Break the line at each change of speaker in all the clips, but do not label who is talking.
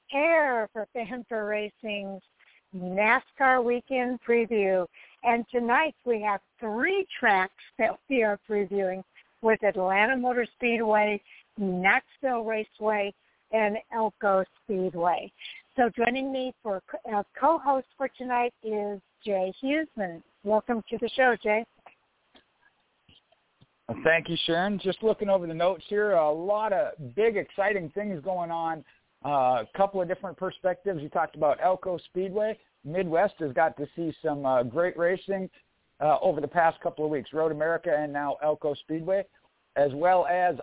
air for Fanfare Racing's NASCAR Weekend Preview. And tonight we have 3 tracks that we are previewing with Atlanta Motor Speedway, Knoxville Raceway, and Elko Speedway. So joining me for as co-host for tonight is Jay Huseman. Welcome to the show, Jay.
Thank you, Sharon. Just looking over the notes here, a lot of big, exciting things going on. A couple of different perspectives. You talked about Elko Speedway. Midwest has got to see some great racing over the past couple of weeks. Road America and now Elko Speedway, as well as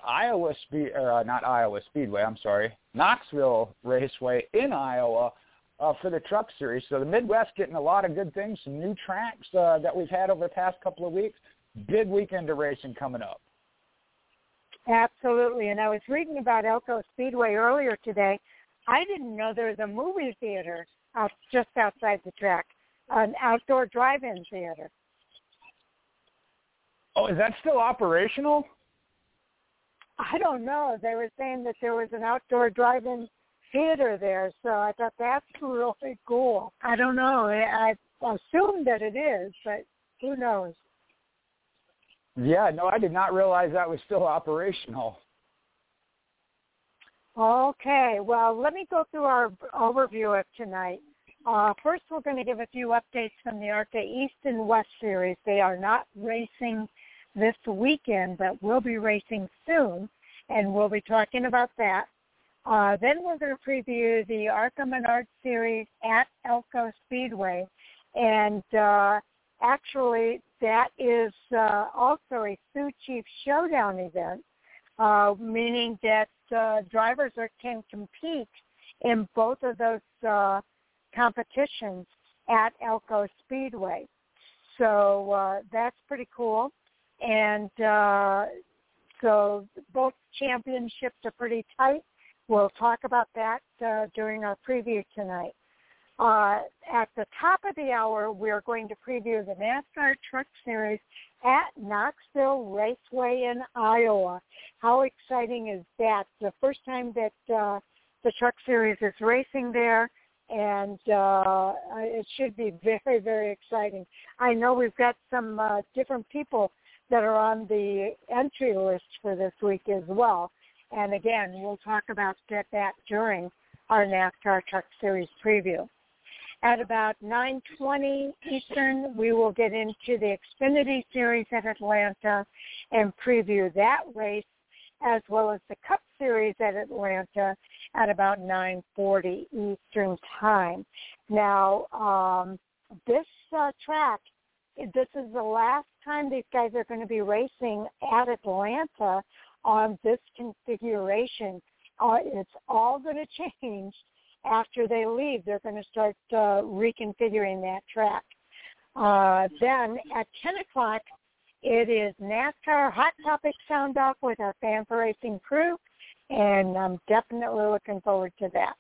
Knoxville Raceway in Iowa for the Truck Series. So the Midwest getting a lot of good things, some new tracks that we've had over the past couple of weeks. Big weekend of racing coming up.
Absolutely. And I was reading about Elko Speedway earlier today. I didn't know there was a movie theater just outside the track, an outdoor drive-in theater.
Oh, is that still operational?
I don't know. They were saying that there was an outdoor drive-in theater there, so I thought that's really cool. I don't know. I assume that it is, but who knows?
Yeah, no, I did not realize that was still operational.
Okay, well, let me go through our overview of tonight. First, we're going to give a few updates from the ARCA East and West Series. They are not racing this weekend, but will be racing soon, and we'll be talking about that. Then we're going to preview the ARCA Menard Series at Elko Speedway, and actually, that is also a Sioux Chief Showdown event, meaning that drivers can compete in both of those competitions at Elko Speedway. So that's pretty cool. And so both championships are pretty tight. We'll talk about that during our preview tonight. At the top of the hour, we're going to preview the NASCAR Truck Series at Knoxville Raceway in Iowa. How exciting is that? The first time that the Truck Series is racing there, and it should be very, very exciting. I know we've got some different people that are on the entry list for this week as well. And again, we'll talk about that during our NASCAR Truck Series preview. At about 9:20 Eastern, we will get into the Xfinity Series at Atlanta and preview that race, as well as the Cup Series at Atlanta at about 9:40 Eastern Time. Now, this track, this is the last time these guys are going to be racing at Atlanta on this configuration. It's all going to change. After they leave, they're going to start reconfiguring that track. Then at 10 o'clock, it is NASCAR Hot Topic Sound Off with our Fanfare Racing crew, and I'm definitely looking forward to that.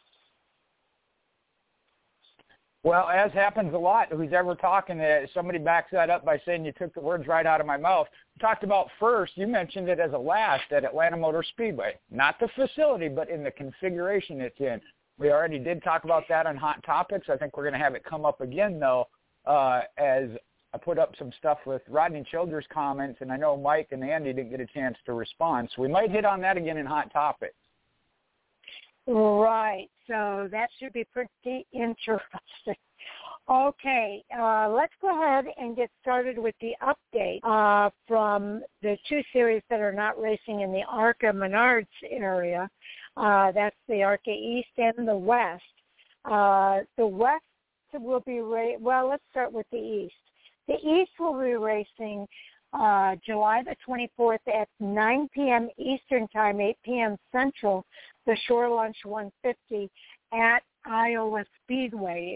Well, as happens a lot, who's ever talking, somebody backs that up by saying you took the words right out of my mouth. We talked about first, you mentioned it as a last at Atlanta Motor Speedway. Not the facility, but in the configuration it's in. We already did talk about that on Hot Topics. I think we're going to have it come up again, though, as I put up some stuff with Rodney Childers' comments, and I know Mike and Andy didn't get a chance to respond. So we might hit on that again in Hot Topics.
Right. So that should be pretty interesting. Okay, let's go ahead and get started with the update from the 2 series that are not racing in the ARCA Menards area. That's the ARCA East and the West. The West will be let's start with the East. The East will be racing July the 24th at 9 p.m. Eastern Time, 8 p.m. Central, the Shore Lunch 150 at Iowa Speedway.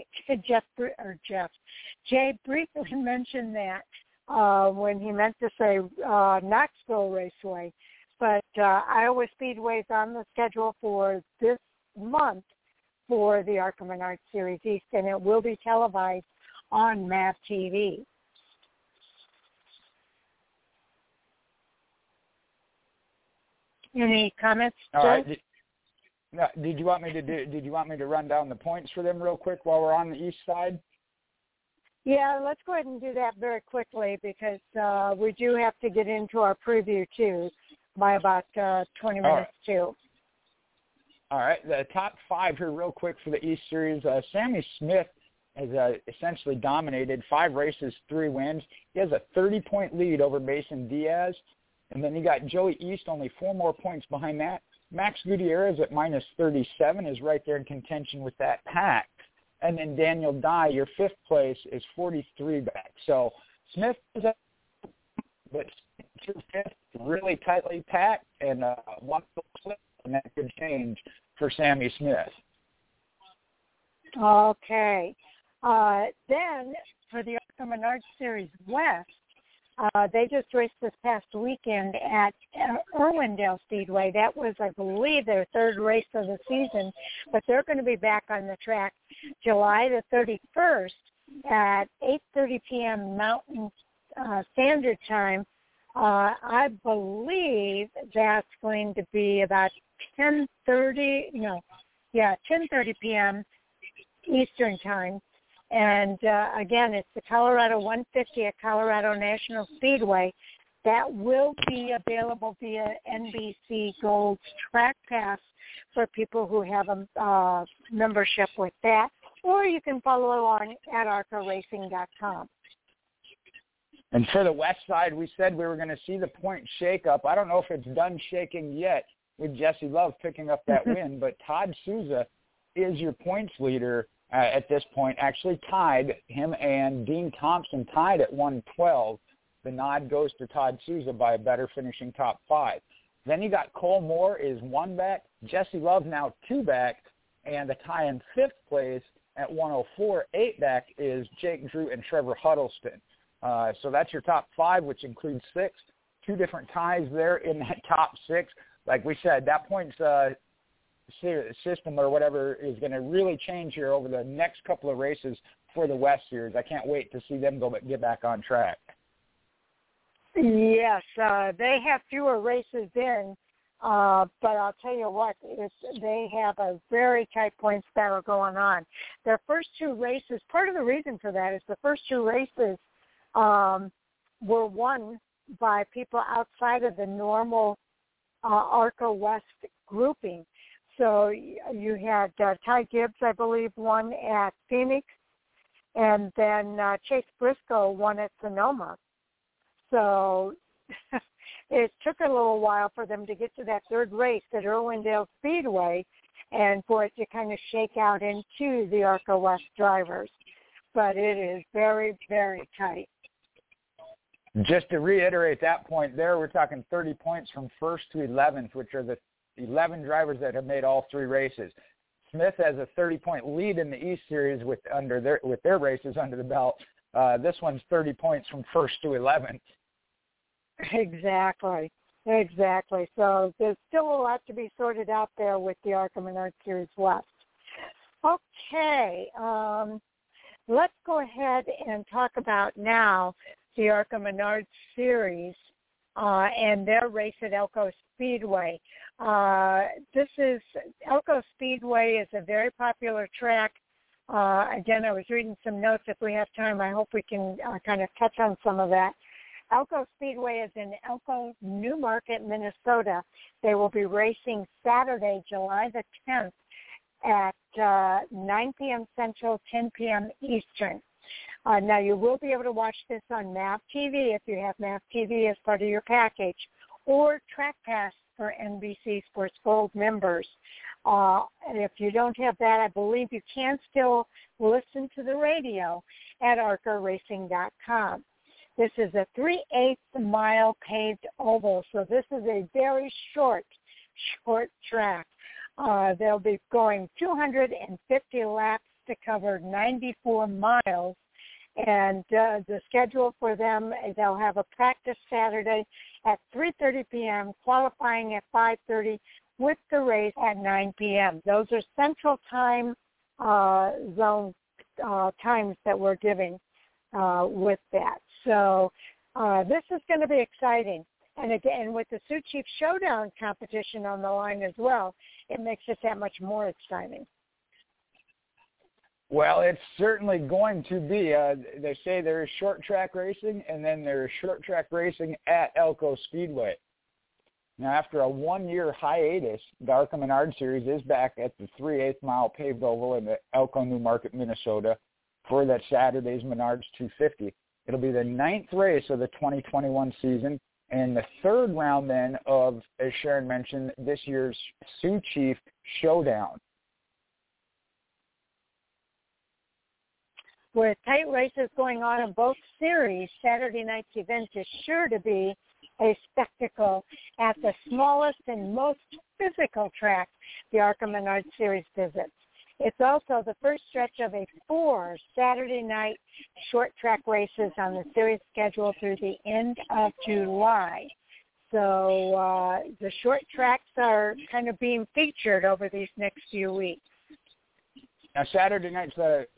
Jay briefly mentioned that when he meant to say Knoxville Raceway. But Iowa Speedway is on the schedule for this month for the ARCA Menards Series East, and it will be televised on MAV TV. Any comments, Jay?
Now, did you want me to run down the points for them real quick while we're on the east side?
Yeah, let's go ahead and do that very quickly because we do have to get into our preview too by about 20 minutes too.
All right, the top 5 here real quick for the East Series. Sammy Smith has essentially dominated 5 races, 3 wins. He has a 30-point lead over Mason Diaz. And then you got Joey East, only 4 more points behind that. Max Gutierrez at minus 37 is right there in contention with that pack. And then Daniel Dye, your 5th place, is 43 back. So Smith is up, but 5th really tightly packed, and one slip, and that could change for Sammy Smith.
Okay. Then for the ARCA Menards Series West, they just raced this past weekend at Irwindale Speedway. That was, I believe, their 3rd race of the season, but they're going to be back on the track July the 31st at 8:30 p.m. Mountain Standard Time. I believe that's going to be about 10:30 p.m. Eastern Time. And, again, it's the Colorado 150 at Colorado National Speedway. That will be available via NBC Gold's Track Pass for people who have a membership with that. Or you can follow along at arcaracing.com.
And for the west side, we said we were going to see the point shake-up. I don't know if it's done shaking yet with Jesse Love picking up that win, but Todd Souza is your points leader at this point, actually tied. Him and Dean Thompson tied at 112. The nod goes to Todd Souza by a better finishing top 5. Then you got Cole Moore is 1 back. Jesse Love now 2 back. And the tie in 5th place at 104. 8 back is Jake Drew and Trevor Huddleston. So that's your top 5, which includes 6. 2 different ties there in that top 6. Like we said, that points system or whatever is going to really change here over the next couple of races for the West Series. I can't wait to see them get back on track.
Yes, they have fewer races in, but I'll tell you what, they have a very tight points battle going on. Their first 2 races, part of the reason for that is the first 2 races were won by people outside of the normal ARCA West grouping. So you had Ty Gibbs, I believe, won at Phoenix, and then Chase Briscoe won at Sonoma. So it took a little while for them to get to that 3rd race at Irwindale Speedway and for it to kind of shake out into the ARCA West drivers. But it is very, very tight.
Just to reiterate that point there, we're talking 30 points from 1st to 11th, which are the 11 drivers that have made all 3 races. Smith has a 30-point lead in the East Series with their races under the belt. This one's 30 points from 1st to 11th.
Exactly. So there's still a lot to be sorted out there with the ARCA Menards Series West. Okay, let's go ahead and talk about now the ARCA Menards Series and their race at Elko Speedway. Elko Speedway is a very popular track. Again, I was reading some notes. If we have time, I hope we can kind of touch on some of that. Elko Speedway is in Elko, New Market, Minnesota. They will be racing Saturday, July the 10th at 9 p.m. Central, 10 p.m. Eastern. Now, you will be able to watch this on MAV TV if you have MAV TV as part of your package, or Track Pass for NBC Sports Gold members. And if you don't have that, I believe you can still listen to the radio at arcaracing.com. This is a 3/8 mile paved oval, so this is a very short track. They'll be going 250 laps to cover 94 miles. And the schedule for them, they'll have a practice Saturday at 3:30 p.m., qualifying at 5:30, with the race at 9 p.m. Those are Central Time zone times that we're giving with that. So this is going to be exciting. And again, with the Sioux Chief Showdown competition on the line as well, it makes it that much more exciting.
Well, it's certainly going to be. They say there is short track racing, and then there is short track racing at Elko Speedway. Now, after a one-year hiatus, the ARCA Menard Series is back at the 3/8 mile paved oval in the Elko New Market, Minnesota, for that Saturday's Menards 250. It'll be the 9th race of the 2021 season, and the 3rd round then of, as Sharon mentioned, this year's Sioux Chief Showdown.
With tight races going on in both series, Saturday night's event is sure to be a spectacle at the smallest and most physical track the ARCA Menard Series visits. It's also the first stretch of a 4 Saturday night short track races on the series schedule through the end of July. So the short tracks are kind of being featured over these next few weeks.
Now, Saturday night's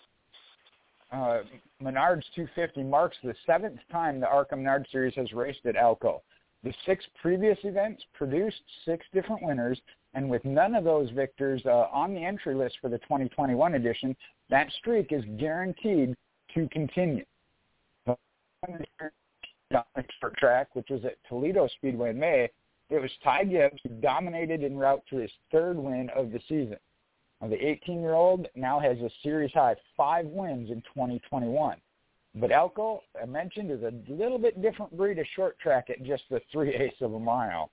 Menards 250 marks the 7th time the ARCA Menard Series has raced at Elko. The 6 previous events produced 6 different winners, and with none of those victors on the entry list for the 2021 edition, that streak is guaranteed to continue. For track, which was at Toledo Speedway in May, it was Ty Gibbs who dominated en route to his 3rd win of the season. Now, the 18-year-old now has a series-high 5 wins in 2021. But Elko, I mentioned, is a little bit different breed of short track at just the 3/8 of a mile.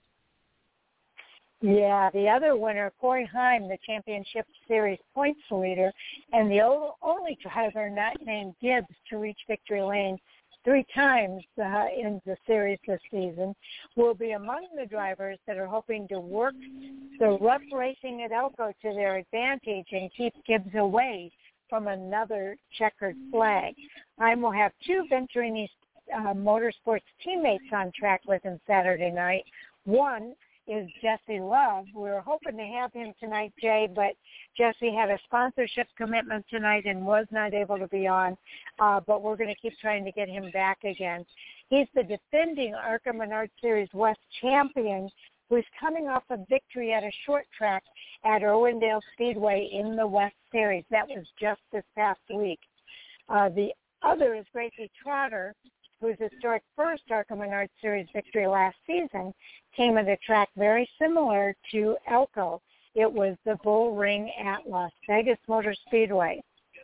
Yeah, the other winner, Corey Heim, the championship series points leader, and the only driver not named Gibbs to reach victory lane 3 times in the series this season, will be among the drivers that are hoping to work the rough racing at Elko to their advantage and keep Gibbs away from another checkered flag. Heim will have 2 Venturini Motorsports teammates on track with him Saturday night. One is Jesse Love. We were hoping to have him tonight, Jay, but Jesse had a sponsorship commitment tonight and was not able to be on, but we're going to keep trying to get him back again. He's the defending ARCA Menard Series West champion who's coming off a victory at a short track at Irwindale Speedway in the West Series. That was just this past week. The other is Gracie Trotter, whose historic first ARCA Menard Series victory last season came at a track very similar to Elko. It was the Bull Ring at Las Vegas Motor Speedway.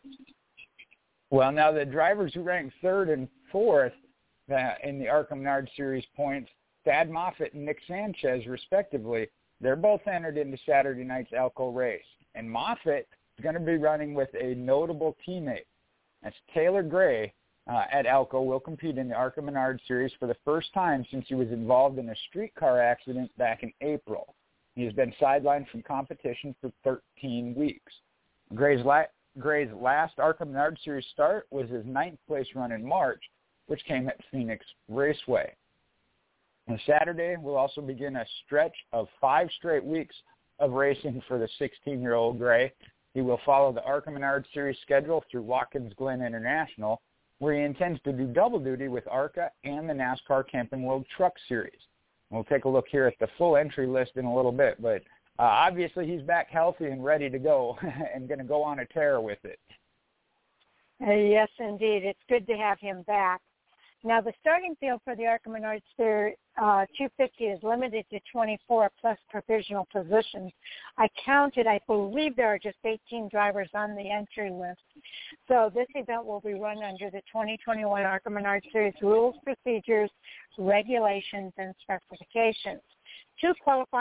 Well, now the drivers who ranked 3rd and 4th in the ARCA Menard Series points, Thad Moffitt and Nick Sanchez, respectively, they're both entered into Saturday night's Elko race. And Moffitt is going to be running with a notable teammate. That's Taylor Gray. At Elko will compete in the ARCA Menard Series for the first time since he was involved in a streetcar accident back in April. He has been sidelined from competition for 13 weeks. Gray's last ARCA Menard Series start was his 9th place run in March, which came at Phoenix Raceway. On Saturday, we'll also begin a stretch of 5 straight weeks of racing for the 16-year-old Gray. He will follow the ARCA Menard Series schedule through Watkins Glen International, where he intends to do double duty with ARCA and the NASCAR Camping World Truck Series. We'll take a look here at the full entry list in a little bit, but obviously he's back healthy and ready to go and going to go on a tear with it.
Yes, indeed. It's good to have him back. Now, the starting field for the ARCA Menard Series 250 is limited to 24 plus provisional positions. I believe there are just 18 drivers on the entry list. So this event will be run under the 2021 ARCA Menard Series rules, procedures, regulations, and specifications. 2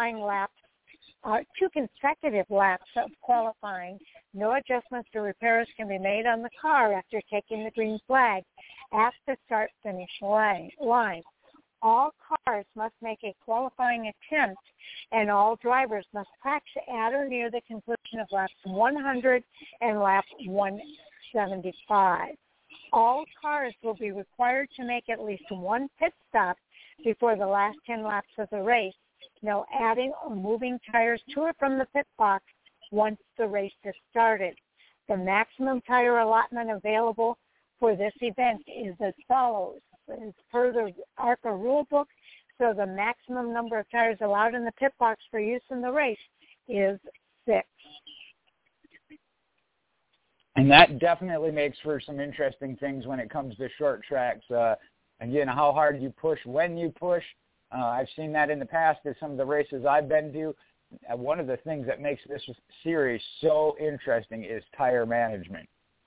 consecutive laps of qualifying. No adjustments or repairs can be made on the car after taking the green flag at the start-finish line. All cars must make a qualifying attempt, and all drivers must practice at or near the conclusion of laps 100 and lap 175. All cars will be required to make at least 1 pit stop before the last 10 laps of the race. No adding or moving tires to or from the pit box once the race has started. The maximum tire allotment available for this event is as follows. As per the ARCA rule book, So the maximum number of tires allowed in the pit box for use in the race is 6.
And that definitely makes for some interesting things when it comes to short tracks. Again, how hard you push, when you push. I've seen that in the past at some of the races I've been to. One of the things that makes this series so interesting is tire management.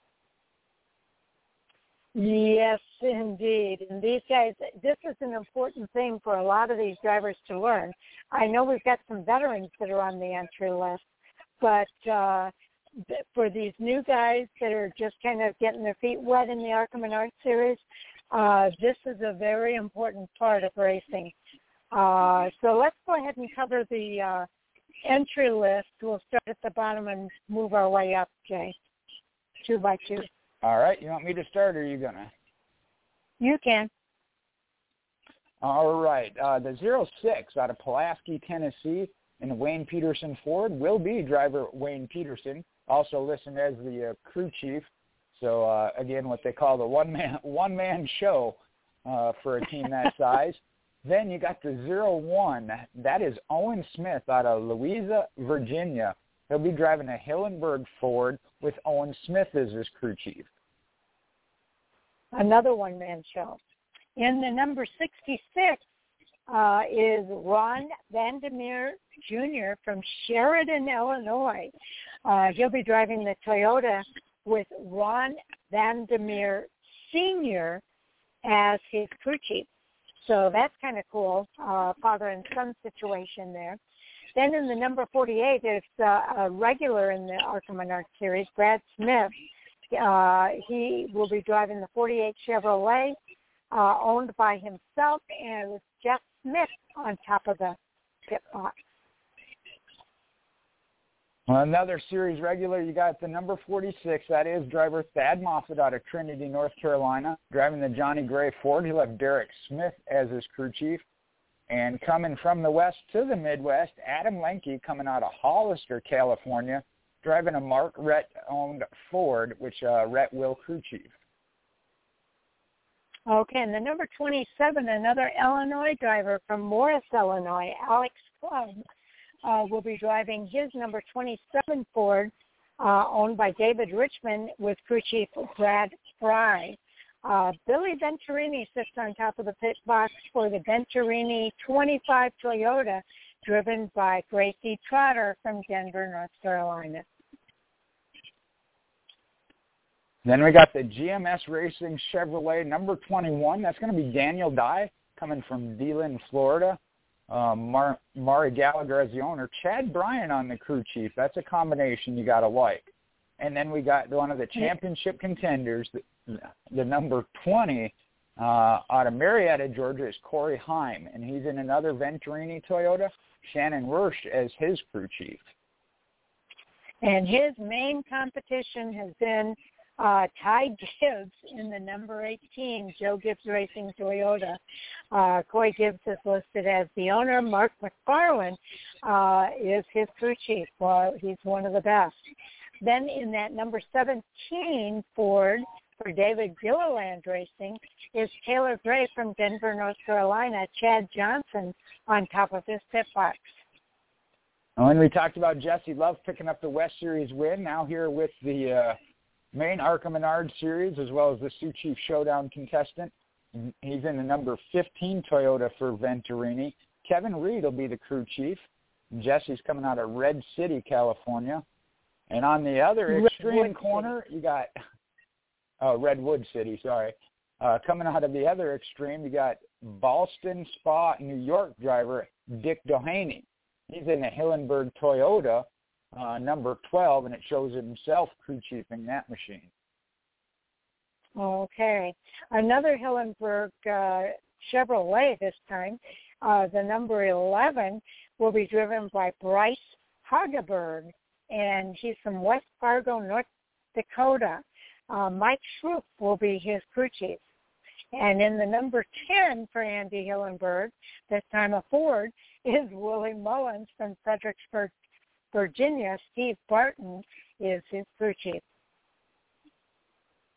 Yes, indeed. And these guys, this is an important thing for a lot of these drivers to learn. I know we've got some veterans that are on the entry list, but for these new guys that are just kind of getting their feet wet in the ARCA Menard series, this is a very important part of racing. So let's go ahead and cover the entry list. We'll start at the bottom and move our way up, Jay, 2 by 2.
All right. You want me to start, or are you going to?
You can.
All right. The 06 out of Pulaski, Tennessee, in the Wayne Peterson Ford will be driver Wayne Peterson, also listed as the crew chief. So, again, what they call the one-man show for a team that size. Then you got the 01. That is Owen Smith out of Louisa, Virginia. He'll be driving a Hillenburg Ford with Owen Smith as his crew chief.
Another one-man show. In the number 66 is Ron Vandermeer Jr. from Sheridan, Illinois. He'll be driving the Toyota with Ron Vandermeer Sr. as his crew chief. So that's kind of cool, father and son situation there. Then in the number 48, it's a regular in the ARCA Menard series, Brad Smith. He will be driving the 48 Chevrolet, owned by himself, and with Jeff Smith on top of the pit box.
Another series regular, you got the number 46. That is driver Thad Moffitt out of Trinity, North Carolina, driving the Johnny Gray Ford. He'll have Derek Smith as his crew chief. And coming from the west to the Midwest, Adam Lenke coming out of Hollister, California, driving a Mark Rett-owned Ford, which Rett will crew chief.
Okay, and the number 27, another Illinois driver from Morris, Illinois, Alex Club, will be driving his number 27 Ford, owned by David Richmond, with crew chief Brad Fry. Billy Venturini sits on top of the pit box for the Venturini 25 Toyota, driven by Gracie Trotter from Denver, North Carolina.
Then we got the GMS Racing Chevrolet number 21. That's going to be Daniel Dye, coming from DeLand, Florida. Maury Gallagher as the owner. Chad Bryan on the crew chief. That's a combination you got to like. And then we got one of the championship contenders, the number 20, out of Marietta, Georgia, is Corey Heim, and he's in another Venturini Toyota. Shannon Rush as his crew chief.
And his main competition has been Ty Gibbs in the number 18, Joe Gibbs Racing Toyota. Corey Gibbs is listed as the owner. Mark McFarland is his crew chief. Well, he's one of the best. Then in that number 17 Ford for David Gilliland Racing is Taylor Gray from Denver, North Carolina. Chad Johnson on top of his pit box.
And we talked about Jesse Love picking up the West Series win. Now here with the main ARCA Menard Series, as well as the Sioux Chief Showdown contestant. He's in the number 15 Toyota for Venturini. Kevin Reed will be the crew chief. Jesse's coming out of Red City, California. And on the other extreme corner, you got Redwood City, sorry. Coming out of the other extreme, you got Ballston Spa, New York driver Dick Doheny. He's in a Hillenburg Toyota, number 12, and it shows himself crew chiefing that machine.
Okay. Another Hillenburg Chevrolet this time. The number 11 will be driven by Bryce Hageberg, and he's from West Fargo, North Dakota. Mike Schroep will be his crew chief. And in the number 10 for Andy Hillenburg, this time a Ford, is Willie Mullins from Fredericksburg, Virginia. Steve Barton is his crew chief.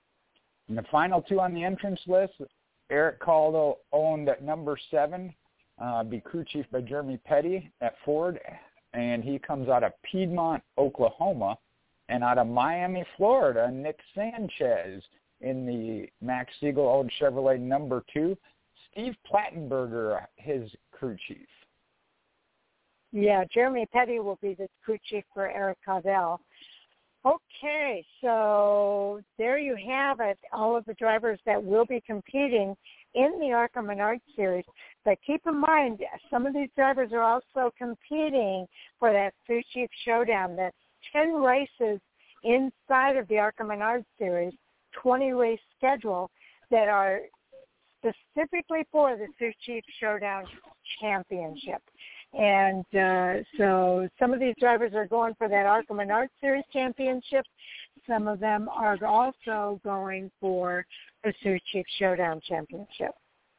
And the final two on the entrance list, Eric Caldo owned at number 7 be crew chief by Jeremy Petty at Ford, and he comes out of Piedmont, Oklahoma, and out of Miami, Florida, Nick Sanchez in the Max Siegel-owned Chevrolet number 2. Steve Plattenberger, his crew chief.
Yeah, Jeremy Petty will be the crew chief for Eric Caudill. Okay, so there you have it, all of the drivers that will be competing in the ARCA Menards Series. But keep in mind, some of these drivers are also competing for that crew chief showdown. That's 10 races inside of the ARCA Menards Series, 20-race schedule that are specifically for the crew chief showdown championship. And so some of these drivers are going for that ARCA Menards Series championship. Some of them are also going for the Crew Chief Showdown championship.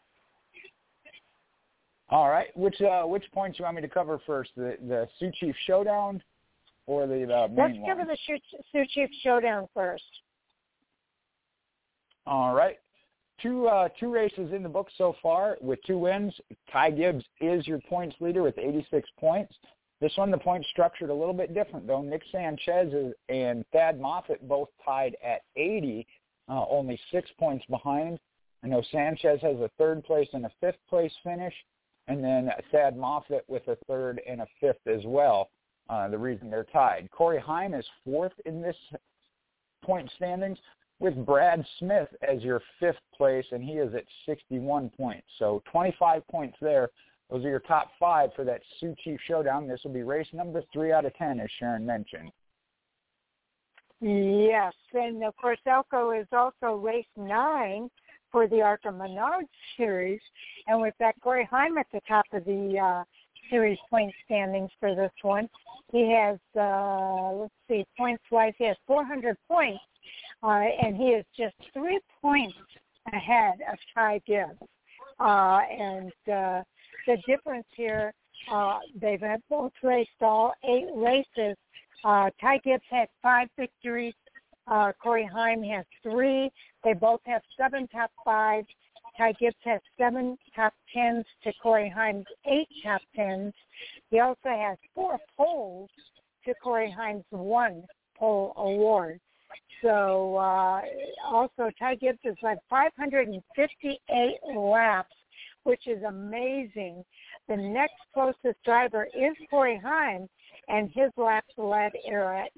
All right. Which points do you want me to cover first? The Sioux Chief Showdown or the main one?
Let's cover the Sioux Chief Showdown first.
All right. Two races in the book so far with 2 wins. Ty Gibbs is your points leader with 86 points. This one, the points structured a little bit different, though. Nick Sanchez and Thad Moffitt both tied at 80, only 6 points behind. I know Sanchez has a 3rd place and a 5th place finish, and then Thad Moffitt with a 3rd and a 5th as well, the reason they're tied. Corey Heim is 4th in this point standings, with Brad Smith as your 5th place, and he is at 61 points. So 25 points there. Those are your top 5 for that Sioux Chief Showdown. This will be race number 3 out of 10, as Sharon mentioned.
Yes, and of course Elko is also race 9 for the ARCA Menards Series, and we've got Corey Heim at the top of the series point standings for this one. He has, points-wise, he has 400 points. And he is just 3 points ahead of Ty Gibbs. And the difference here, they've had both raced all 8 races. Ty Gibbs had 5 victories. Corey Heim has 3. They both have 7 top 5s. Ty Gibbs has 7 top 10s to Corey Heim's 8 top 10s. He also has 4 poles to Corey Heim's 1 pole award. So also Ty Gibbs has led 558 laps, which is amazing. The next closest driver is Corey Heim, and his laps led are at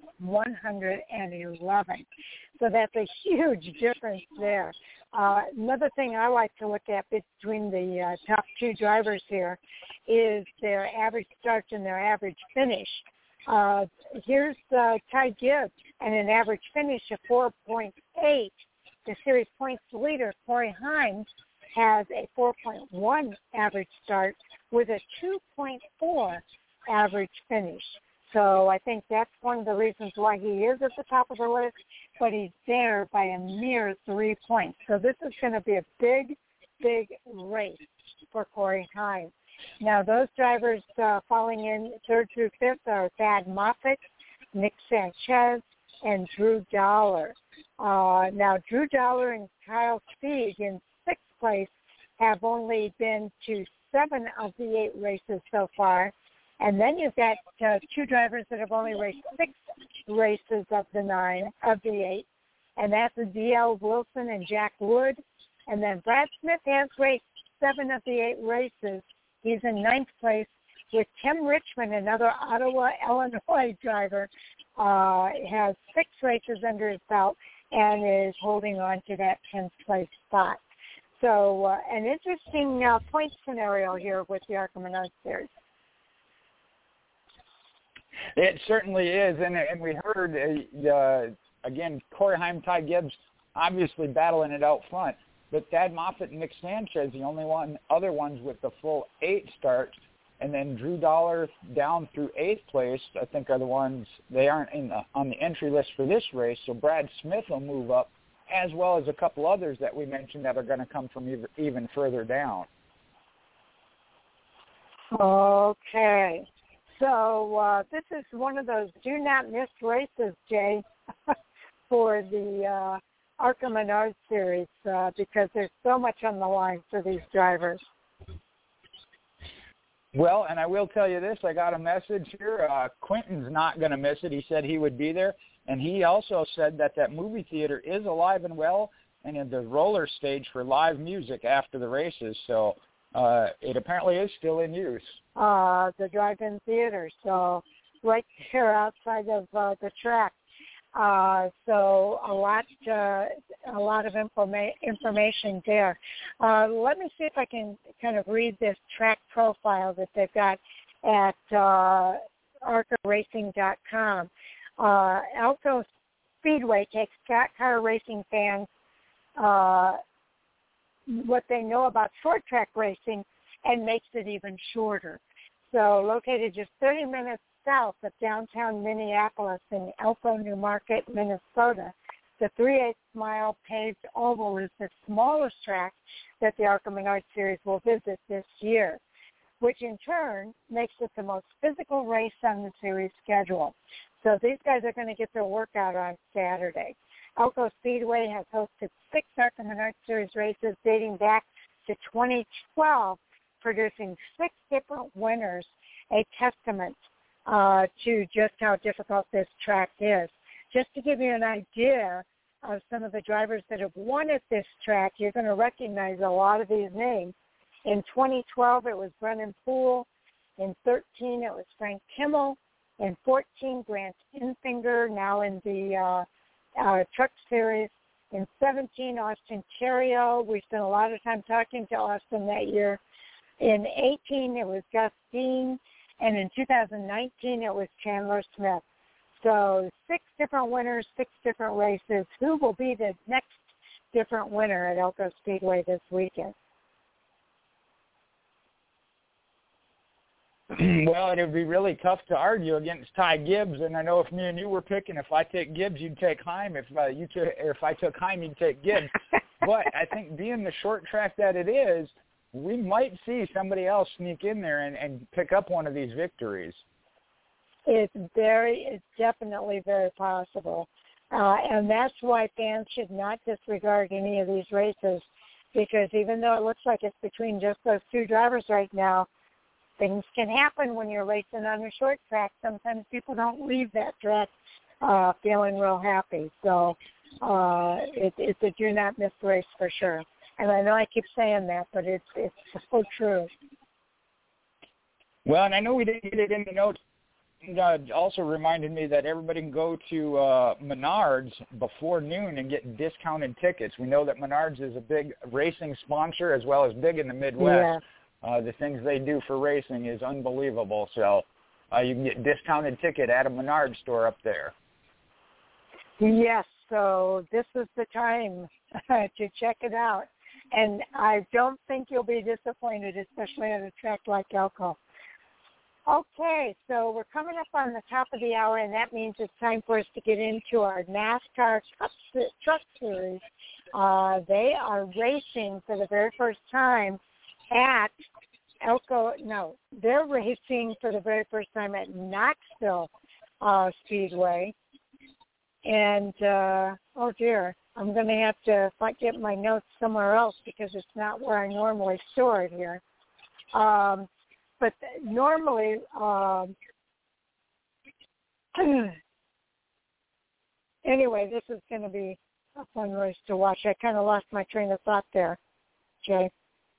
111. So that's a huge difference there. Another thing I like to look at between the top 2 drivers here is their average start and their average finish. Here's Ty Gibbs and an average finish of 4.8. The series points leader, Corey Heim, has a 4.1 average start with a 2.4 average finish. So I think that's one of the reasons why he is at the top of the list, but he's there by a mere 3 points. So this is going to be a big, big race for Corey Heim. Now, those drivers falling in 3rd through 5th are Thad Moffitt, Nick Sanchez, and Drew Dollar. Now, Drew Dollar and Kyle Speed in 6th place have only been to 7 of the 8 races so far. And then you've got 2 drivers that have only raced 6 races of the 8, and that's D.L. Wilson and Jack Wood. And then Brad Smith has raced 7 of the 8 races. He's in 9th place with Tim Richmond, another Ottawa, Illinois driver, has 6 races under his belt and is holding on to that 10th place spot. So an interesting point scenario here with the ARCA Menards Series.
It certainly is, and we heard, again, Corey Heim, Ty Gibbs obviously battling it out front, but Thad Moffitt and Nick Sanchez, the only other ones with the full 8 starts, and then Drew Dollar down through 8th place, I think are the ones, they aren't on the entry list for this race, so Brad Smith will move up, as well as a couple others that we mentioned that are going to come from even further down.
Okay. So this is one of those do not miss races, Jay, for the ARCA Menards Series because there's so much on the line for these drivers.
Well, and I will tell you this. I got a message here. Quentin's not going to miss it. He said he would be there. And he also said that movie theater is alive and well and in the roller stage for live music after the races. So it apparently is still in use.
The drive-in theater. So right there outside of the track. So a lot of information there. Let me see if I can kind of read this track profile that they've got at ARCAracing.com. Elko Speedway takes track car racing fans what they know about short track racing and makes it even shorter. So located just 30 minutes south of downtown Minneapolis in Elko, New Market, Minnesota, the 3/8-mile paved oval is the smallest track that the ARCA Menard Series will visit this year, which in turn makes it the most physical race on the series schedule. So these guys are going to get their workout on Saturday. Elko Speedway has hosted 6 ARCA Menard Series races dating back to 2012, producing 6 different winners, a testament to just how difficult this track is. Just to give you an idea of some of the drivers that have won at this track, you're going to recognize a lot of these names. In 2012, it was Brennan Poole. In 13, it was Frank Kimmel. In 14, Grant Enfinger, now in the Truck Series. In 17, Austin Theriault. We spent a lot of time talking to Austin that year. In 18, it was Gus Dean. And in 2019, it was Chandler Smith. So 6 different winners, 6 different races. Who will be the next different winner at Elko Speedway this weekend?
Well, it would be really tough to argue against Ty Gibbs, and I know if me and you were picking, if I take Gibbs, you'd take Heim. If I took Heim, you'd take Gibbs. But I think being the short track that it is, we might see somebody else sneak in there and pick up one of these victories.
It's definitely very possible. And that's why fans should not disregard any of these races, because even though it looks like it's between just those 2 drivers right now, things can happen when you're racing on a short track. Sometimes people don't leave that track feeling real happy. So it's a do not miss race for sure. And I know I keep saying that, but it's so true.
Well, and I know we didn't get it in the notes. Also reminded me that everybody can go to Menards before noon and get discounted tickets. We know that Menards is a big racing sponsor as well as big in the Midwest. Yeah. The things they do for racing is unbelievable. So you can get discounted ticket at a Menards store up there.
Yes, so this is the time to check it out. And I don't think you'll be disappointed, especially at a track like Elko. Okay, so we're coming up on the top of the hour, and that means it's time for us to get into our NASCAR Truck Series. They are racing for the very first time at Elko. No, they're racing for the very first time at Knoxville Speedway. And, oh, dear, I'm going to have to get my notes somewhere else because it's not where I normally store it here. But normally, anyway, this is going to be a fun race to watch. I kind of lost my train of thought there, Jay.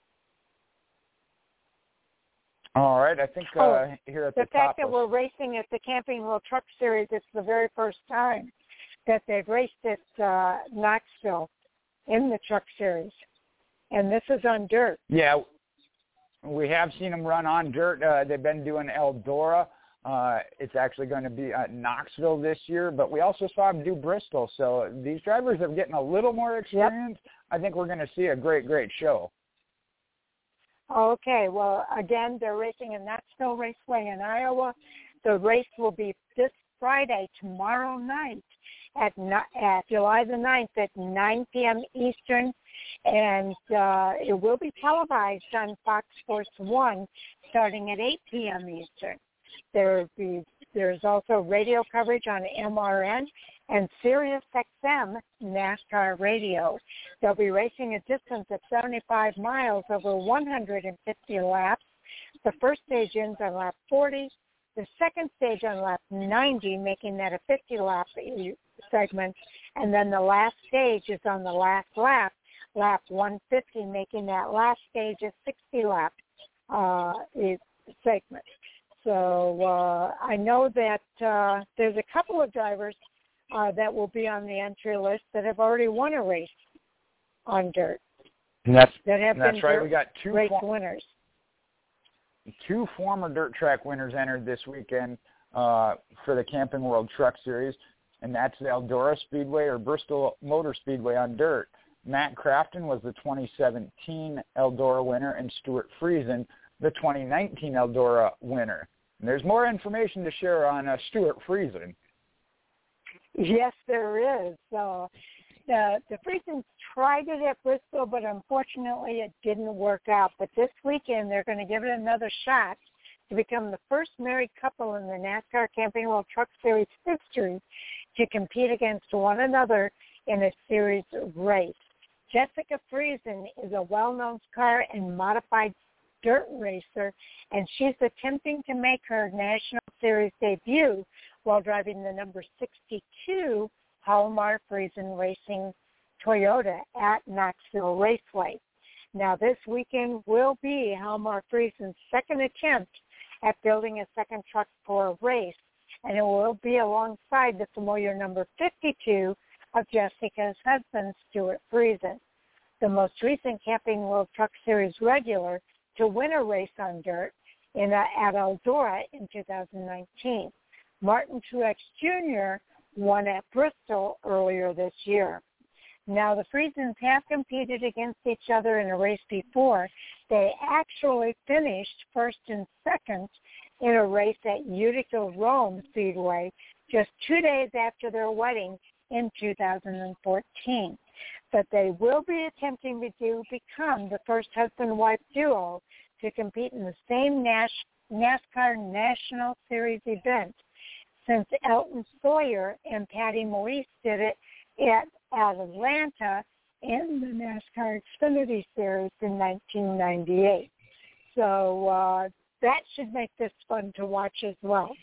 All right, I think here at the top.
The fact that we're racing at the Camping World Truck Series, it's the very first time that they've raced at Knoxville in the Truck Series. And this is on dirt.
Yeah, we have seen them run on dirt. They've been doing Eldora. It's actually going to be at Knoxville this year, but we also saw them do Bristol. So these drivers are getting a little more experience. Yep. I think we're going to see a great, great show.
Okay, well, again, they're racing in Knoxville Raceway in Iowa. The race will be this Friday, tomorrow night, at July the 9th at 9 p.m. Eastern, and it will be televised on Fox Sports 1 starting at 8 p.m. Eastern. There's also radio coverage on MRN and Sirius XM NASCAR Radio. They'll be racing a distance of 75 miles over 150 laps. The first stage ends on lap 40. The second stage on lap 90, making that a 50-lap segment. And then the last stage is on the last lap, lap 150, making that last stage a 60-lap segment. So I know that there's a couple of drivers that will be on the entry list that have already won a race on dirt.
And that's
right.
We got two
race winners.
Two former dirt track winners entered this weekend for the Camping World Truck Series, and that's the Eldora Speedway or Bristol Motor Speedway on dirt. Matt Crafton was the 2017 Eldora winner, and Stuart Friesen, the 2019 Eldora winner. And there's more information to share on Stuart Friesen.
Yes, there is. The Friesens tried it at Bristol, but unfortunately it didn't work out. But this weekend they're going to give it another shot to become the first married couple in the NASCAR Camping World Truck Series history to compete against one another in a series race. Jessica Friesen is a well-known car and modified dirt racer, and she's attempting to make her National Series debut while driving the number 62 Halmar Friesen Racing Toyota at Knoxville Raceway. Now, this weekend will be Halmar Friesen's second attempt at building a second truck for a race, and it will be alongside the familiar number 52 of Jessica's husband, Stuart Friesen, the most recent Camping World Truck Series regular to win a race on dirt at Eldora in 2019. Martin Truex Jr. won at Bristol earlier this year. Now, the Friesens have competed against each other in a race before. They actually finished first and second in a race at Utica Rome Speedway just 2 days after their wedding in 2014. But they will be attempting to become the first husband-wife duo to compete in the same NASCAR National Series event, since Elton Sawyer and Patty Moise did it at Atlanta in the NASCAR Xfinity Series in 1998. So that should make this fun to watch as well.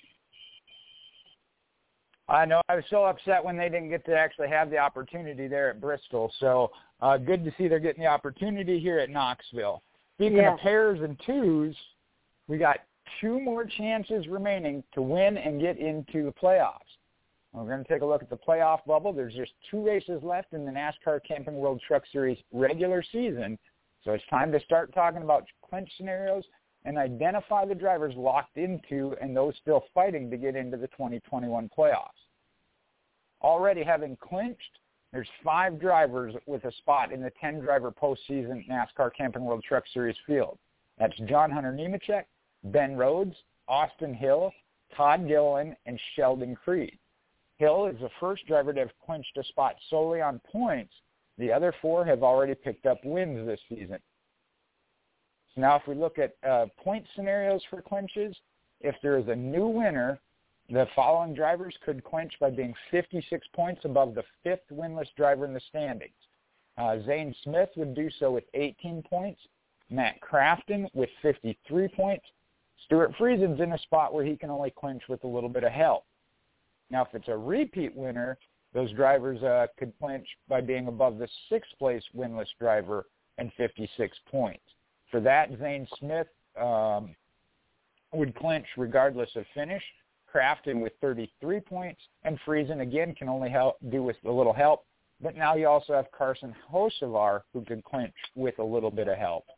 I know. I was so upset when they didn't get to actually have the opportunity there at Bristol. So good to see they're getting the opportunity here at Knoxville. Speaking of pairs and twos, we got two more chances remaining to win and get into the playoffs. We're going to take a look at the playoff bubble. There's just 2 races left in the NASCAR Camping World Truck Series regular season. So it's time to start talking about clinch scenarios and identify the drivers locked into and those still fighting to get into the 2021 playoffs. Already having clinched, there's 5 drivers with a spot in the 10-driver postseason NASCAR Camping World Truck Series field. That's John Hunter Nemechek, Ben Rhodes, Austin Hill, Todd Gilliland, and Sheldon Creed. Hill is the first driver to have clinched a spot solely on points. The other 4 have already picked up wins this season. So now if we look at point scenarios for clinches, if there is a new winner, the following drivers could clinch by being 56 points above the 5th winless driver in the standings. Zane Smith would do so with 18 points. Matt Crafton with 53 points. Stuart Friesen's in a spot where he can only clinch with a little bit of help. Now, if it's a repeat winner, those drivers could clinch by being above the 6th place winless driver and 56 points. For that, Zane Smith would clinch regardless of finish. Crafton with 33 points, and Friesen again can only do with a little help. But now you also have Carson Hocevar who could clinch with a little bit of help.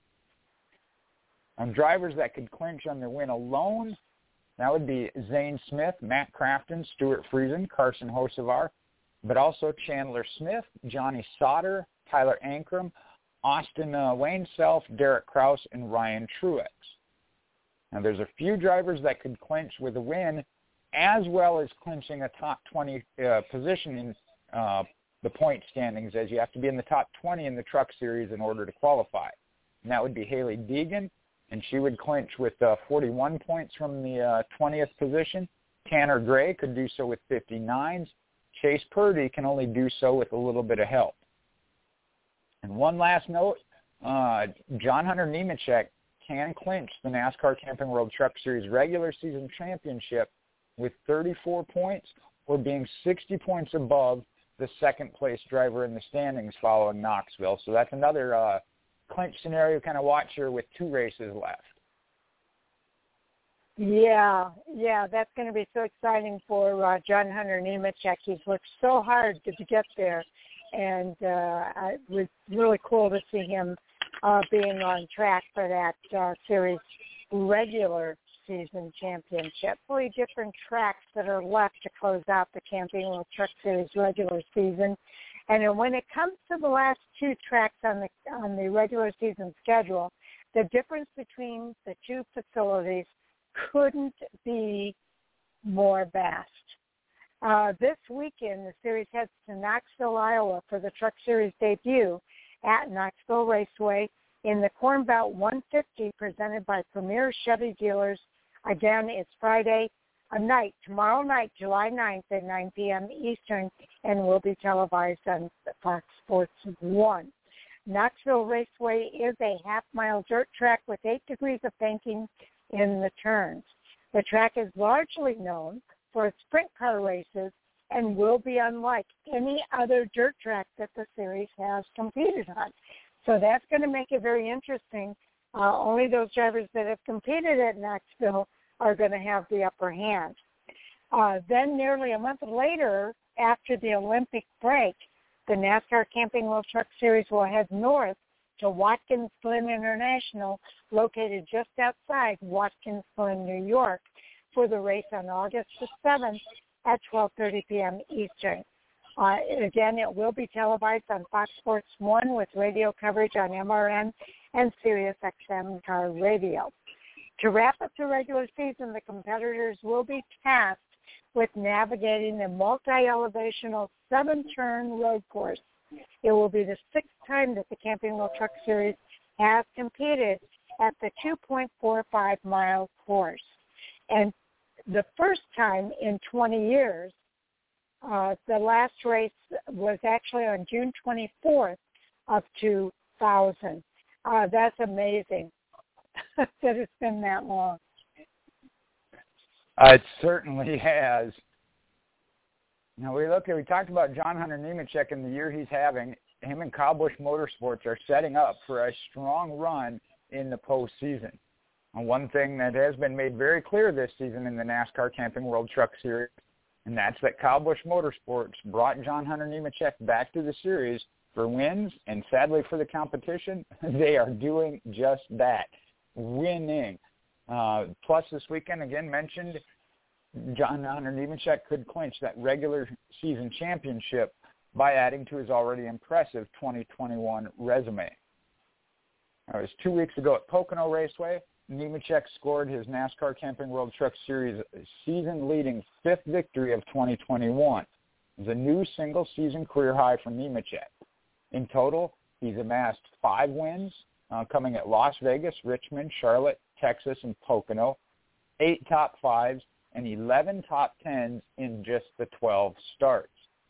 On drivers that could clinch on their win alone, that would be Zane Smith, Matt Crafton, Stuart Friesen, Carson Hocevar, but also Chandler Smith, Johnny Sauter, Tyler Ankrum, Austin Wayne Self, Derek Kraus, and Ryan Truex. Now, there's a few drivers that could clinch with a win, as well as clinching a top 20 position in the point standings, as you have to be in the top 20 in the Truck Series in order to qualify. And that would be Haley Deegan, and she would clinch with 41 points from the 20th position. Tanner Gray could do so with 59s. Chase Purdy can only do so with a little bit of help. And one last note, John Hunter Nemechek can clinch the NASCAR Camping World Truck Series regular season championship with 34 points or being 60 points above the second-place driver in the standings following Knoxville. So that's another clinch scenario kind of watch here with 2 races left.
Yeah, that's going to be so exciting for John Hunter Nemechek. He's worked so hard to get there, and it was really cool to see him being on track for that series regular season championship. 3 different tracks that are left to close out the Camping World Truck Series regular season. And then when it comes to the last 2 tracks on the regular season schedule, the difference between the 2 facilities couldn't be more vast. This weekend, the series heads to Knoxville, Iowa for the Truck Series debut at Knoxville Raceway in the Corn Belt 150 presented by Premier Chevy Dealers. Again, it's tomorrow night, July 9th at 9 p.m. Eastern, and will be televised on Fox Sports 1. Knoxville Raceway is a half-mile dirt track with 8 degrees of banking in the turns. The track is largely known for its sprint car races and will be unlike any other dirt track that the series has competed on. So that's going to make it very interesting. Only those drivers that have competed at Knoxville are going to have the upper hand. Then nearly a month later, after the Olympic break, the NASCAR Camping World Truck Series will head north to Watkins Glen International, located just outside Watkins Glen, New York, for the race on August the 7th at 12:30 p.m. Eastern. Again, it will be televised on Fox Sports 1 with radio coverage on MRN and Sirius XM Car Radio. To wrap up the regular season, the competitors will be tasked with navigating the multi-elevational 7-turn road course. It will be the 6th time that the Camping World Truck Series has competed at the 2.45-mile course. And the first time in 20 years, the last race was actually on June 24th of 2000. That's amazing that it's been that long.
It certainly has. Now, we talked about John Hunter Nemechek and the year he's having. Him and Kyle Busch Motorsports are setting up for a strong run in the postseason. And one thing that has been made very clear this season in the NASCAR Camping World Truck Series, and that's that Kyle Busch Motorsports brought John Hunter Nemechek back to the series for wins, and sadly for the competition, they are doing just that, winning. Plus this weekend, again mentioned, John Hunter Nemechek could clinch that regular season championship by adding to his already impressive 2021 resume. It was 2 weeks ago at Pocono Raceway. Nemechek scored his NASCAR Camping World Truck Series season-leading 5th victory of 2021. It was a new single-season career high for Nemechek. In total, he's amassed 5 wins, coming at Las Vegas, Richmond, Charlotte, Texas, and Pocono, 8 top 5s, and 11 top 10s in just the 12 starts.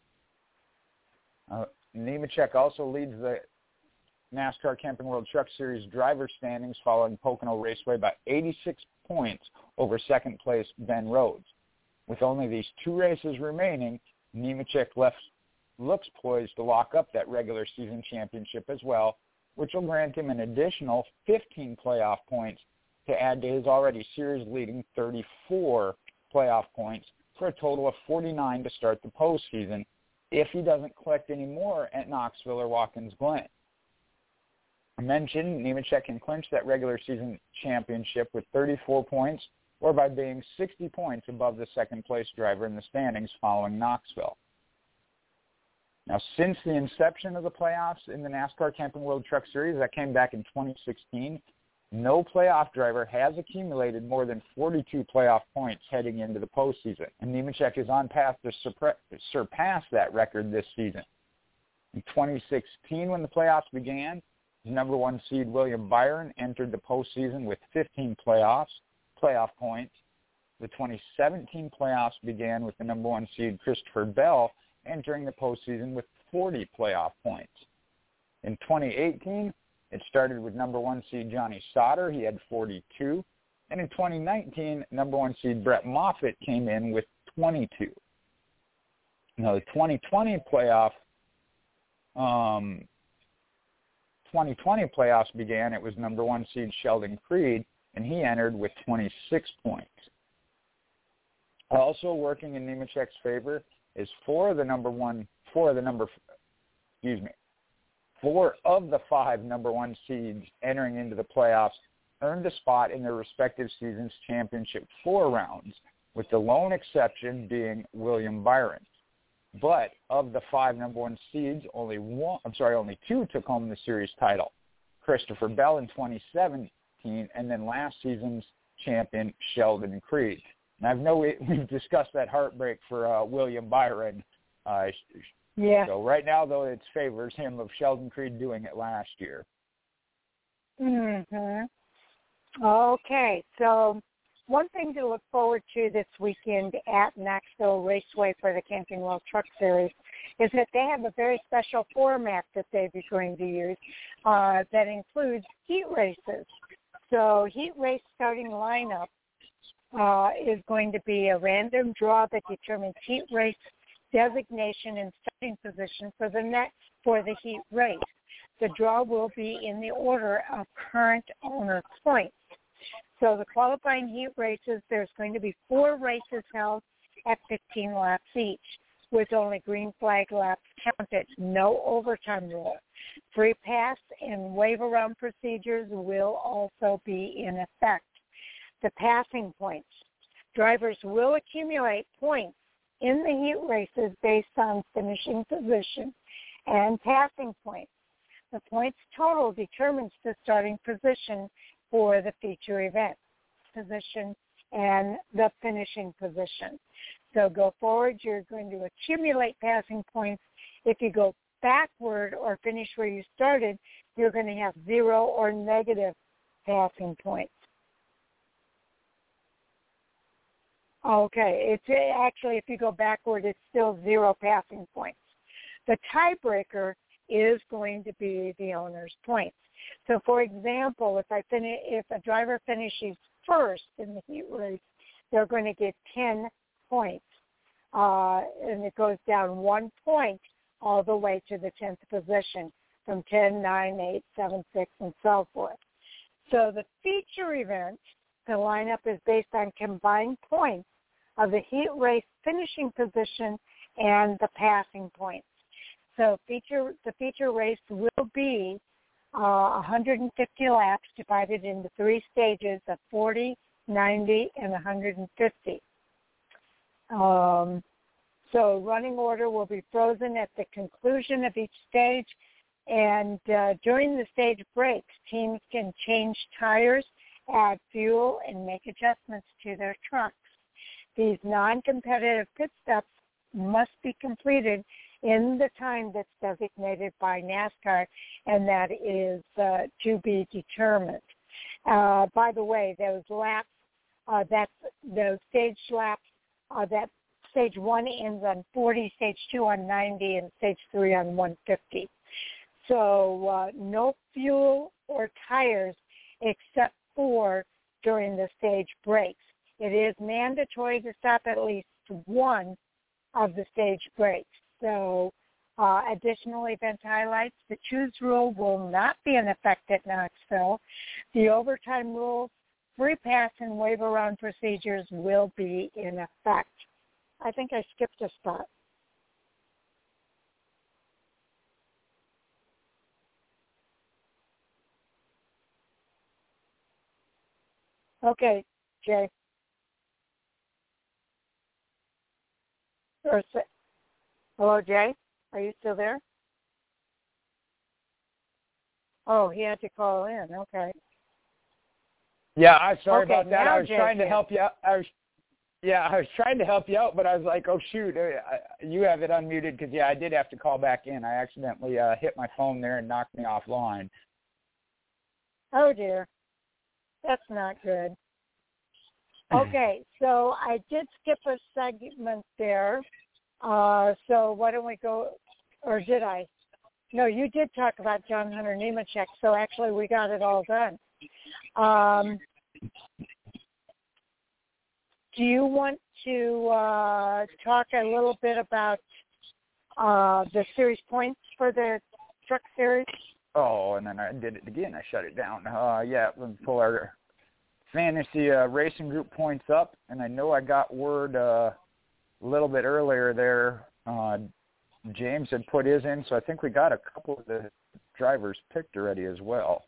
Nemechek also leads the NASCAR Camping World Truck Series driver standings following Pocono Raceway by 86 points over second-place Ben Rhodes. With only these 2 races remaining, Nemechek looks poised to lock up that regular season championship as well, which will grant him an additional 15 playoff points to add to his already series-leading 34 playoff points for a total of 49 to start the postseason if he doesn't collect any more at Knoxville or Watkins Glen. I mentioned Nemechek can clinch that regular season championship with 34 points or by being 60 points above the second-place driver in the standings following Knoxville. Now, since the inception of the playoffs in the NASCAR Camping World Truck Series, that came back in 2016, no playoff driver has accumulated more than 42 playoff points heading into the postseason, and Nemechek is on path to surpass that record this season. In 2016, when the playoffs began, his number 1 seed William Byron entered the postseason with 15 playoff points. The 2017 playoffs began with the number 1 seed Christopher Bell entering the postseason with 40 playoff points. In 2018, It started with number 1 seed Johnny Sauter. He had 42. And in 2019, number 1 seed Brett Moffitt came in with 22. Now, the 2020 playoffs began. It was number 1 seed Sheldon Creed, and he entered with 26 points. Also working in Nemechek's favor is four of the 5 number 1 seeds entering into the playoffs earned a spot in their respective season's championship 4 rounds, with the lone exception being William Byron. But of the 5 number 1 seeds, only 2 took home the series title. Christopher Bell in 2017, and then last season's champion Sheldon Creed. And I know we've discussed that heartbreak for William Byron.
Yeah.
So right now, though, it favors him of Sheldon Creed doing it last year.
Mm-hmm. Okay, so one thing to look forward to this weekend at Knoxville Raceway for the Camping World Truck Series is that they have a very special format that they're going to use that includes heat races. So heat race starting lineup is going to be a random draw that determines heat race designation and starting position for the heat race. The draw will be in the order of current owner points. So the qualifying heat races, there's going to be 4 races held at 15 laps each, with only green flag laps counted, no overtime rule. Free pass and wave around procedures will also be in effect. The passing points. Drivers will accumulate points in the heat races based on finishing position and passing points. The points total determines the starting position for the feature event position and the finishing position. So go forward, you're going to accumulate passing points. If you go backward or finish where you started, you're going to have 0 or negative passing points. Okay, it's actually, if you go backward, it's still 0 passing points. The tiebreaker is going to be the owner's points. So, for example, if a driver finishes first in the heat race, they're going to get 10 points, and it goes down 1 point all the way to the 10th position, from 10, 9, 8, 7, 6, and so forth. So the feature event, the lineup is based on combined points of the heat race finishing position and the passing points. So the feature race will be 150 laps divided into 3 stages of 40, 90, and 150. So running order will be frozen at the conclusion of each stage, and during the stage breaks, teams can change tires, add fuel, and make adjustments to their trucks. These non-competitive pit stops must be completed in the time that's designated by NASCAR, and that is to be determined. By the way, those laps, those stage laps, that stage 1 ends on 40, stage 2 on 90, and stage 3 on 150. So no fuel or tires except for during the stage breaks. It is mandatory to stop at least one of the stage breaks. So additional event highlights, the choose rule will not be in effect at Knoxville. The overtime rules, free pass and wave around procedures will be in effect. I think I skipped a spot. Okay, Jay. Hello, Jay? Are you still there? Oh, he had to call in. Okay.
Yeah, I'm sorry
okay,
about that. I was
Jay
trying to help you out. I was trying to help you out, but I was like, oh, shoot, you have it unmuted because, I did have to call back in. I accidentally hit my phone there and knocked me offline.
Oh, dear. That's not good. Okay, so I did skip a segment there. So why don't we go, or did I? No, you did talk about John Hunter Nemechek, so actually we got it all done. Do you want to talk a little bit about the series points for the truck series?
Oh, and then I did it again. I shut it down. Yeah, let's pull our fantasy racing group points up, and I know I got word a little bit earlier there. James had put his in, so I think we got a couple of the drivers picked already as well.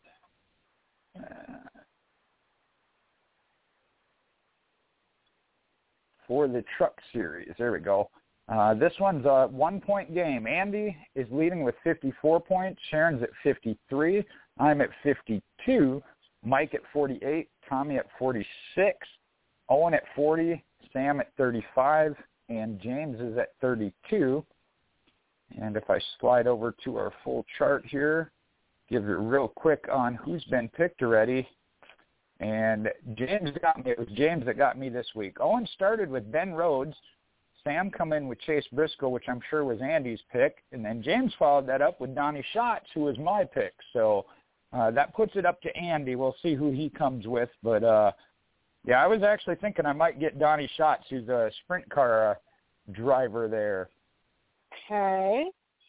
For the truck series, there we go. This one's a 1-point game. Andy is leading with 54 points. Sharon's at 53. I'm at 52. Mike at 48. Tommy at 46. Owen at 40. Sam at 35. And James is at 32. And if I slide over to our full chart here, give you real quick on who's been picked already. And James got me. It was James that got me this week. Owen started with Ben Rhodes. Sam come in with Chase Briscoe, which I'm sure was Andy's pick. And then James followed that up with Donnie Schatz, who was my pick. So that puts it up to Andy. We'll see who he comes with. But, yeah, I was actually thinking I might get Donnie Schatz, who's a sprint car driver there.
Okay.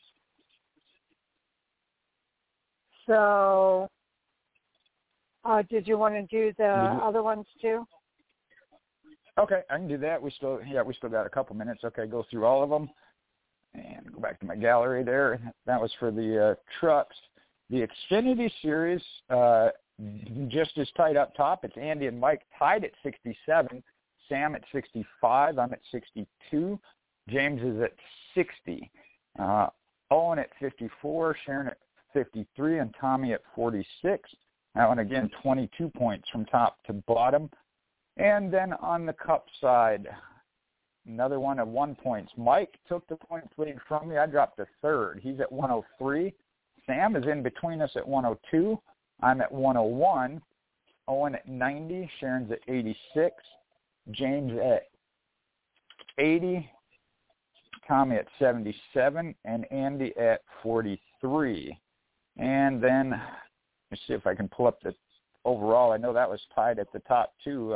So, did you want to do the other ones too?
Okay, I can do that. We still got a couple minutes. Okay, go through all of them and go back to my gallery there. That was for the trucks. The Xfinity Series just is tied up top. It's Andy and Mike tied at 67. Sam at 65. I'm at 62. James is at 60. Owen at 54. Sharon at 53. And Tommy at 46. That one, again, 22 points from top to bottom. And then on the Cup side, another one of 1 point. Mike took the points lead from me. I dropped to third. He's at 103. Sam is in between us at 102. I'm at 101. Owen at 90. Sharon's at 86. James at 80. Tommy at 77. And Andy at 43. And then let's see if I can pull up the overall. I know that was tied at the top too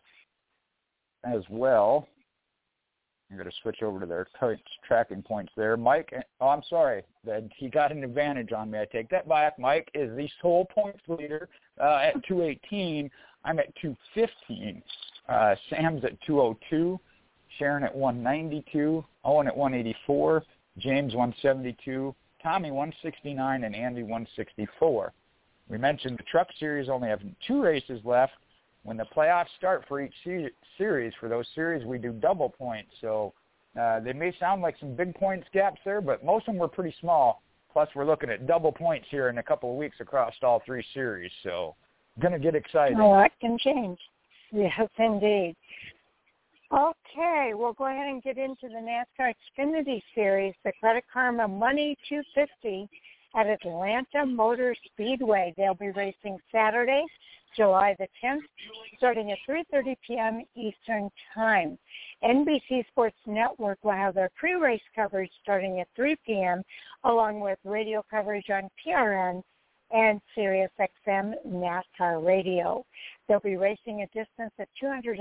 as well. I'm going to switch over to their tracking points there. Mike, I'm sorry. He got an advantage on me. I take that back. Mike is the sole points leader at 218. I'm at 215. Sam's at 202. Sharon at 192. Owen at 184. James 172. Tommy 169. And Andy 164. We mentioned the Truck Series only have 2 races left. When the playoffs start for each series, for those series, we do double points. So they may sound like some big points gaps there, but most of them were pretty small. Plus, we're looking at double points here in a couple of weeks across all 3 series. So going to get exciting.
Oh, that can change. Yes, indeed. Okay, we'll go ahead and get into the NASCAR Xfinity Series, the Credit Karma Money 250 at Atlanta Motor Speedway. They'll be racing Saturday, July the 10th, starting at 3:30 p.m. Eastern Time. NBC Sports Network will have their pre-race coverage starting at 3 p.m., along with radio coverage on PRN and SiriusXM NASCAR Radio. They'll be racing a distance of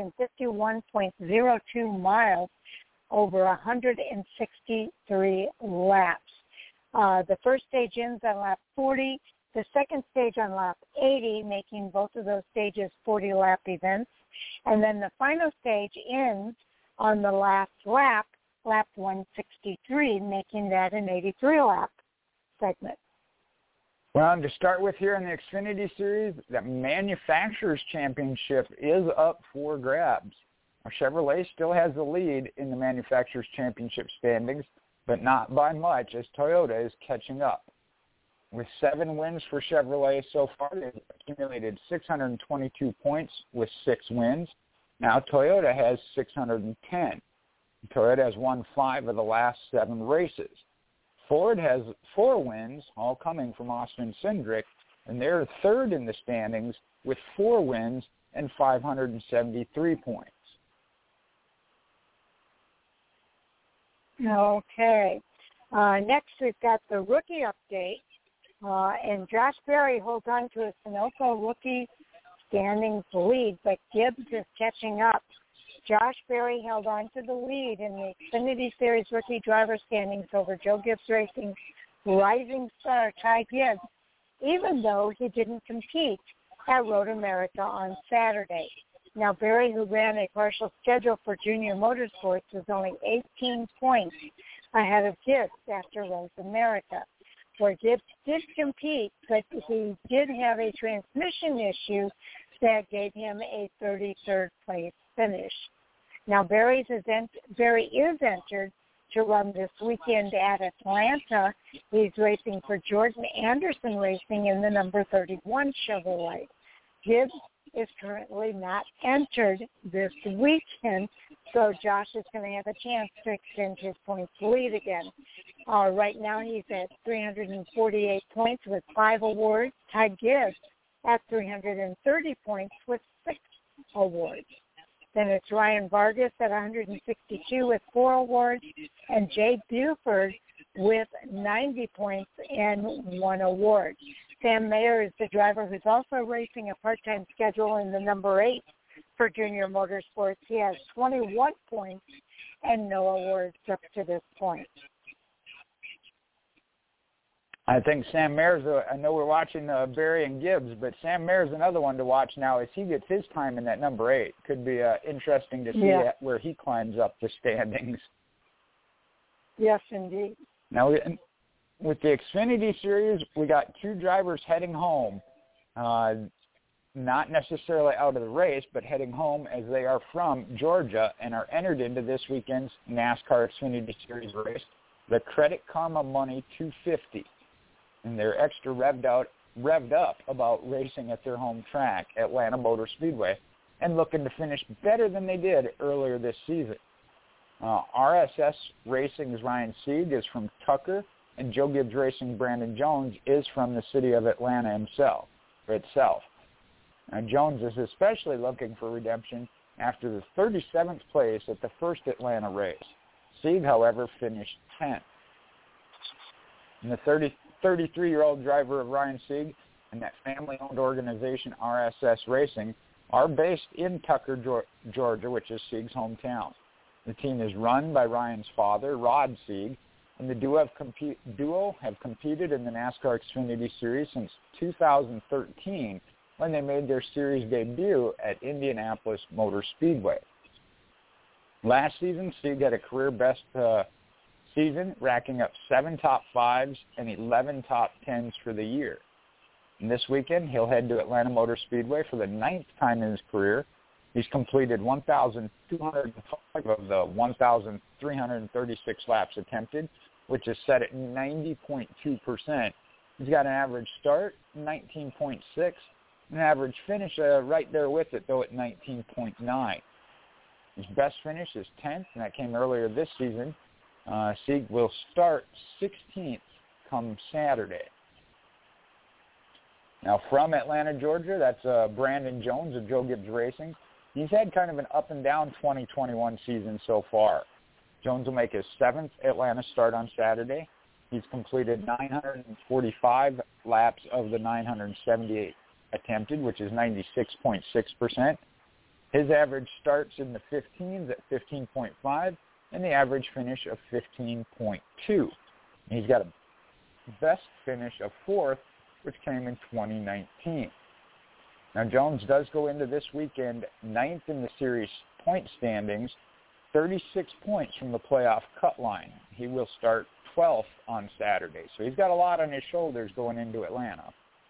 251.02 miles over 163 laps. The first stage ends on lap 40, the second stage on lap 80, making both of those stages 40-lap events. And then the final stage ends on the last lap, lap 163, making that an 83-lap segment.
Well, and to start with here in the Xfinity Series, the Manufacturers' Championship is up for grabs. Chevrolet still has the lead in the Manufacturers' Championship standings, but not by much, as Toyota is catching up. With 7 wins for Chevrolet so far, they've accumulated 622 points with 6 wins. Now Toyota has 610. Toyota has won 5 of the last 7 races. Ford has 4 wins, all coming from Austin Cindric, and they're third in the standings with 4 wins and 573 points.
Okay. Next, we've got the rookie update, and Josh Berry holds on to a Sunoco rookie standings lead, but Gibbs is catching up. Josh Berry held on to the lead in the Xfinity Series rookie driver standings over Joe Gibbs Racing's rising star Ty Gibbs, even though he didn't compete at Road America on Saturday. Now, Berry, who ran a partial schedule for Junior Motorsports, was only 18 points ahead of Gibbs after Road America, where Gibbs did compete, but he did have a transmission issue that gave him a 33rd place finish. Now, Berry is entered to run this weekend at Atlanta. He's racing for Jordan Anderson Racing in the number 31 Chevrolet. Gibbs is currently not entered this weekend, so Josh is going to have a chance to extend his points lead again. Right now he's at 348 points with 5 awards. Ty Gibbs at 330 points with 6 awards. Then it's Ryan Vargas at 162 with 4 awards, and Jay Buford with 90 points and 1 award. Sam Mayer is the driver who's also racing a part-time schedule in the number 8 for Junior Motorsports. He has 21 points and no awards up to this point.
I think Sam Mayer's, I know we're watching Berry and Gibbs, but Sam Mayer's another one to watch now as he gets his time in that number 8. Could be interesting to see where he climbs up the standings.
Yes, indeed.
Now, with the Xfinity Series, we got 2 drivers heading home, not necessarily out of the race, but heading home as they are from Georgia and are entered into this weekend's NASCAR Xfinity Series race, the Credit Karma Money 250. And they're extra revved up about racing at their home track, Atlanta Motor Speedway, and looking to finish better than they did earlier this season. RSS Racing's Ryan Sieg is from Tucker, and Joe Gibbs Racing Brandon Jones is from the city of Atlanta itself. Now, Jones is especially looking for redemption after the 37th place at the first Atlanta race. Sieg, however, finished 10th. And the 33-year-old driver of Ryan Sieg and that family-owned organization, RSS Racing, are based in Tucker, Georgia, which is Sieg's hometown. The team is run by Ryan's father, Rod Sieg, and the duo have competed in the NASCAR Xfinity Series since 2013 when they made their series debut at Indianapolis Motor Speedway. Last season, Sieg had a career-best season, racking up 7 top 5s and 11 top 10s for the year. And this weekend, he'll head to Atlanta Motor Speedway for the 9th time in his career. He's completed 1,205 of the 1,336 laps attempted, which is set at 90.2%. He's got an average start, 19.6, an average finish right there with it, though, at 19.9. His best finish is 10th, and that came earlier this season. Sieg will start 16th come Saturday. Now, from Atlanta, Georgia, that's Brandon Jones of Joe Gibbs Racing. He's had kind of an up-and-down 2021 season so far. Jones will make his 7th Atlanta start on Saturday. He's completed 945 laps of the 978 attempted, which is 96.6%. His average starts in the 15s at 15.5, and the average finish of 15.2. He's got a best finish of 4th, which came in 2019. Now, Jones does go into this weekend 9th in the series point standings, 36 points from the playoff cut line. He will start 12th on Saturday. So he's got a lot on his shoulders going into Atlanta.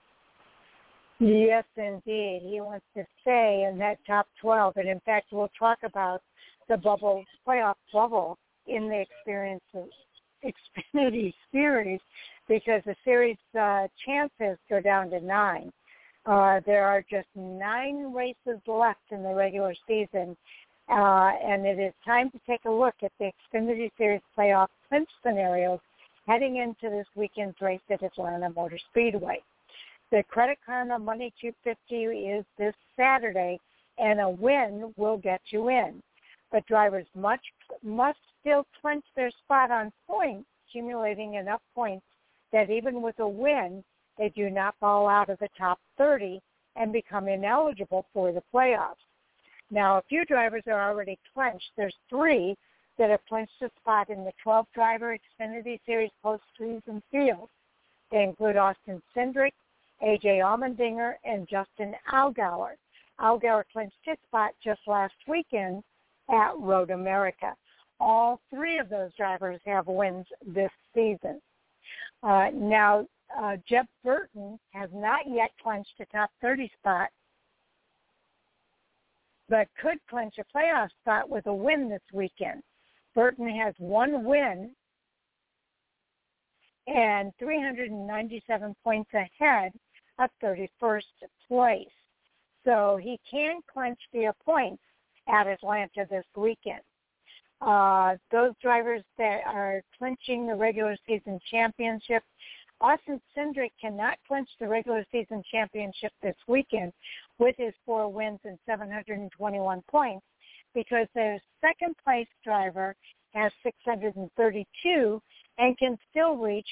Yes, indeed. He wants to stay in that top 12. And, in fact, we'll talk about the playoff bubble in the Xfinity Series because the series chances go down to 9. There are just 9 races left in the regular season, and it is time to take a look at the Xfinity Series playoff clinch scenarios heading into this weekend's race at Atlanta Motor Speedway. The Credit Karma Money 250 is this Saturday, and a win will get you in. But drivers must still clinch their spot on points accumulating enough points that even with a win, they do not fall out of the top 30 and become ineligible for the playoffs. Now, a few drivers are already clinched. There's 3 that have clinched a spot in the 12-driver Xfinity Series postseason field. They include Austin Cindric, A.J. Allmendinger, and Justin Allgaier. Allgaier clinched his spot just last weekend at Road America. All 3 of those drivers have wins this season. Now, Jeb Burton has not yet clinched a top 30 spot, but could clinch a playoff spot with a win this weekend. Burton has 1 win and 397 points ahead of 31st place. So he can clinch the points at Atlanta this weekend. Those drivers that are clinching the regular season championship, Austin Cindric cannot clinch the regular season championship this weekend with his 4 wins and 721 points because their second place driver has 632 and can still reach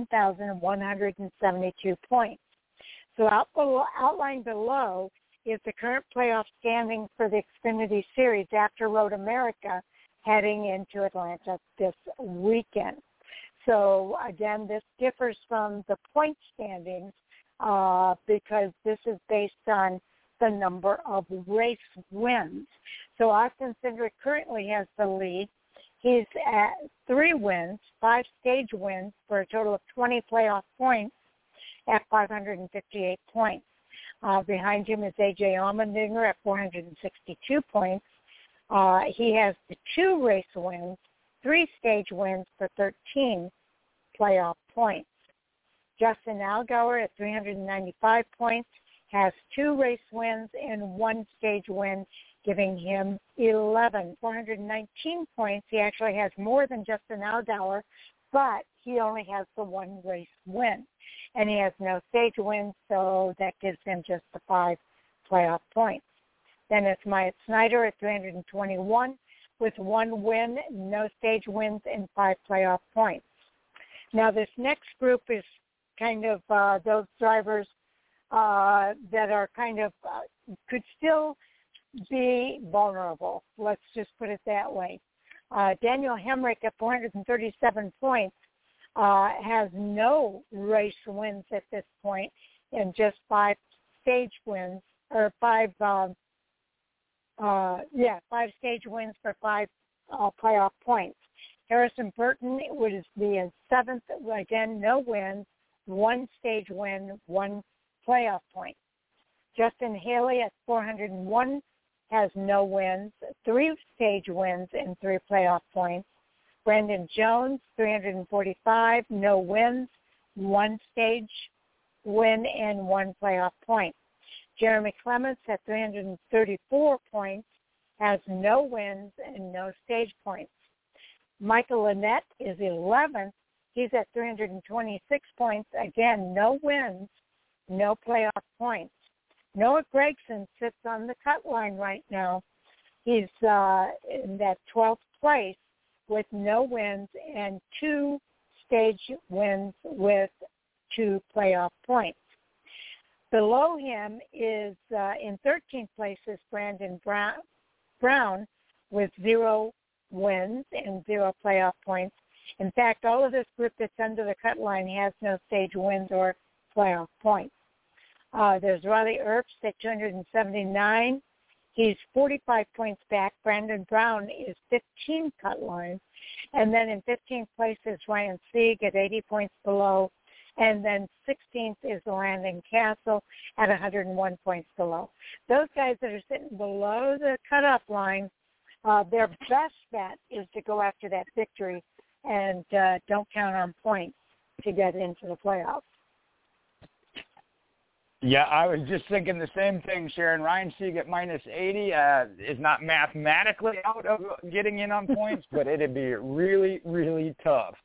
1,172 points. So outlined below is the current playoff standing for the Xfinity Series after Road America heading into Atlanta this weekend. So, again, this differs from the point standings because this is based on the number of race wins. So Austin Cindric currently has the lead. He's at 3 wins, 5 stage wins for a total of 20 playoff points at 558 points. Behind him is A.J. Allmendinger at 462 points. He has the 2 race wins, 3 stage wins for 13 playoff points. Justin Allgaier at 395 points has 2 race wins and 1 stage win, giving him 419 points. He actually has more than Justin Allgaier, but he only has the 1 race win. And he has no stage wins, so that gives him just the 5 playoff points. Then it's Myatt Snider at 321 with 1 win, no stage wins, and 5 playoff points. Now this next group is kind of those drivers that are kind of could still be vulnerable. Let's just put it that way. Daniel Hemrick at 437 points has no race wins at this point and just 5 stage wins, or 5 stage wins for 5 playoff points. Harrison Burton would be in 7th, again, no wins, 1 stage win, 1 playoff point. Justin Haley at 401 has no wins, 3 stage wins, and 3 playoff points. Brandon Jones, 345, no wins, 1 stage win, and 1 playoff point. Jeremy Clements at 334 points has no wins and no stage points. Michael Lynette is 11th. He's at 326 points. Again, no wins, no playoff points. Noah Gragson sits on the cut line right now. He's in that 12th place with no wins and 2 stage wins with 2 playoff points. Below him is in 13th place is Brandon Brown with 0 wins and 0 playoff points. In fact, all of this group that's under the cut line has no stage wins or playoff points. There's Riley Earps at 279. He's 45 points back. Brandon Brown is 15 cut line. And then in 15th place is Ryan Sieg at 80 points below. And then 16th is Landon Castle at 101 points below. Those guys that are sitting below the cutoff line, their best bet is to go after that victory and don't count on points to get into the playoffs.
Yeah, I was just thinking the same thing, Sharon. Ryan Sieg at minus 80 is not mathematically out of getting in on points, but it'd be really, really tough.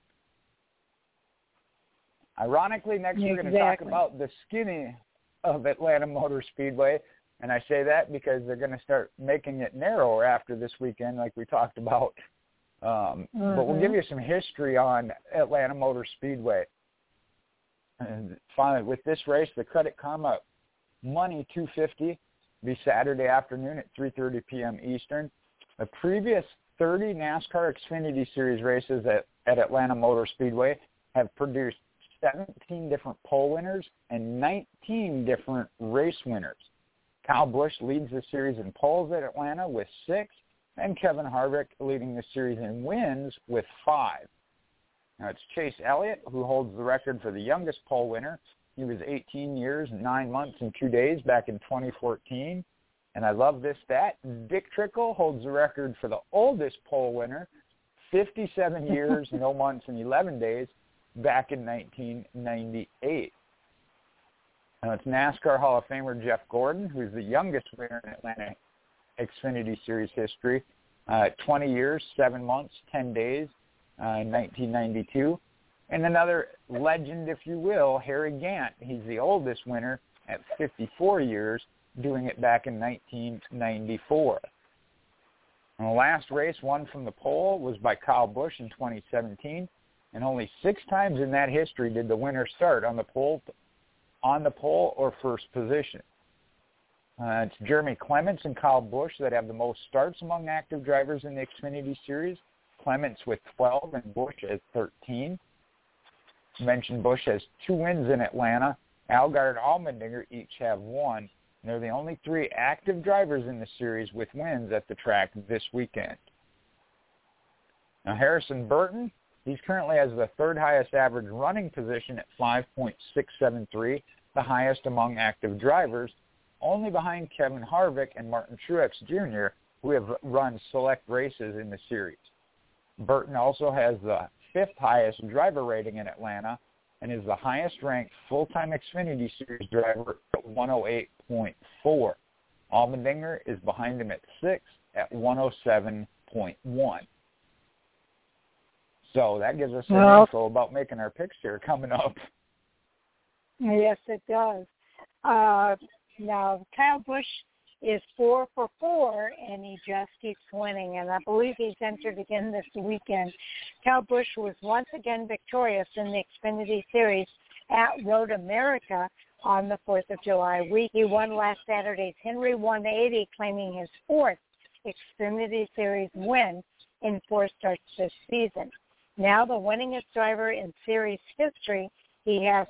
Ironically, next we're going to talk about the skinny of Atlanta Motor Speedway, and I say that because they're going to start making it narrower after this weekend, like we talked about But we'll give you some history on Atlanta Motor Speedway. And finally, with this race, the Credit Karma Money 250 will be Saturday afternoon at 3:30 p.m. Eastern. The previous 30 NASCAR Xfinity Series races at Atlanta Motor Speedway have produced 17 different pole winners and 19 different race winners. Kyle Busch leads the series in poles at Atlanta with 6, and Kevin Harvick leading the series in wins with 5. Now it's Chase Elliott who holds the record for the youngest pole winner. He was 18 years, 9 months, and 2 days back in 2014. And I love this stat. Dick Trickle holds the record for the oldest pole winner, 57 years, no months, and 11 days, back in 1998. Now it's NASCAR Hall of Famer Jeff Gordon, who's the youngest winner in Atlanta Xfinity Series history, 20 years, 7 months, 10 days, in 1992. And another legend, if you will, Harry Gant. He's the oldest winner at 54 years, doing it back in 1994. And the last race won from the pole was by Kyle Busch in 2017, and only 6 times in that history did the winner start on the pole or first position. It's Jeremy Clements and Kyle Busch that have the most starts among active drivers in the Xfinity Series. Clements with 12 and Busch has 13. Mentioned Busch has 2 wins in Atlanta. Allgaier and Allmendinger each have 1. They're the only 3 active drivers in the series with wins at the track this weekend. Now Harrison Burton, he's currently has the 3rd highest average running position at 5.673, the highest among active drivers, only behind Kevin Harvick and Martin Truex Jr., who have run select races in the series. Burton also has the 5th highest driver rating in Atlanta and is the highest-ranked full-time Xfinity Series driver at 108.4. Allmendinger is behind him at 6 at 107.1. So that gives us some info about making our picks here coming up.
Yes, it does. Now, Kyle Busch is 4 for 4, and he just keeps winning. And I believe he's entered again this weekend. Kyle Busch was once again victorious in the Xfinity Series at Road America on the 4th of July week. He won last Saturday's Henry 180, claiming his 4th Xfinity Series win in 4 starts this season. Now the winningest driver in series history, he has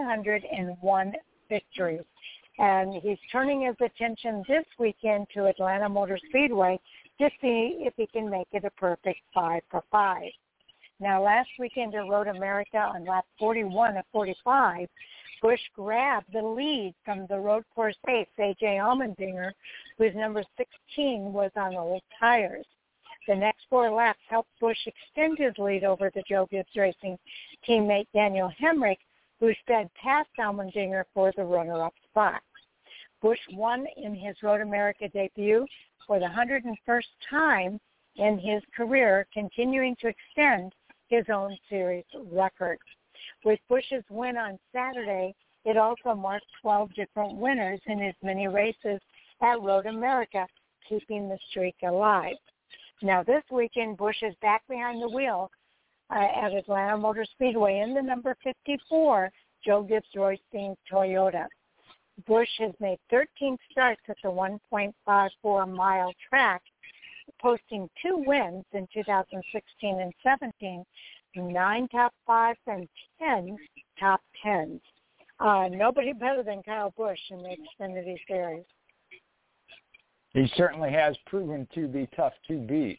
101 victories. And he's turning his attention this weekend to Atlanta Motor Speedway to see if he can make it a perfect 5 for 5. Now, last weekend at Road America on lap 41 of 45, Busch grabbed the lead from the road course ace, A.J. Allmendinger, whose number 16 was on old tires. The next 4 laps helped Busch extend his lead over the Joe Gibbs Racing teammate Daniel Hemrick, who sped past Allmendinger for the runner-up spot. Busch won in his Road America debut for the 101st time in his career, continuing to extend his own series record. With Busch's win on Saturday, it also marked 12 different winners in his many races at Road America, keeping the streak alive. Now this weekend, Busch is back behind the wheel at Atlanta Motor Speedway in the number 54 Joe Gibbs Racing Toyota. Busch has made 13 starts at the 1.54-mile track, posting 2 wins in 2016 and 17, 9 top 5s and 10 top 10s. Nobody better than Kyle Busch in the Xfinity Series.
He certainly has proven to be tough to beat.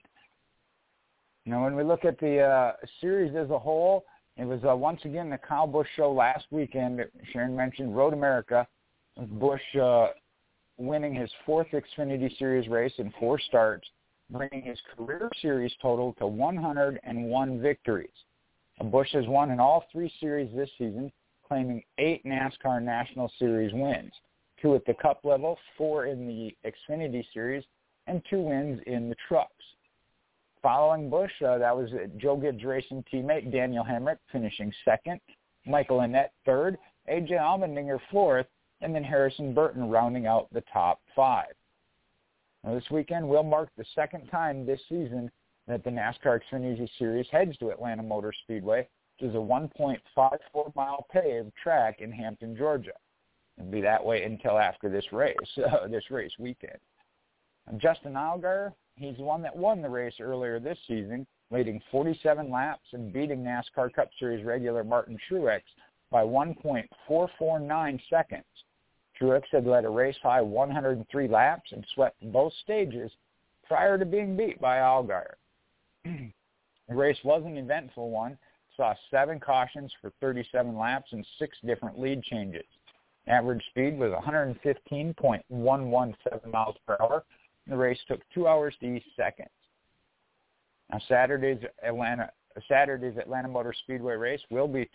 Now, when we look at the series as a whole, it was once again the Kyle Busch show last weekend. Sharon mentioned Road America. Busch winning his 4th Xfinity Series race in 4 starts, bringing his career series total to 101 victories. Busch has won in all 3 series this season, claiming 8 NASCAR National Series wins, 2 at the Cup level, 4 in the Xfinity Series, and 2 wins in the trucks. Following Busch, that was Joe Gibbs Racing teammate Daniel Hemrick finishing 2nd, Michael Annett 3rd, A.J. Allmendinger 4th, and then Harrison Burton rounding out the top 5. Now, this weekend will mark the 2nd time this season that the NASCAR Xfinity Series heads to Atlanta Motor Speedway, which is a 1.54-mile paved track in Hampton, Georgia. It'll be that way until after this race weekend. And Justin Allgaier, he's the one that won the race earlier this season, leading 47 laps and beating NASCAR Cup Series regular Martin Truex by 1.449 seconds. Truex had led a race-high 103 laps and swept both stages prior to being beat by Allgaier. The race was an eventful one. Saw 7 cautions for 37 laps and 6 different lead changes. Average speed was 115.117 miles per hour. The race took 2 hours to each second. Now, Saturday's Atlanta Motor Speedway race will be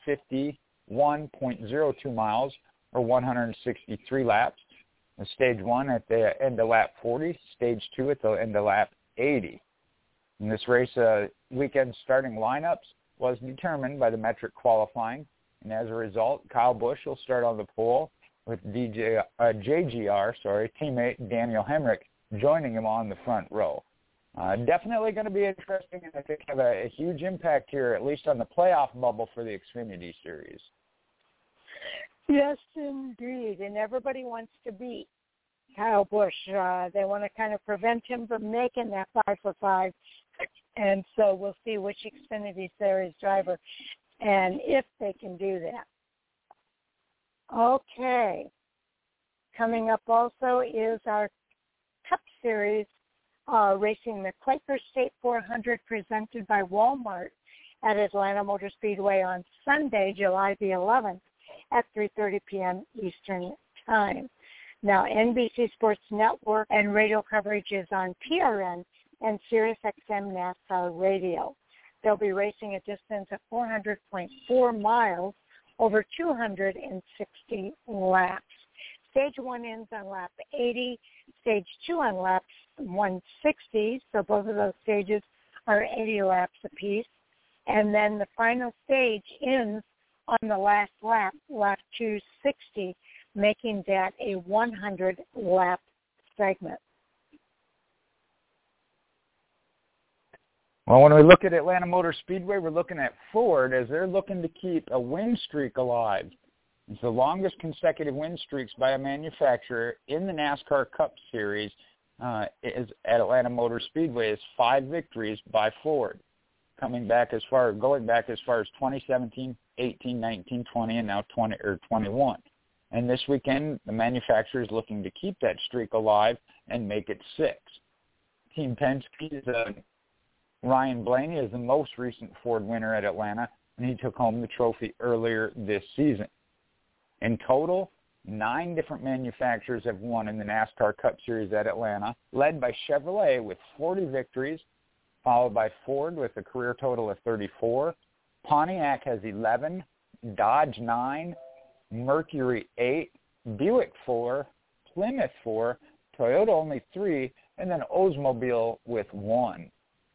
251.02 miles, or 163 laps. The Stage 1 at the end of lap 40, Stage 2 at the end of lap 80. In this race, weekend starting lineups was determined by the metric qualifying, and as a result, Kyle Busch will start on the pole with JGR teammate Daniel Hemrick joining him on the front row. Definitely going to be interesting, and I think have a huge impact here, at least on the playoff bubble for the Xfinity Series.
Yes, indeed, and everybody wants to beat Kyle Busch. They want to kind of prevent him from making that 5 for 5, and so we'll see which Xfinity Series driver and if they can do that. Okay. Coming up also is our Cup Series racing the Quaker State 400 presented by Walmart at Atlanta Motor Speedway on Sunday, July the 11th at 3:30 p.m. Eastern Time. Now, NBC Sports Network and radio coverage is on PRN and SiriusXM NASCAR Radio. They'll be racing a distance of 400.4 miles over 260 laps. Stage 1 ends on lap 80, Stage 2 on lap 160, so both of those stages are 80 laps apiece. And then the final stage ends on the last lap, lap 260, making that a 100-lap segment.
Well, when we look at Atlanta Motor Speedway, we're looking at Ford as they're looking to keep a win streak alive. It's the longest consecutive win streaks by a manufacturer in the NASCAR Cup Series is at Atlanta Motor Speedway is 5 victories by Ford, going back as far as 2017, 18, 19, 20, and now 21. And this weekend, the manufacturer is looking to keep that streak alive and make it 6. Team Penske's Ryan Blaney is the most recent Ford winner at Atlanta, and he took home the trophy earlier this season. In total, 9 different manufacturers have won in the NASCAR Cup Series at Atlanta, led by Chevrolet with 40 victories, followed by Ford with a career total of 34. Pontiac has 11, Dodge 9, Mercury 8, Buick 4, Plymouth 4, Toyota only 3, and then Oldsmobile with 1.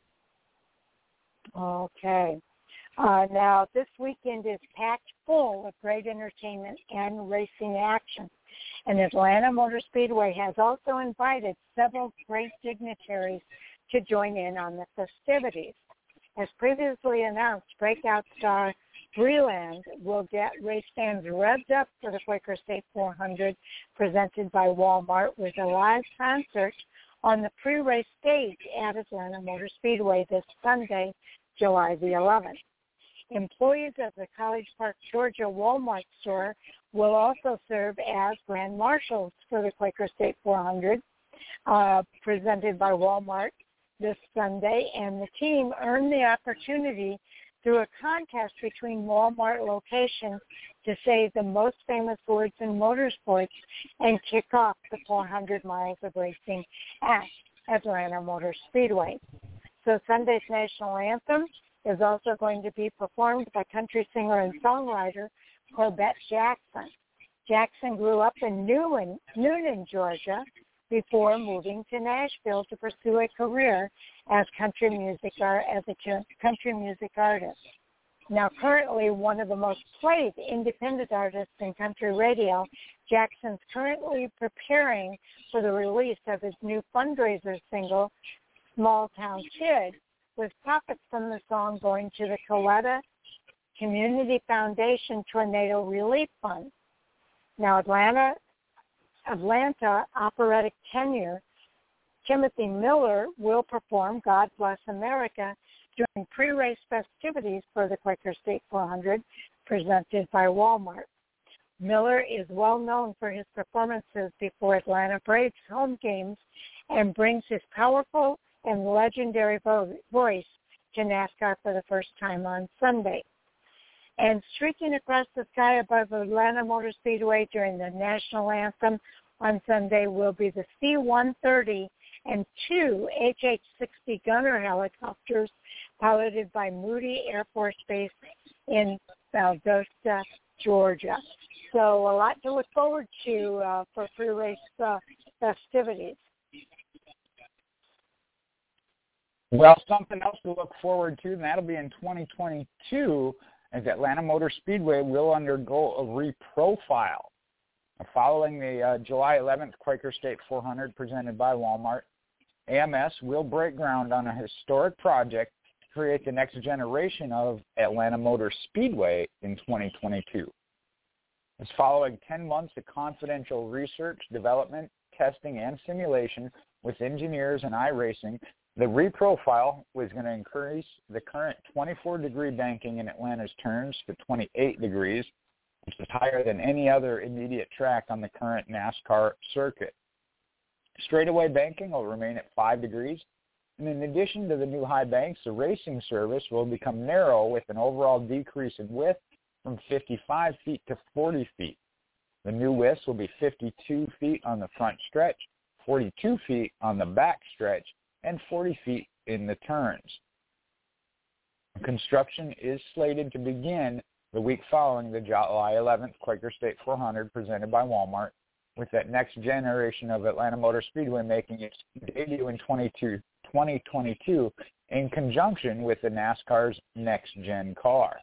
Okay. Now, this weekend is packed full of great entertainment and racing action. And Atlanta Motor Speedway has also invited several great dignitaries to join in on the festivities. As previously announced, breakout star Breland will get race fans revved up for the Quaker State 400 presented by Walmart with a live concert on the pre-race stage at Atlanta Motor Speedway this Sunday, July the 11th. Employees of the College Park, Georgia Walmart store will also serve as grand marshals for the Quaker State 400 presented by Walmart this Sunday, and the team earned the opportunity through a contest between Walmart locations to say the most famous words in motorsports and kick off the 400 miles of racing at Atlanta Motor Speedway. So Sunday's national anthem is also going to be performed by country singer and songwriter Corbett Jackson. Jackson grew up in Noonan, Georgia, before moving to Nashville to pursue a career as a country music artist. Now, currently one of the most played independent artists in country radio, Jackson's currently preparing for the release of his new fundraiser single, Small Town Kid, with profits from the song going to the Coletta Community Foundation Tornado Relief Fund. Now, Atlanta operatic tenor Timothy Miller will perform God Bless America during pre-race festivities for the Quaker State 400 presented by Walmart. Miller is well known for his performances before Atlanta Braves home games and brings his powerful and legendary voice to NASCAR for the first time on Sunday. And streaking across the sky above Atlanta Motor Speedway during the national anthem on Sunday will be the C-130 and two HH-60 Gunner helicopters piloted by Moody Air Force Base in Valdosta, Georgia. So a lot to look forward to for pre-race festivities.
Well, something else to look forward to, and that'll be in 2022, as Atlanta Motor Speedway will undergo a reprofile. Following the July 11th Quaker State 400 presented by Walmart, AMS will break ground on a historic project to create the next generation of Atlanta Motor Speedway in 2022. It's following 10 months of confidential research, development, testing, and simulation with engineers and iRacing. The reprofile was going to increase the current 24-degree banking in Atlanta's turns to 28 degrees, which is higher than any other immediate track on the current NASCAR circuit. Straightaway banking will remain at 5 degrees, and in addition to the new high banks, the racing service will become narrow with an overall decrease in width from 55 feet to 40 feet. The new widths will be 52 feet on the front stretch, 42 feet on the back stretch, and 40 feet in the turns. Construction is slated to begin the week following the July 11th Quaker State 400 presented by Walmart, with that next generation of Atlanta Motor Speedway making its debut in 2022 in conjunction with the NASCAR's next-gen car.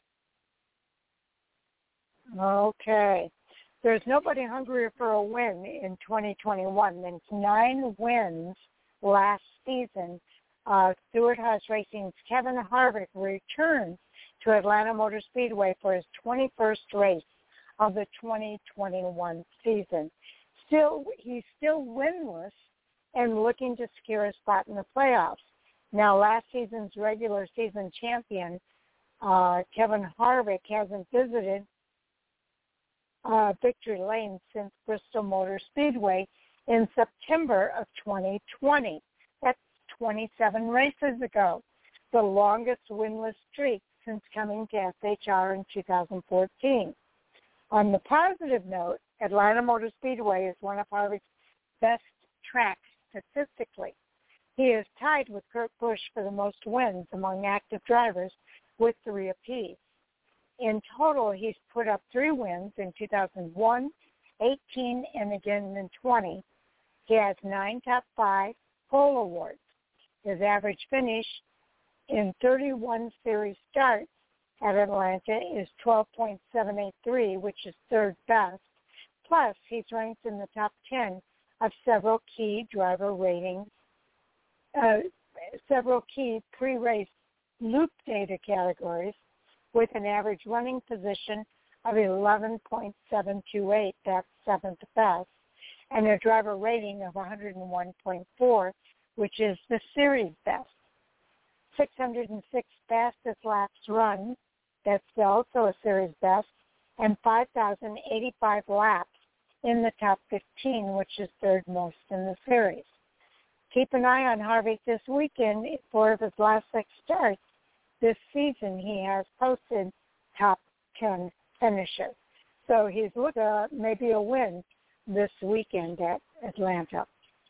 Okay. There's nobody hungrier for a win in 2021 than 9 wins last season. Stewart-Haas Racing's Kevin Harvick returns to Atlanta Motor Speedway for his 21st race of the 2021 season. He's still winless and looking to secure a spot in the playoffs. Now, last season's regular season champion, Kevin Harvick, hasn't visited Victory Lane since Bristol Motor Speedway in September of 2020. That's 27 races ago, the longest winless streak since coming to SHR in 2014. On the positive note, Atlanta Motor Speedway is one of Harvick's best tracks statistically. He is tied with Kurt Busch for the most wins among active drivers with 3 apiece. In total, he's put up 3 wins in 2001, 18, and again in 20. He has 9 top 5 pole awards. His average finish in 31 series starts at Atlanta is 12.783, which is 3rd best. Plus, he's ranked in the top 10 of several key driver ratings, several key pre-race loop data categories, with an average running position of 11.728, that's 7th best, and a driver rating of 101.4, which is the series best. 606 fastest laps run, that's also a series best, and 5,085 laps in the top 15, which is 3rd most in the series. Keep an eye on Harvick this weekend. 4 of his last 6 starts this season, he has posted top 10 finishes. So he's looking at maybe a win this weekend at Atlanta.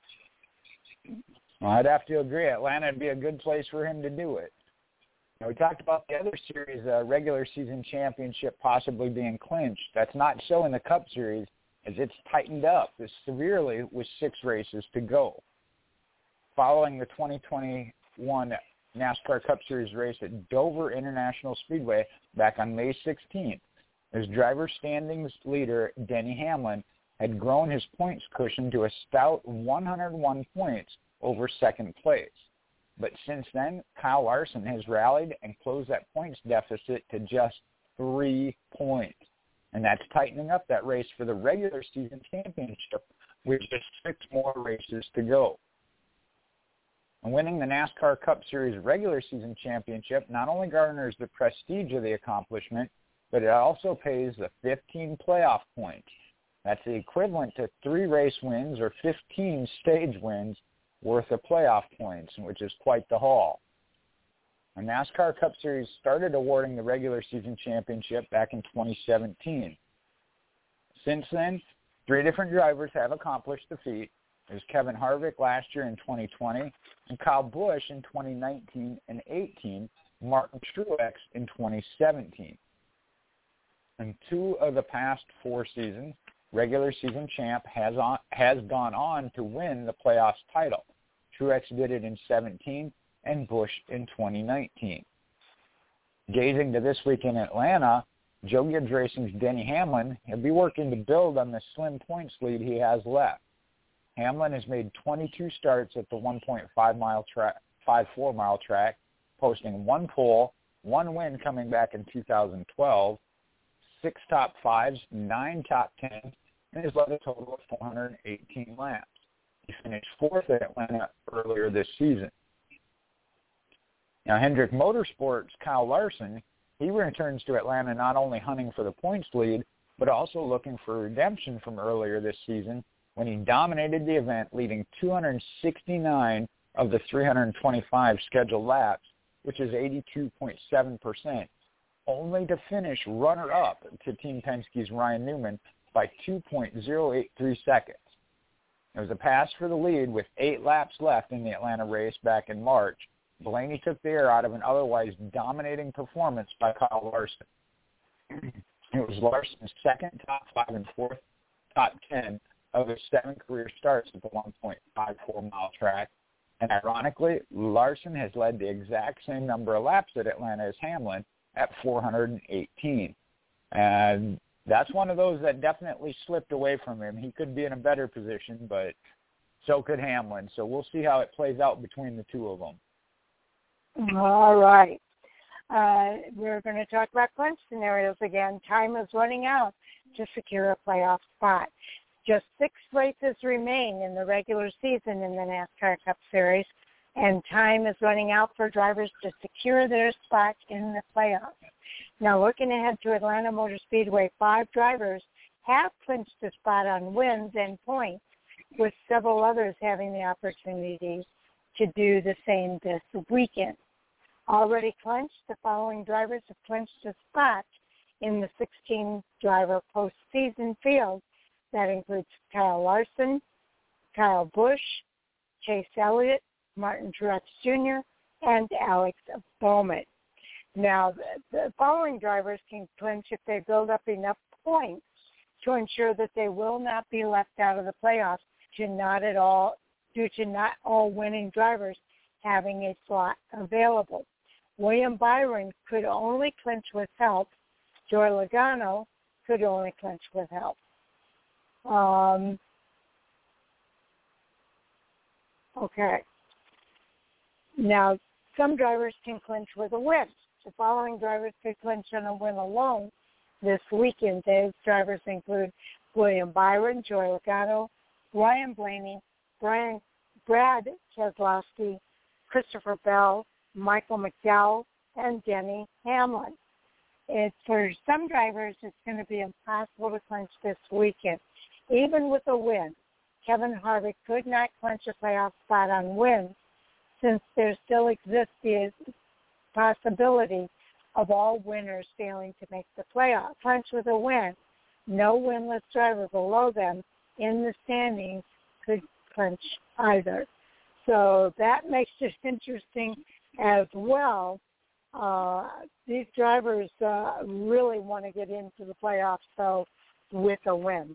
Well, I'd have to agree. Atlanta would be a good place for him to do it. Now, we talked about the other series, regular season championship possibly being clinched. That's not so in the Cup Series, as it's tightened up severely with 6 races to go. Following the 2021 NASCAR Cup Series race at Dover International Speedway back on May 16th, as driver standings leader Denny Hamlin had grown his points cushion to a stout 101 points over 2nd place. But since then, Kyle Larson has rallied and closed that points deficit to just 3 points. And that's tightening up that race for the regular season championship with just 6 more races to go. And winning the NASCAR Cup Series regular season championship not only garners the prestige of the accomplishment, but it also pays the 15 playoff points. That's the equivalent to 3 race wins or 15 stage wins worth of playoff points, which is quite the haul. The NASCAR Cup Series started awarding the regular season championship back in 2017. Since then, 3 different drivers have accomplished the feat. There's Kevin Harvick last year in 2020, and Kyle Busch in 2019 and 18, Martin Truex in 2017. In 2 of the past 4 seasons, regular season champ has gone on to win the playoffs title. Truex did it in 17 and Busch in 2019. Gazing to this week in Atlanta, Joe Gibbs Racing's Denny Hamlin will be working to build on the slim points lead he has left. Hamlin has made 22 starts at the 1.54 mile track, posting 1 pole, 1 win coming back in 2012, 6 top 5s, 9 top 10s, and has led a total of 418 laps. He finished 4th at Atlanta earlier this season. Now, Hendrick Motorsports' Kyle Larson, he returns to Atlanta not only hunting for the points lead, but also looking for redemption from earlier this season when he dominated the event, leading 269 of the 325 scheduled laps, which is 82.7%, only to finish runner-up to Team Penske's Ryan Newman by 2.083 seconds. It was a pass for the lead with 8 laps left in the Atlanta race back in March. Blaney took the air out of an otherwise dominating performance by Kyle Larson. It was Larson's 2nd top 5 and 4th top 10 of his 7 career starts at the 1.54 mile track. And ironically, Larson has led the exact same number of laps at Atlanta as Hamlin at 418. And that's one of those that definitely slipped away from him. He could be in a better position, but so could Hamlin. So we'll see how it plays out between the 2 of them.
All right. We're going to talk about clinch scenarios again. Time is running out to secure a playoff spot. Just 6 races remain in the regular season in the NASCAR Cup Series, and time is running out for drivers to secure their spot in the playoffs. Now, looking ahead to Atlanta Motor Speedway, 5 drivers have clinched a spot on wins and points, with several others having the opportunity to do the same this weekend. Already clinched, the following drivers have clinched a spot in the 16-driver postseason field. That includes Kyle Larson, Kyle Busch, Chase Elliott, Martin Truex Jr., and Alex Bowman. Now, the following drivers can clinch if they build up enough points to ensure that they will not be left out of the playoffs due to not all winning drivers having a slot available. William Byron could only clinch with help. Joey Logano could only clinch with help. Okay. Now, some drivers can clinch with a win. The following drivers could clinch on a win alone this weekend. Those drivers include William Byron, Joey Logano, Ryan Blaney, Brad Keselowski, Christopher Bell, Michael McDowell, and Denny Hamlin. For some drivers, it's going to be impossible to clinch this weekend. Even with a win, Kevin Harvick could not clinch a playoff spot on wins, since there still exists the possibility of all winners failing to make the playoff. Clinch with a win, no winless driver below them in the standings could clinch either. So that makes it interesting as well. These drivers really want to get into the playoffs, so with a win.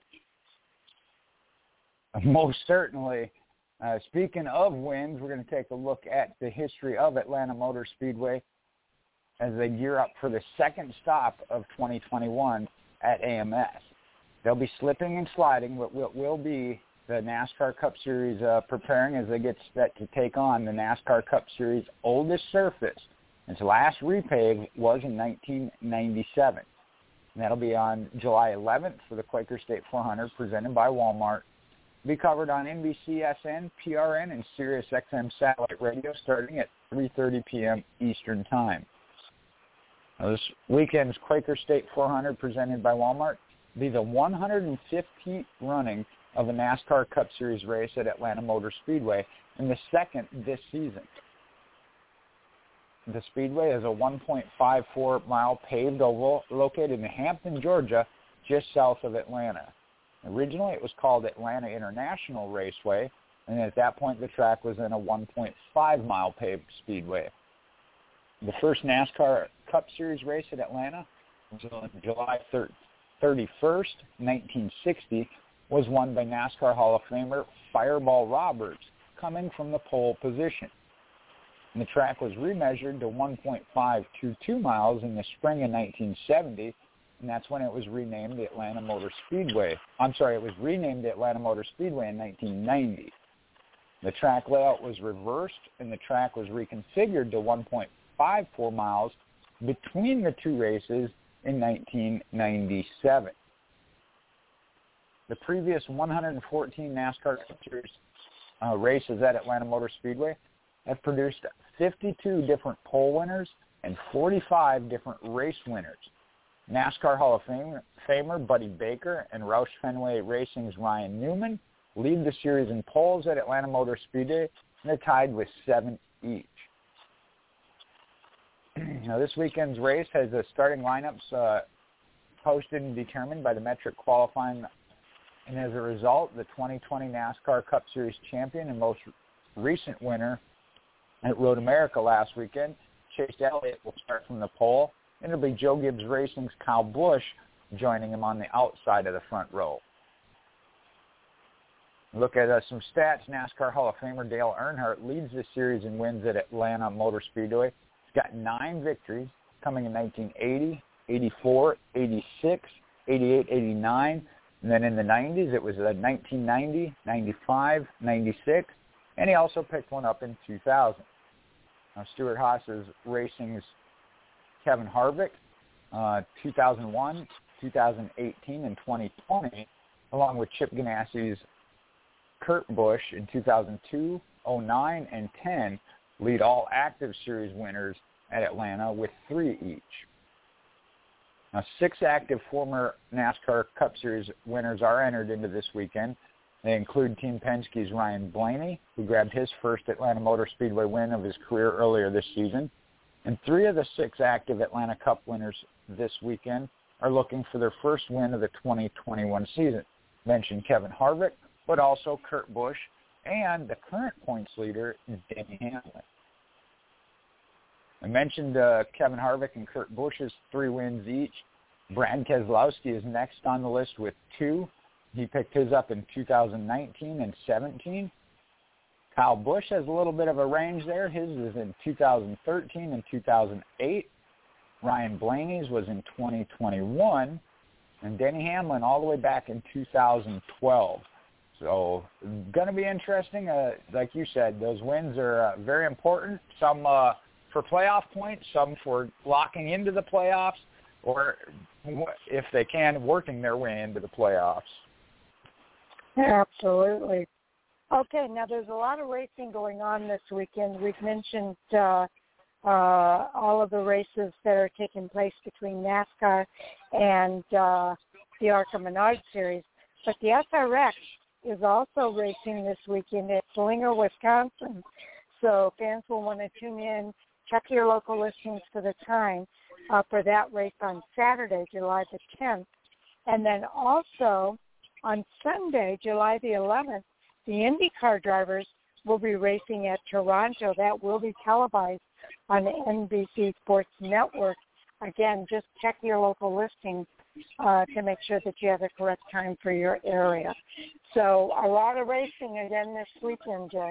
Most certainly. Speaking of wins, we're going to take a look at the history of Atlanta Motor Speedway as they gear up for the 2nd stop of 2021 at AMS. They'll be slipping and sliding, but will be the NASCAR Cup Series preparing as they get set to take on the NASCAR Cup Series oldest surface. Its last repave was in 1997. And that'll be on July 11th for the Quaker State 400 presented by Walmart. It'll be covered on NBCSN, PRN, and Sirius XM satellite radio starting at 3:30 p.m. Eastern Time. Now, this weekend's Quaker State 400 presented by Walmart will be the 115th running of a NASCAR Cup Series race at Atlanta Motor Speedway and the second this season. The Speedway is a 1.54-mile paved oval located in Hampton, Georgia, just south of Atlanta. Originally, it was called Atlanta International Raceway, and at that point, the track was in a 1.5-mile paved speedway. The first NASCAR Cup Series race at Atlanta was on July 31st, 1960, was won by NASCAR Hall of Famer Fireball Roberts, coming from the pole position. And the track was remeasured to 1.522 miles in the spring of 1970, and that's when it was renamed the Atlanta Motor Speedway. It was renamed the Atlanta Motor Speedway in 1990. The track layout was reversed, and the track was reconfigured to 1.54 miles between the two races in 1997. The previous 114 NASCAR Cup Series races at Atlanta Motor Speedway have produced 52 different pole winners and 45 different race winners. NASCAR Hall of Famer Buddy Baker and Roush Fenway Racing's Ryan Newman lead the series in poles at Atlanta Motor Speedway, and they're tied with 7 each. Now, this weekend's race has the starting lineups posted and determined by the Metric Qualifying, and as a result, the 2020 NASCAR Cup Series champion and most recent winner at Road America last weekend, Chase Elliott, will start from the pole, and it'll be Joe Gibbs Racing's Kyle Busch joining him on the outside of the front row. Look at some stats. NASCAR Hall of Famer Dale Earnhardt leads the series in wins at Atlanta Motor Speedway. He's got 9 victories coming in 1980, 84, 86, 88, 89, and then in the 90s it was 1990, 95, 96, and he also picked one up in 2000. Now, Stewart Haas is Racing's Kevin Harvick, 2001, 2018, and 2020, along with Chip Ganassi's Kurt Busch in 2002, 09, and 10, lead all active series winners at Atlanta with 3 each. Now, 6 active former NASCAR Cup Series winners are entered into this weekend. They include Team Penske's Ryan Blaney, who grabbed his first Atlanta Motor Speedway win of his career earlier this season. And 3 of the 6 active Atlanta Cup winners this weekend are looking for their first win of the 2021 season. Mentioned Kevin Harvick, but also Kurt Busch and the current points leader, Denny Hamlin. I mentioned Kevin Harvick and Kurt Busch's 3 wins each. Brad Keselowski is next on the list with 2. He picked his up in 2019 and 17. Kyle Busch has a little bit of a range there. His is in 2013 and 2008. Ryan Blaney's was in 2021. And Denny Hamlin all the way back in 2012. So going to be interesting. Like you said, those wins are very important. Some for playoff points, some for locking into the playoffs, or if they can, working their way into the playoffs.
Absolutely. Okay, now there's a lot of racing going on this weekend. We've mentioned all of the races that are taking place between NASCAR and the ARCA Menard Series. But the SRX is also racing this weekend at Slinger, Wisconsin. So fans will want to tune in, check your local listings for the time for that race on Saturday, July the 10th. And then also on Sunday, July the 11th, the IndyCar drivers will be racing at Toronto. That will be televised on the NBC Sports Network. Again, just check your local listings to make sure that you have the correct time for your area. So a lot of racing again this weekend, Jay.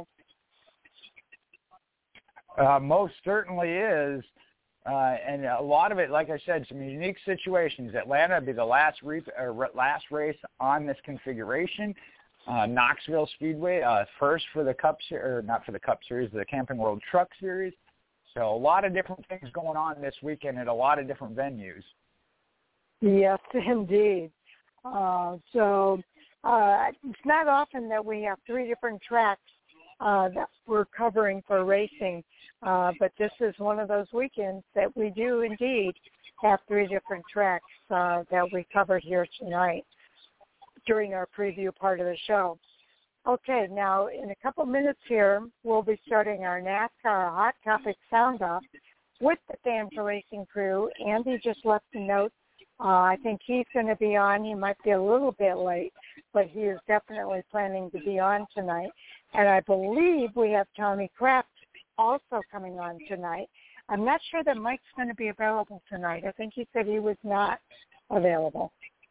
Most certainly is. And a lot of it, like I said, some unique situations. Atlanta will be the last race on this configuration. Knoxville Speedway, first for the Cup Series, or not for the Cup Series, the Camping World Truck Series. So a lot of different things going on this weekend at a lot of different venues.
Yes, indeed. So it's not often that we have 3 different tracks that we're covering for racing, but this is one of those weekends that we do indeed have 3 different tracks that we covered here tonight during our preview part of the show. Okay, now in a couple minutes here, we'll be starting our NASCAR Hot Topic Sound-Off with the Fan4 Racing crew. Andy just left a note. I think he's going to be on. He might be a little bit late, but he is definitely planning to be on tonight. And I believe we have Tommy Kraft also coming on tonight. I'm not sure that Mike's going to be available tonight. I think he said he was not available.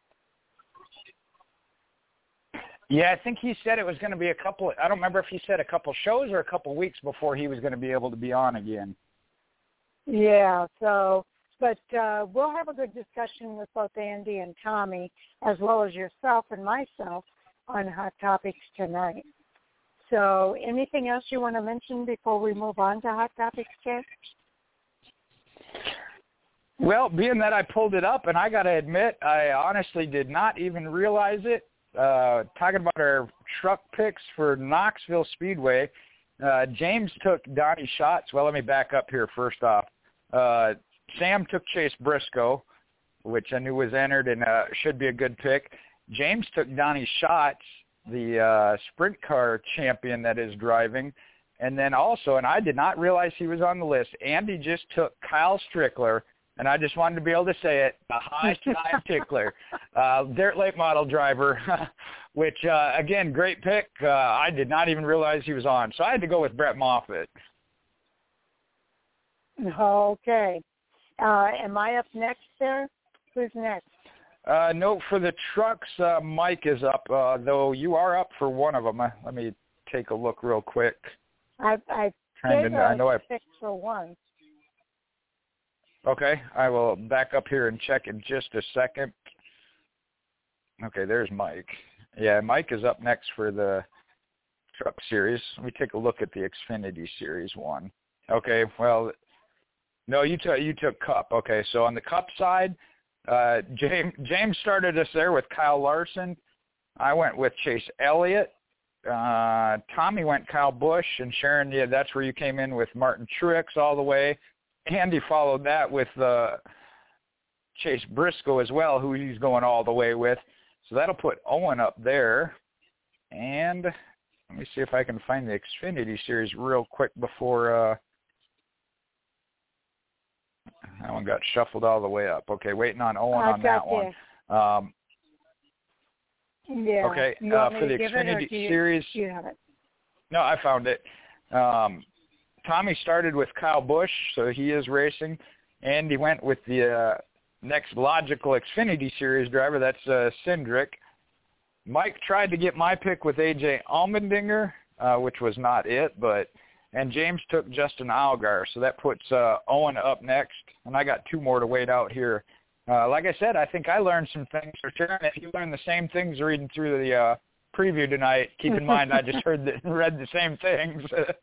Yeah, I think he said it was going to be a couple. I don't remember if he said a couple shows or a couple weeks before he was going to be able to be on again.
Yeah, so, but we'll have a good discussion with both Andy and Tommy, as well as yourself and myself, on Hot Topics tonight. So anything else you want to mention before we move on to Hot Topics, Jay?
Well, being that I pulled it up, and I got to admit, I honestly did not even realize it. Talking about our truck picks for Knoxville Speedway, James took Donnie Schatz. Well, let me back up here first off. Sam took Chase Briscoe, which I knew was entered and should be a good pick. James took Donnie Schatz, the sprint car champion that is driving. And then also, and I did not realize he was on the list, Andy just took Kyle Strickler. And I just wanted to be able to say it, the high-time tickler, dirt late model driver, which, again, great pick. I did not even realize he was on. So I had to go with Brett Moffitt.
Okay. Am I up next there? Who's next?
No, for the trucks, Mike is up, though you are up for one of them. Let me take a look real quick.
I picked for one.
Okay, I will back up here and check in just a second. Okay, there's Mike. Yeah, Mike is up next for the truck series. Let me take a look at the Xfinity Series 1. Okay, well, no, you took Cup. Okay, so on the Cup side, James started us there with Kyle Larson. I went with Chase Elliott. Tommy went Kyle Busch, and Sharon, yeah, that's where you came in with Martin Truex all the way. Andy followed that with Chase Briscoe as well, who he's going all the way with. So that'll put Owen up there. And let me see if I can find the Xfinity Series real quick before that one got shuffled all the way up. Okay, waiting on Owen on that one.
Yeah.
Okay, for the Xfinity Series.
You have it.
No, I found it. Tommy started with Kyle Busch, so he is racing. Andy went with the next logical Xfinity Series driver, that's Cindric. Mike tried to get my pick with A.J. Allmendinger, which was not it, and James took Justin Allgaier, so that puts Owen up next, and I got 2 more to wait out here. Like I said, I think I learned some things for sure, and if you learn the same things reading through the preview tonight, keep in mind I just read the same things.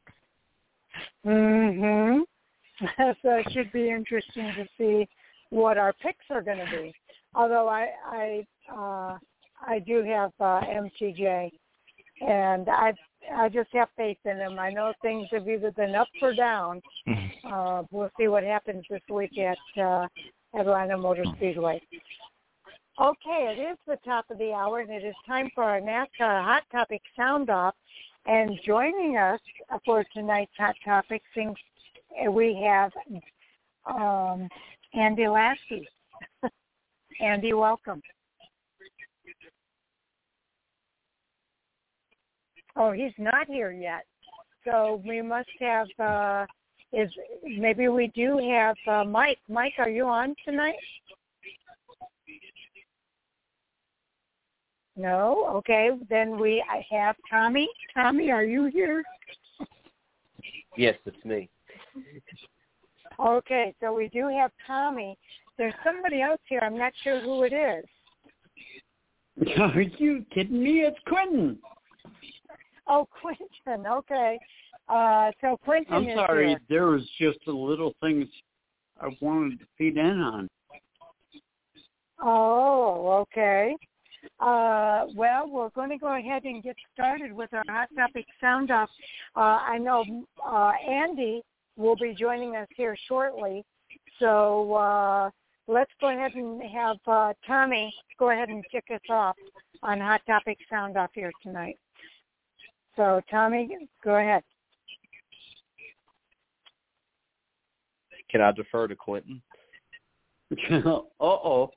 So it should be interesting to see what our picks are going to be. Although I do have MTJ, and I just have faith in him. I know things have either been up or down. We'll see what happens this week at Atlanta Motor Speedway. Okay, it is the top of the hour, and it is time for our NASCAR Hot Topic Sound-Off. And joining us for tonight's Hot Topics, we have Andy Lasky. Andy, welcome. Oh, he's not here yet. So we must have, maybe we do have Mike. Mike, are you on tonight? No? Okay, then I have Tommy. Tommy, are you here?
Yes, it's me.
Okay, so we do have Tommy. There's somebody else here. I'm not sure who it is.
Are you kidding me? It's Quentin.
Oh, Quentin. Okay. So Quentin
I'm
is
sorry.
here.
There was just a little things I wanted to feed in on.
Oh, okay. Well, we're going to go ahead and get started with our Hot Topic Sound Off. I know Andy will be joining us here shortly, so let's go ahead and have Tommy go ahead and kick us off on Hot Topic Sound Off here tonight. So, Tommy, go ahead.
Can I defer to Quentin?
Uh-oh.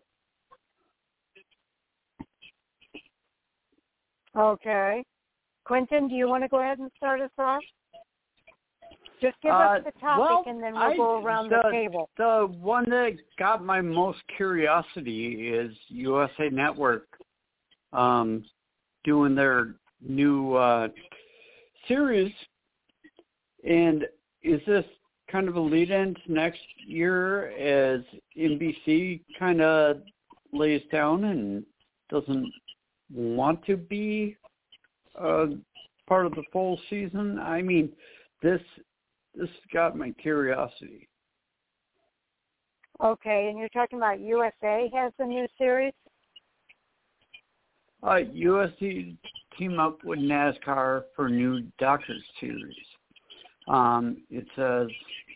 Okay. Quentin, do you want to go ahead and start us off? Just give us the topic, and then we'll go around the table.
The one that got my most curiosity is USA Network doing their new series. And is this kind of a lead-in to next year as NBC kind of lays down and doesn't want to be part of the full season? I mean, this got my curiosity.
Okay, and you're talking about USA has a new series?
USC team up with NASCAR for new Doctors series. It says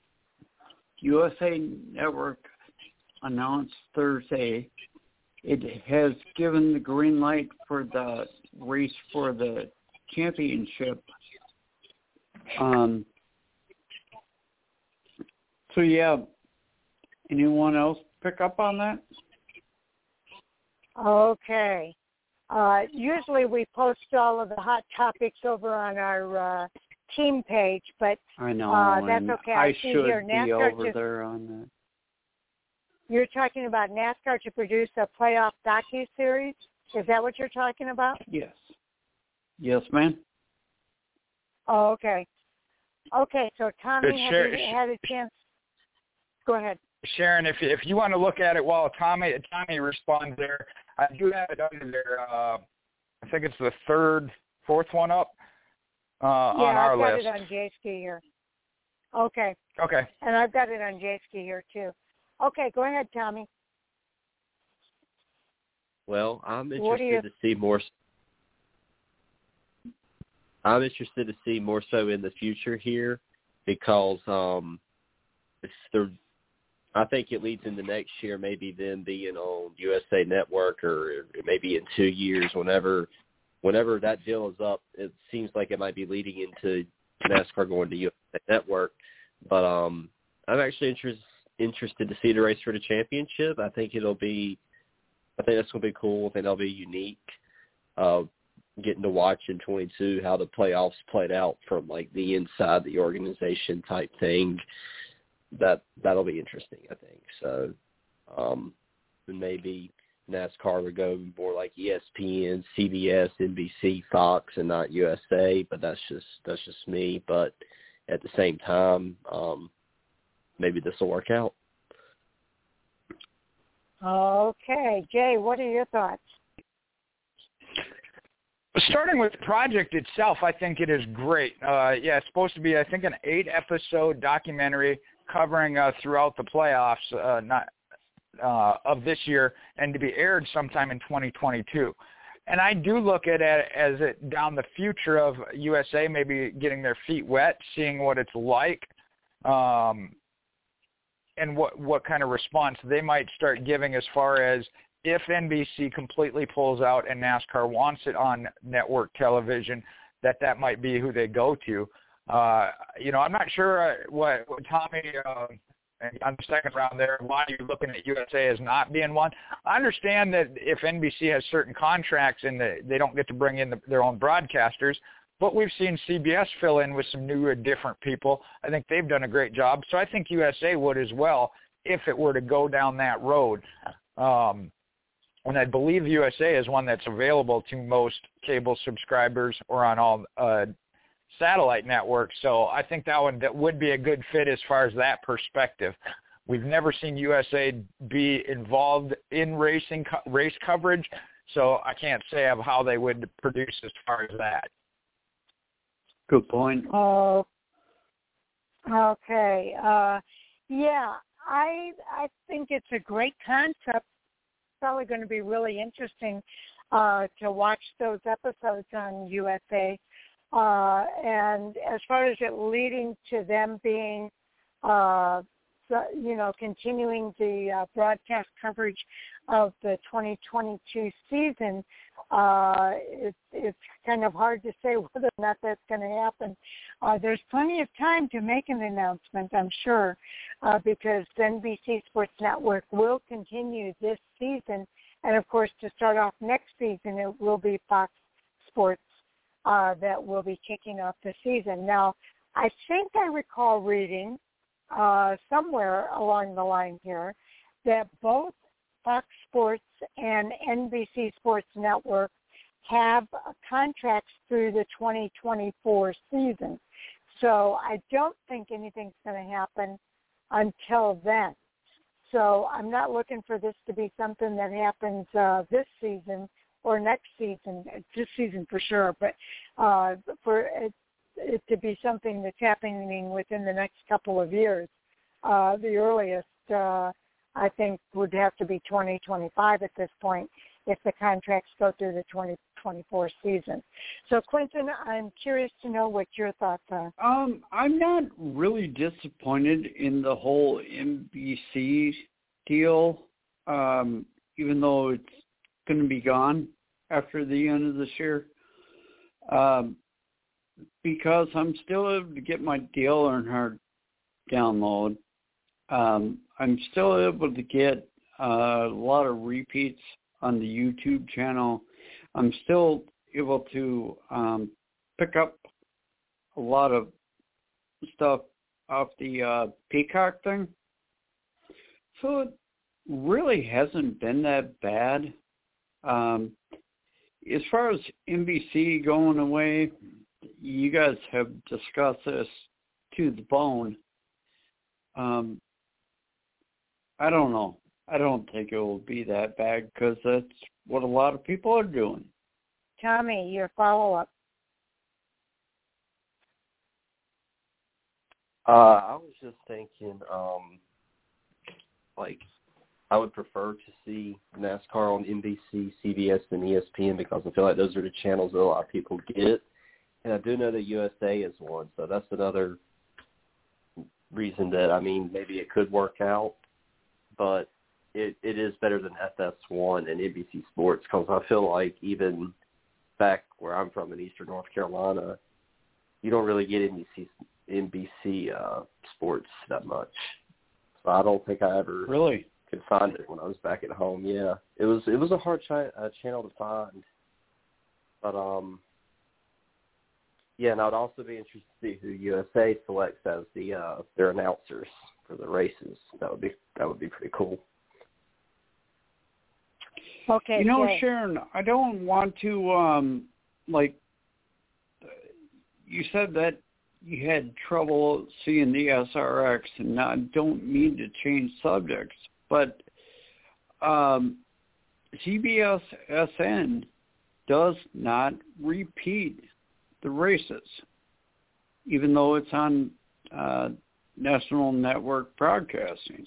USA Network announced Thursday it has given the green light for the race for the championship. So, yeah, anyone else pick up on that?
Okay. Usually we post all of the hot topics over on our team page, but
I know,
that's
and
okay.
I
see
should
here,
be
NASCAR
over there on that.
You're talking about NASCAR to produce a playoff docu-series? Is that what you're talking about?
Yes. Yes, ma'am.
Oh, okay. Okay, so Tommy, have you had a chance? Go ahead.
Sharon, if you want to look at it while Tommy responds there, I do have it under there. I think it's the fourth one up on our list.
Yeah, I've got it on J-Ski here. Okay.
Okay.
And I've got it on J-Ski here, too. Okay, go ahead, Tommy.
Well, I'm interested to see more. I'm interested to see more so in the future here because I think it leads into next year, maybe them being on USA Network or maybe in 2 years, whenever that deal is up. It seems like it might be leading into NASCAR going to USA Network. But I'm actually interested to see the race for the championship. I think that's going to be cool. I think that'll be unique. Getting to watch in 22 how the playoffs played out from like the inside the organization type thing. That'll be interesting, I think. So maybe NASCAR would go more like ESPN, CBS, NBC, Fox, and not USA. But that's just me. But at the same time, maybe this will work out.
Okay, Jay, what are your thoughts?
Starting with the project itself, I think it is great. It's supposed to be, I think, an 8-episode documentary covering throughout the playoffs of this year and to be aired sometime in 2022. And I do look at it as it down the future of USA maybe getting their feet wet, seeing what it's like, and what kind of response they might start giving as far as if NBC completely pulls out and NASCAR wants it on network television, that might be who they go to. I'm not sure what Tommy on the second round there, why are you looking at USA as not being one? I understand that if NBC has certain contracts and they don't get to bring in their own broadcasters, but we've seen CBS fill in with some new or different people. I think they've done a great job. So I think USA would as well if it were to go down that road. And I believe USA is one that's available to most cable subscribers or on all satellite networks. So I think that would be a good fit as far as that perspective. We've never seen USA be involved in race coverage, so I can't say of how they would produce as far as that.
Good point.
Oh, okay. Yeah, I think it's a great concept. Probably going to be really interesting to watch those episodes on USA. And as far as it leading to them being, continuing the broadcast coverage of the 2022 season, it's kind of hard to say whether or not that's going to happen. There's plenty of time to make an announcement, I'm sure, because NBC Sports Network will continue this season. And, of course, to start off next season, it will be Fox Sports that will be kicking off the season. Now, I think I recall reading somewhere along the line here that both Fox Sports and NBC Sports Network have contracts through the 2024 season. So I don't think anything's going to happen until then. So I'm not looking for this to be something that happens this season or next season, this season for sure, but for it to be something that's happening within the next couple of years. The earliest, I think, would have to be 2025 at this point if the contracts go through the 2024 season. So, Quentin, I'm curious to know what your thoughts are.
I'm not really disappointed in the whole NBC deal, even though it's going to be gone after the end of this year, because I'm still able to get my Dale Earnhardt download. I'm still able to get a lot of repeats on the YouTube channel. I'm still able to pick up a lot of stuff off the Peacock thing. So it really hasn't been that bad. As far as NBC going away, you guys have discussed this to the bone. I don't know. I don't think it will be that bad because that's what a lot of people are doing.
Tommy, your follow-up.
I was just thinking, I would prefer to see NASCAR on NBC, CBS, and ESPN because I feel like those are the channels that a lot of people get. And I do know that USA is one, so that's another reason that, maybe it could work out. But it is better than FS1 and NBC Sports because I feel like even back where I'm from in eastern North Carolina, you don't really get NBC sports that much. So I don't think I ever
really
could find it when I was back at home. Yeah, it was a hard channel to find. But yeah, and I'd also be interested to see who USA selects as their announcers for the races. That would be pretty cool.
Okay. Jay.
Sharon, I don't want to you said that you had trouble seeing the SRX, and I don't mean to change subjects, but CBS SN does not repeat the races, even though it's on national network broadcasting.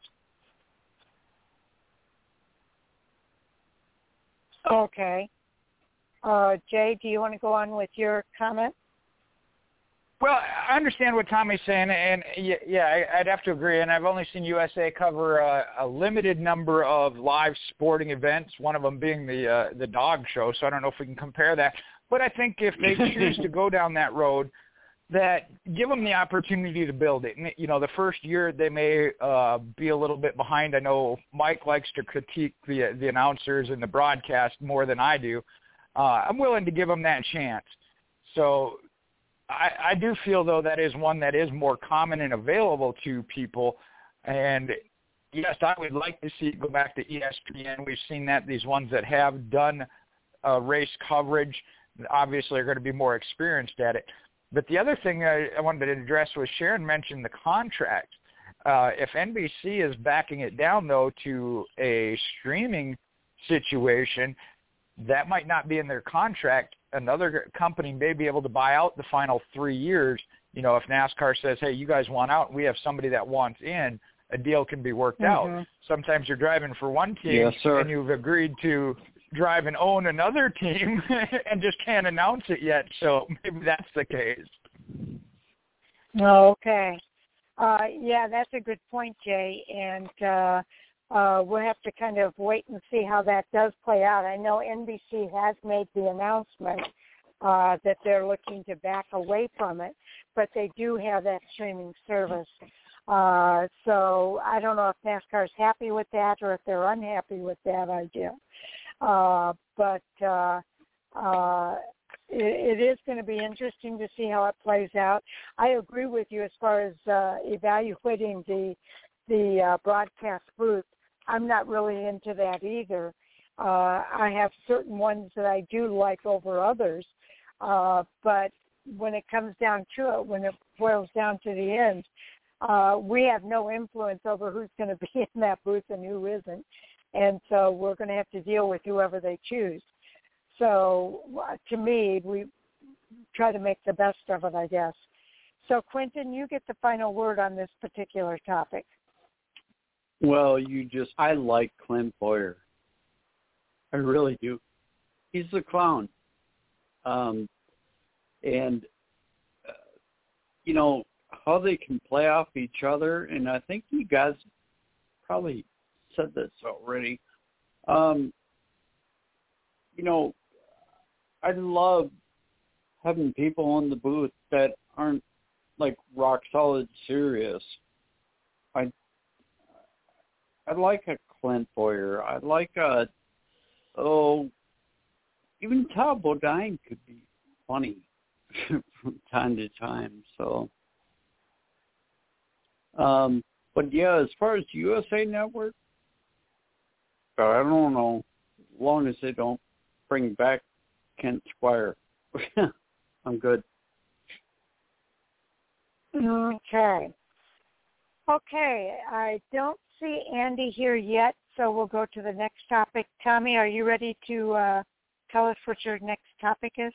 Okay. Jay, do you want to go on with your comment?
Well, I understand what Tommy's saying, and yeah, I'd have to agree. And I've only seen USA cover a limited number of live sporting events, one of them being the dog show, so I don't know if we can compare that. But I think if they choose to go down that road, that give them the opportunity to build it. And, the first year they may be a little bit behind. I know Mike likes to critique the announcers and the broadcast more than I do. I'm willing to give them that chance. So I do feel, though, that is one that is more common and available to people. And, yes, I would like to see it go back to ESPN. We've seen that these ones that have done race coverage obviously are going to be more experienced at it. But the other thing I wanted to address was Sharon mentioned the contract. If NBC is backing it down, though, to a streaming situation, that might not be in their contract. another company may be able to buy out the final 3 years. You know, if NASCAR says, hey, you guys want out, we have somebody that wants in, a deal can be worked out. Sometimes you're driving for one team and you've agreed to drive and own another team and just can't announce it yet. So maybe that's the case.
Okay. Yeah, that's a good point, Jay. And we'll have to kind of wait and see how that does play out. I know NBC has made the announcement that they're looking to back away from it, but they do have that streaming service. So I don't know if NASCAR is happy with that or if they're unhappy with that idea. But it is going to be interesting to see how it plays out. I agree with you as far as evaluating the broadcast booth. I'm not really into that either. I have certain ones that I do like over others, but when it comes down to it, when it boils down to the end, we have no influence over who's going to be in that booth and who isn't. And so we're going to have to deal with whoever they choose. So to me, we try to make the best of it, I guess. So, Quentin, you get the final word on this particular topic.
Well, I like Clint Bowyer. I really do. He's the clown. You know, how they can play off each other, and I think you guys probably said this already. You know, I love having people in the booth that aren't like rock solid serious. I like a Clint Bowyer. I like even Todd Bodine could be funny from time to time. So, but yeah, as far as USA Network, I don't know. As long as they don't bring back Kent Squire, I'm good.
Okay. I don't see Andy here yet, so we'll go to the next topic. Tommy, are you ready to tell us what your next topic is?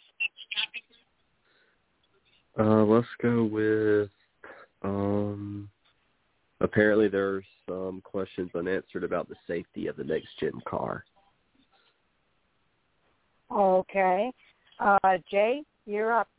Let's go with, apparently there's some questions unanswered about the safety of the next-gen car.
Okay. Jay, you're up.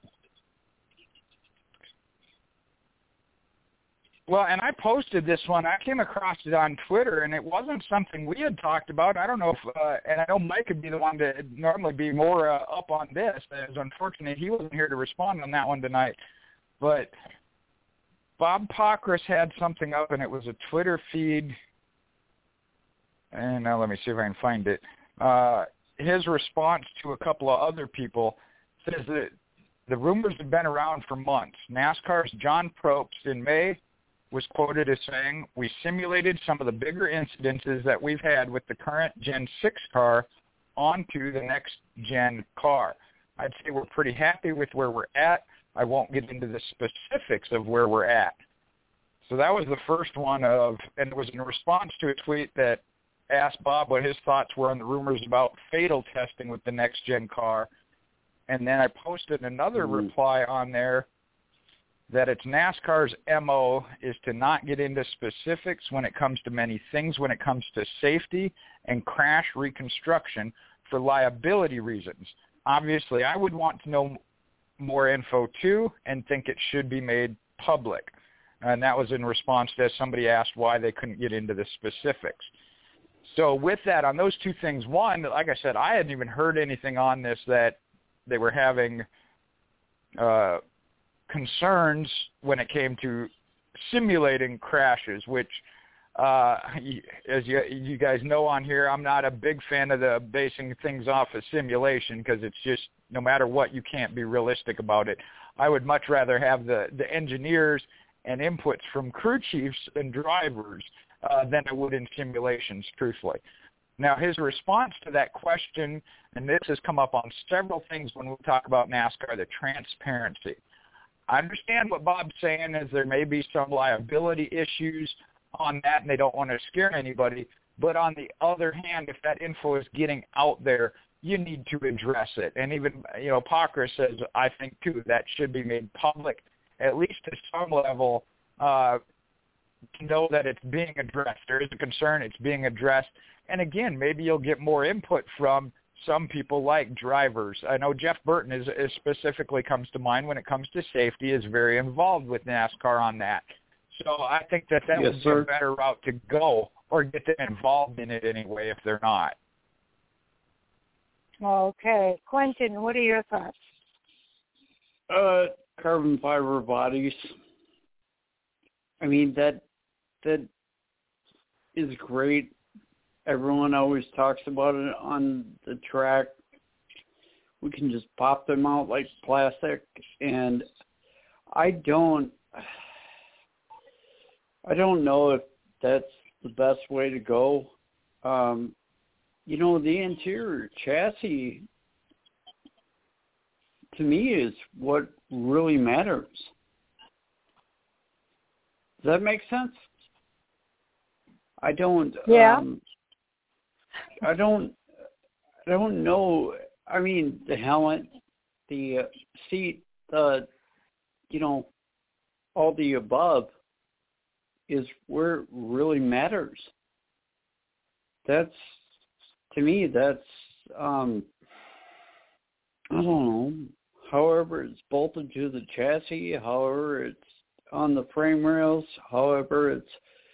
Well, and I posted this one. I came across it on Twitter, and it wasn't something we had talked about. I don't know if, and I know Mike would be the one to normally be more up on this. It's unfortunate he wasn't here to respond on that one tonight. But Bob Pockrass had something up, and it was a Twitter feed. And now let me see if I can find it. His response to a couple of other people says that the rumors have been around for months. NASCAR's John Probst in May was quoted as saying, "We simulated some of the bigger incidences that we've had with the current Gen 6 car onto the next Gen car. I'd say we're pretty happy with where we're at. I won't get into the specifics of where we're at." So that was the first one and it was in response to a tweet that asked Bob what his thoughts were on the rumors about fatal testing with the next Gen car. And then I posted another reply on there that it's NASCAR's MO is to not get into specifics when it comes to many things, when it comes to safety and crash reconstruction for liability reasons. Obviously, I would want to know more info too and think it should be made public. And that was in response to somebody asked why they couldn't get into the specifics. So with that, on those two things, one, like I said, I hadn't even heard anything on this that they were having concerns when it came to simulating crashes, which, as you guys know on here, I'm not a big fan of the basing things off of simulation because it's just no matter what, you can't be realistic about it. I would much rather have the engineers and inputs from crew chiefs and drivers than I would in simulations, truthfully. Now, his response to that question, and this has come up on several things when we talk about NASCAR, the transparency. I understand what Bob's saying is there may be some liability issues on that, and they don't want to scare anybody. But on the other hand, if that info is getting out there, you need to address it. And even, Pockrass says, I think, too, that should be made public, at least to some level, to know that it's being addressed. There is a concern, it's being addressed. And again, maybe you'll get more input from some people like drivers. I know Jeff Burton is specifically comes to mind when it comes to safety, is very involved with NASCAR on that. So I think that would be a better route to go, or get them involved in it anyway if they're not.
Okay. Quentin, what are your thoughts?
Carbon fiber bodies. I mean, that is great. Everyone always talks about it on the track. We can just pop them out like plastic, and I don't know if that's the best way to go. The interior chassis, to me, is what really matters. Does that make sense? I don't.
Yeah.
I don't know. I mean, the helmet, the seat, all the above is where it really matters. To me, that's, I don't know, however it's bolted to the chassis, however it's on the frame rails, however it's,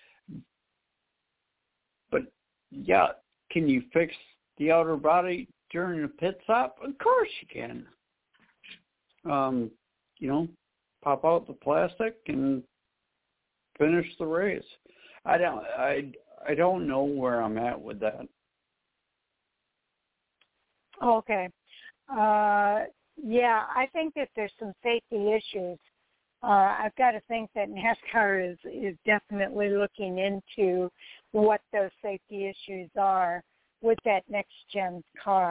but yeah, can you fix the outer body during a pit stop? Of course you can. Pop out the plastic and finish the race. I don't know where I'm at with that.
Okay. Yeah, I think that there's some safety issues. I've got to think that NASCAR is definitely looking into what those safety issues are with that next-gen car.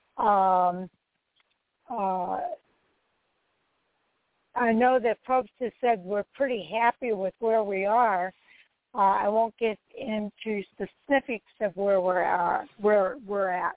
I know that folks have said we're pretty happy with where we are. I won't get into specifics of where we're at.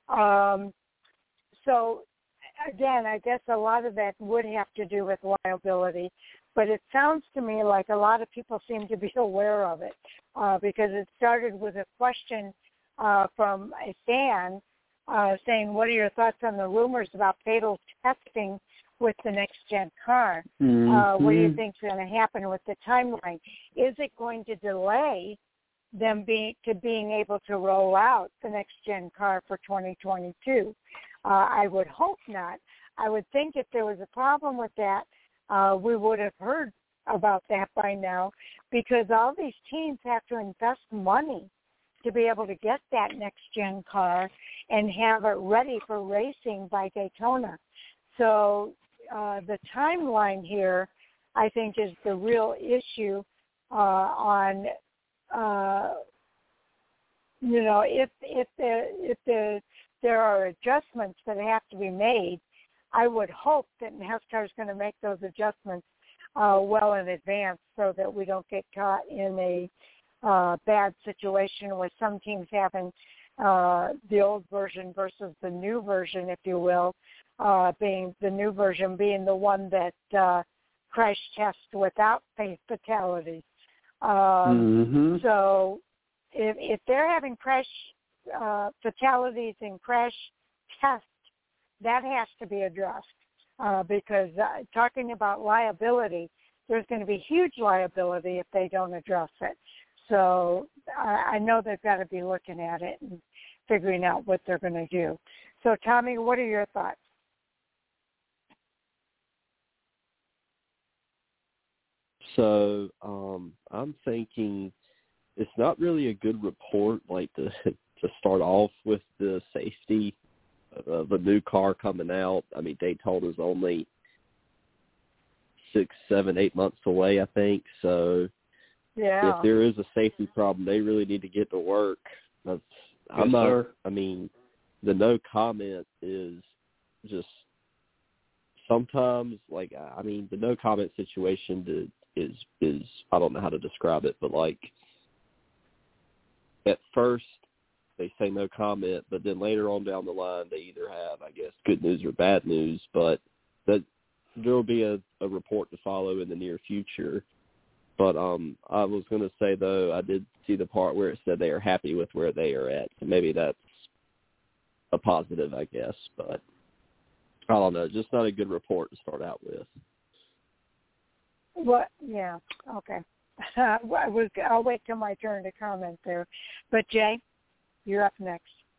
So, again, I guess a lot of that would have to do with liability, but it sounds to me like a lot of people seem to be aware of it because it started with a question from a fan saying, what are your thoughts on the rumors about fatal testing with the next-gen car? What do you think is going to happen with the timeline? Is it going to delay them being able to roll out the next-gen car for 2022? I would hope not. I would think if there was a problem with that, we would have heard about that by now, because all these teams have to invest money to be able to get that next-gen car and have it ready for racing by Daytona. So the timeline here, I think, is the real issue on, if there are adjustments that have to be made. I would hope that NASCAR is going to make those adjustments well in advance so that we don't get caught in a bad situation with some teams having the old version versus the new version, if you will, being the new version being the one that crash tests without fatalities. So if they're having crash fatalities and crash tests, that has to be addressed because talking about liability, there's going to be huge liability if they don't address it. So I know they've got to be looking at it and figuring out what they're going to do. So, Tommy, what are your thoughts?
So I'm thinking it's not really a good report, like to start off with the safety of a new car coming out. I mean, Daytona's only 6, 7, 8 months away, I think. So if there is a safety problem, they really need to get to work. I mean, the no comment is just sometimes the no comment situation is I don't know how to describe it, but like at first they say no comment, but then later on down the line they either have, I guess, good news or bad news, but that there will be a report to follow in the near future. But I was going to say, though, I did see the part where it said they are happy with where they are at. So maybe that's a positive, I guess. But I don't know. Just not a good report to start out with.
What? Yeah. Okay. I'll wait till my turn to comment there. But, Jay, you're up next.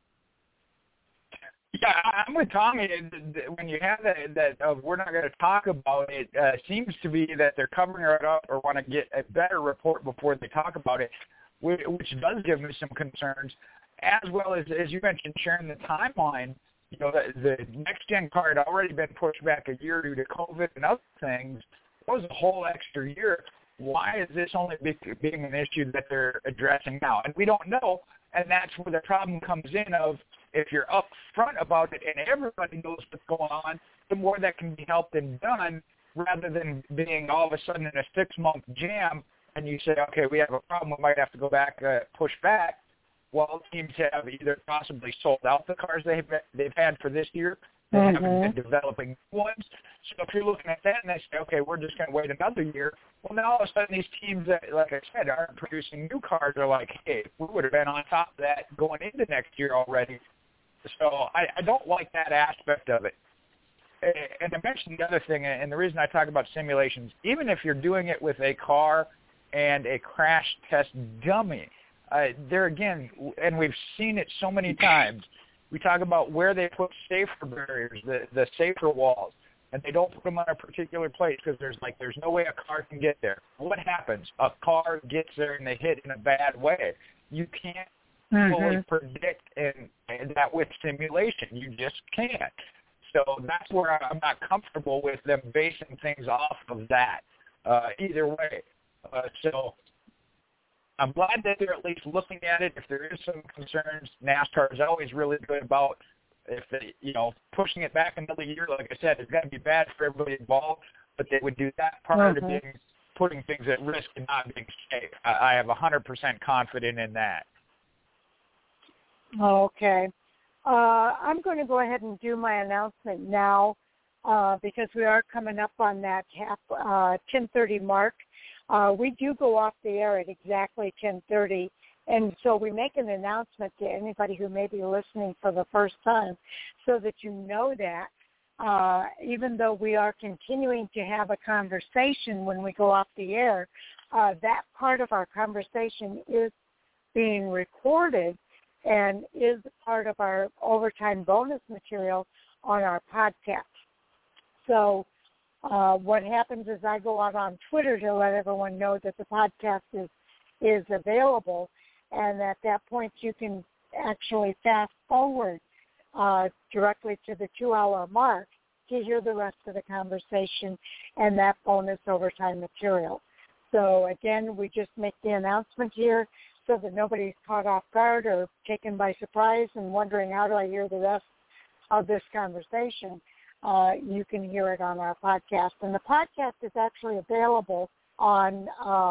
Yeah, I'm with Tommy. When you have that we're not going to talk about it, seems to be that they're covering it up or want to get a better report before they talk about it, which does give me some concerns, as well as you mentioned, sharing the timeline. You know, the next-gen car had already been pushed back a year due to COVID and other things. It was a whole extra year. Why is this only being an issue that they're addressing now? And we don't know, and that's where the problem comes in of, if you're upfront about it and everybody knows what's going on, the more that can be helped and done, rather than being all of a sudden in a 6-month jam and you say, okay, we have a problem, we might have to go back, push back. Well, teams have either possibly sold out the cars they've had for this year, they haven't been developing ones. So if you're looking at that and they say, okay, we're just going to wait another year, well, now all of a sudden these teams that, like I said, aren't producing new cars are like, hey, we would have been on top of that going into next year already. So I don't like that aspect of it. And I mentioned the other thing, and the reason I talk about simulations, even if you're doing it with a car and a crash test dummy, there again, and we've seen it so many times, we talk about where they put safer barriers, the safer walls, and they don't put them on a particular place because there's no way a car can get there. What happens? A car gets there and they hit in a bad way. You can't fully predict and that with simulation. You just can't. So that's where I'm not comfortable with them basing things off of that either way. So I'm glad that they're at least looking at it. If there is some concerns, NASCAR is always really good about if they, pushing it back another year. Like I said, it's going to be bad for everybody involved, but they would do that prior to being putting things at risk and not being safe. I have 100% confidence in that.
Okay. I'm going to go ahead and do my announcement now because we are coming up on that 10:30 mark. We do go off the air at exactly 10:30, and so we make an announcement to anybody who may be listening for the first time so that you know that even though we are continuing to have a conversation when we go off the air, that part of our conversation is being recorded and is part of our overtime bonus material on our podcast. So what happens is I go out on Twitter to let everyone know that the podcast is available, and at that point you can actually fast forward directly to the 2-hour mark to hear the rest of the conversation and that bonus overtime material. So again, we just make the announcement here so that nobody's caught off guard or taken by surprise and wondering, how do I hear the rest of this conversation? You can hear it on our podcast. And the podcast is actually available on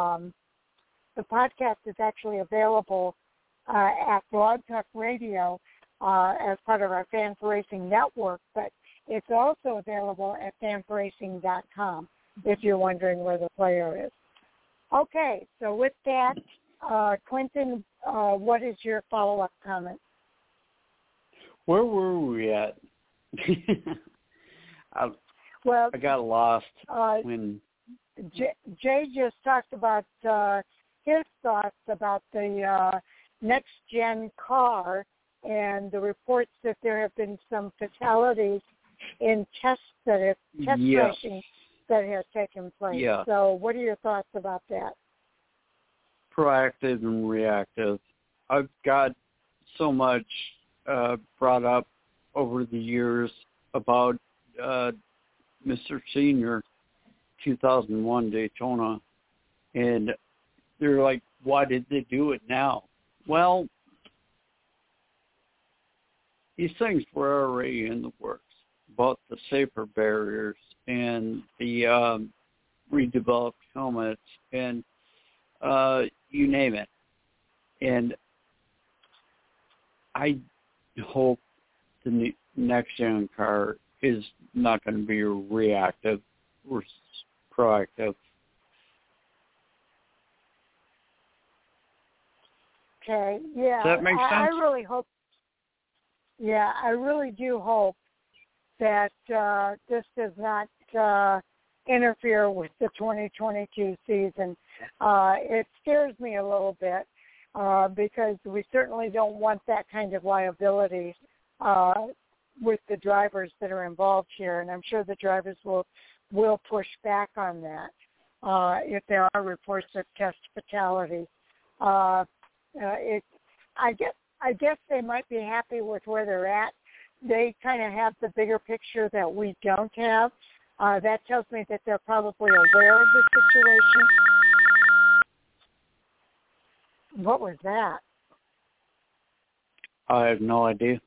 at Blog Talk Radio as part of our Fan for Racing network, but it's also available at fanforracing.com if you're wondering where the player is. Okay, so with that, Clinton, what is your follow-up comment?
Where were we at? I got lost when
Jay just talked about his thoughts about the next-gen car and the reports that there have been some fatalities in test racing that has taken place.
Yeah.
So what are your thoughts about that?
Proactive and reactive. I've got so much brought up over the years about Mr. Senior 2001 Daytona, and they're like, why did they do it now? Well, these things were already in the works about the safer barriers and the redeveloped helmets and you name it. And I hope the next gen car is not going to be reactive or proactive.
Okay, yeah.
Does that make sense?
I really hope. Yeah, I really do hope that this does not interfere with the 2022 season. It scares me a little bit because we certainly don't want that kind of liability with the drivers that are involved here, and I'm sure the drivers will push back on that if there are reports of test fatalities. I guess they might be happy with where they're at. They kind of have the bigger picture that we don't have. That tells me that they're probably aware of the situation. What was that?
I have no idea.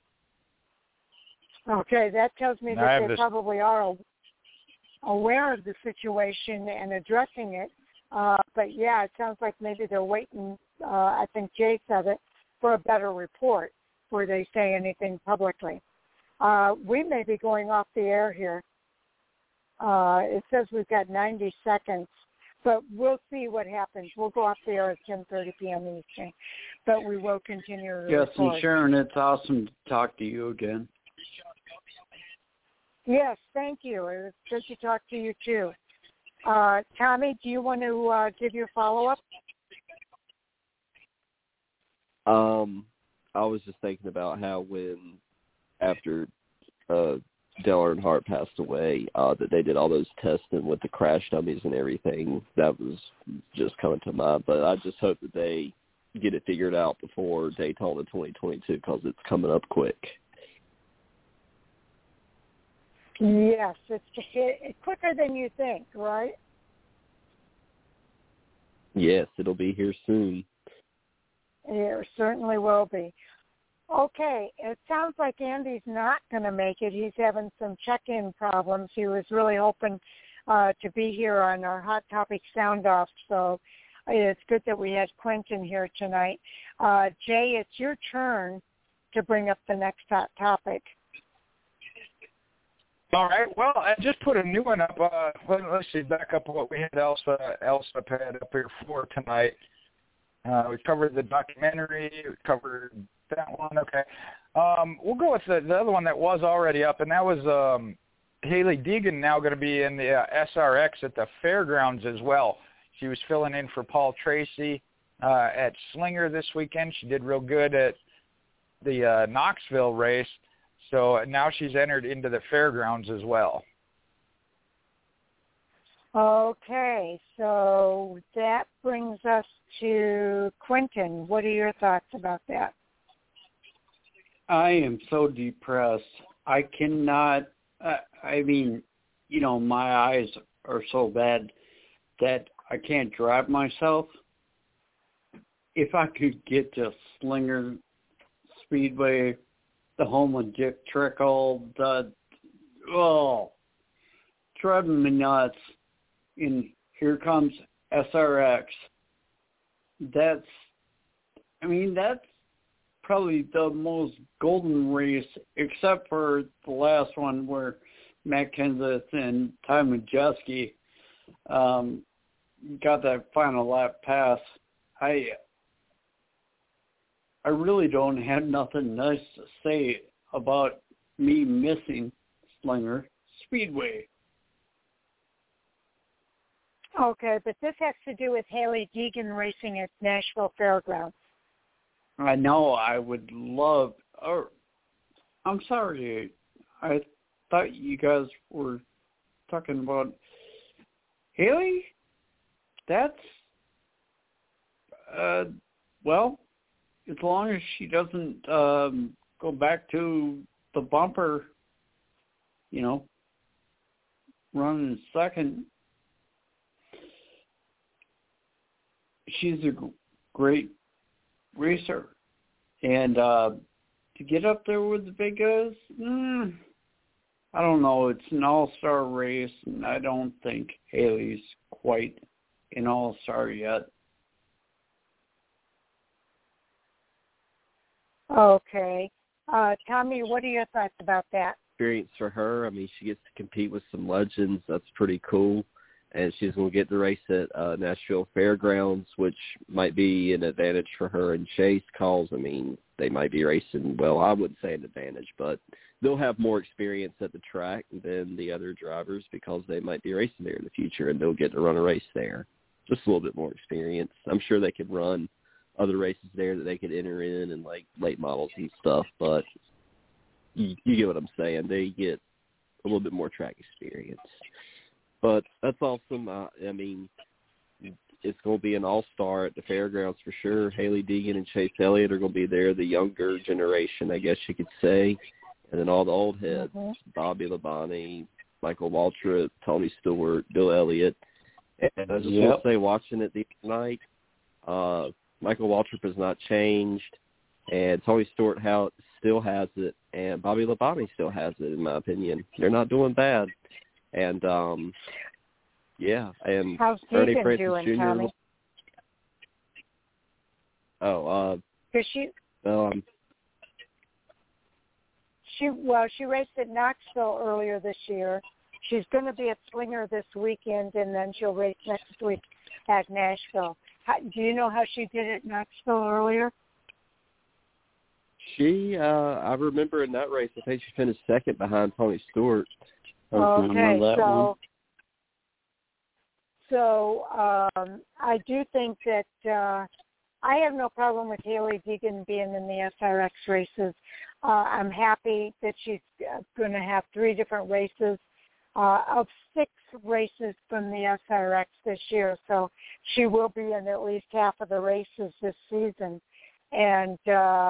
Okay, that tells me that they probably are aware of the situation and addressing it. But yeah, it sounds like maybe they're waiting, I think Jay said it, for a better report before they say anything publicly. We may be going off the air here. It says we've got 90 seconds, but we'll see what happens. We'll go off the air at 10:30 p.m. Eastern, but we will continue to
Yes,
record.
and Sharon, it's awesome to talk to you again.
Yes, thank you. It was good to talk to you, too. Tommy, do you want to give your follow-up?
I was just thinking about how after Dale Earnhardt passed away, that they did all those testing with the crash dummies and everything. That was just coming to mind. But I just hope that they get it figured out before Daytona 2022 because it's coming up quick.
Yes, it's quicker than you think, right?
Yes, it'll be here soon.
It certainly will be. Okay, it sounds like Andy's not going to make it. He's having some check-in problems. He was really hoping to be here on our Hot Topic Sound-Off, so it's good that we had Quentin here tonight. Jay, it's your turn to bring up the next hot topic.
All right. Well, I just put a new one up. Let's see, back up what we had Elsa had up here for tonight. We covered the documentary. We covered that one. Okay. We'll go with the other one that was already up, and that was Hailie Deegan now going to be in the SRX at the fairgrounds as well. She was filling in for Paul Tracy at Slinger this weekend. She did real good at the Knoxville race. So now she's entered into the fairgrounds as well.
Okay, so that brings us to Quentin. What are your thoughts about that?
I am so depressed. I cannot, my eyes are so bad that I can't drive myself. If I could get to Slinger Speedway, the home of Dick Trickle, driving me nuts. And here comes SRX. That's probably the most golden race, except for the last one where Matt Kenseth and Ty Majeski got that final lap pass. I really don't have nothing nice to say about me missing Slinger Speedway.
Okay, but this has to do with Hailie Deegan racing at Nashville Fairgrounds.
I know. I would love. I'm sorry. I thought you guys were talking about Hailie. That's well. As long as she doesn't go back to the bumper, running second, she's a great racer. And to get up there with the big guys, I don't know. It's an all-star race, and I don't think Hailie's quite an all-star yet.
Okay. Tommy, what are your thoughts about that?
Experience for her. I mean, she gets to compete with some legends. That's pretty cool. And she's going to get to race at Nashville Fairgrounds, which might be an advantage for her and Chase calls. I mean, they might be racing, well, I wouldn't say an advantage, but they'll have more experience at the track than the other drivers because they might be racing there in the future, and they'll get to run a race there. Just a little bit more experience. I'm sure they could run other races there that they could enter in and, like, late models and stuff, but you get what I'm saying. They get a little bit more track experience. But that's awesome. I mean, it's going to be an all-star at the fairgrounds for sure. Hailie Deegan and Chase Elliott are going to be there, the younger generation, I guess you could say. And then all the old heads, Bobby Labonte, Michael Waltrip, Tony Stewart, Bill Elliott. And I just want to say, watching it the other night, Michael Waltrip has not changed, and Tony Stewart still has it, and Bobby Labonte still has it, in my opinion. They're not doing bad. And, and
how's
Ernie
Deegan
Francis
doing,
Jr.
Tommy? She raced at Knoxville earlier this year. She's going to be at Slinger this weekend, and then she'll race next week at Nashville. Do you know how she did at Knoxville earlier?
I remember in that race, I think she finished second behind Tony Stewart.
Okay, so I do think that I have no problem with Hailie Deegan being in the SRX races. I'm happy that she's going to have 3 different races of 6 races from the SRX this year. So she will be in at least half of the races this season. And,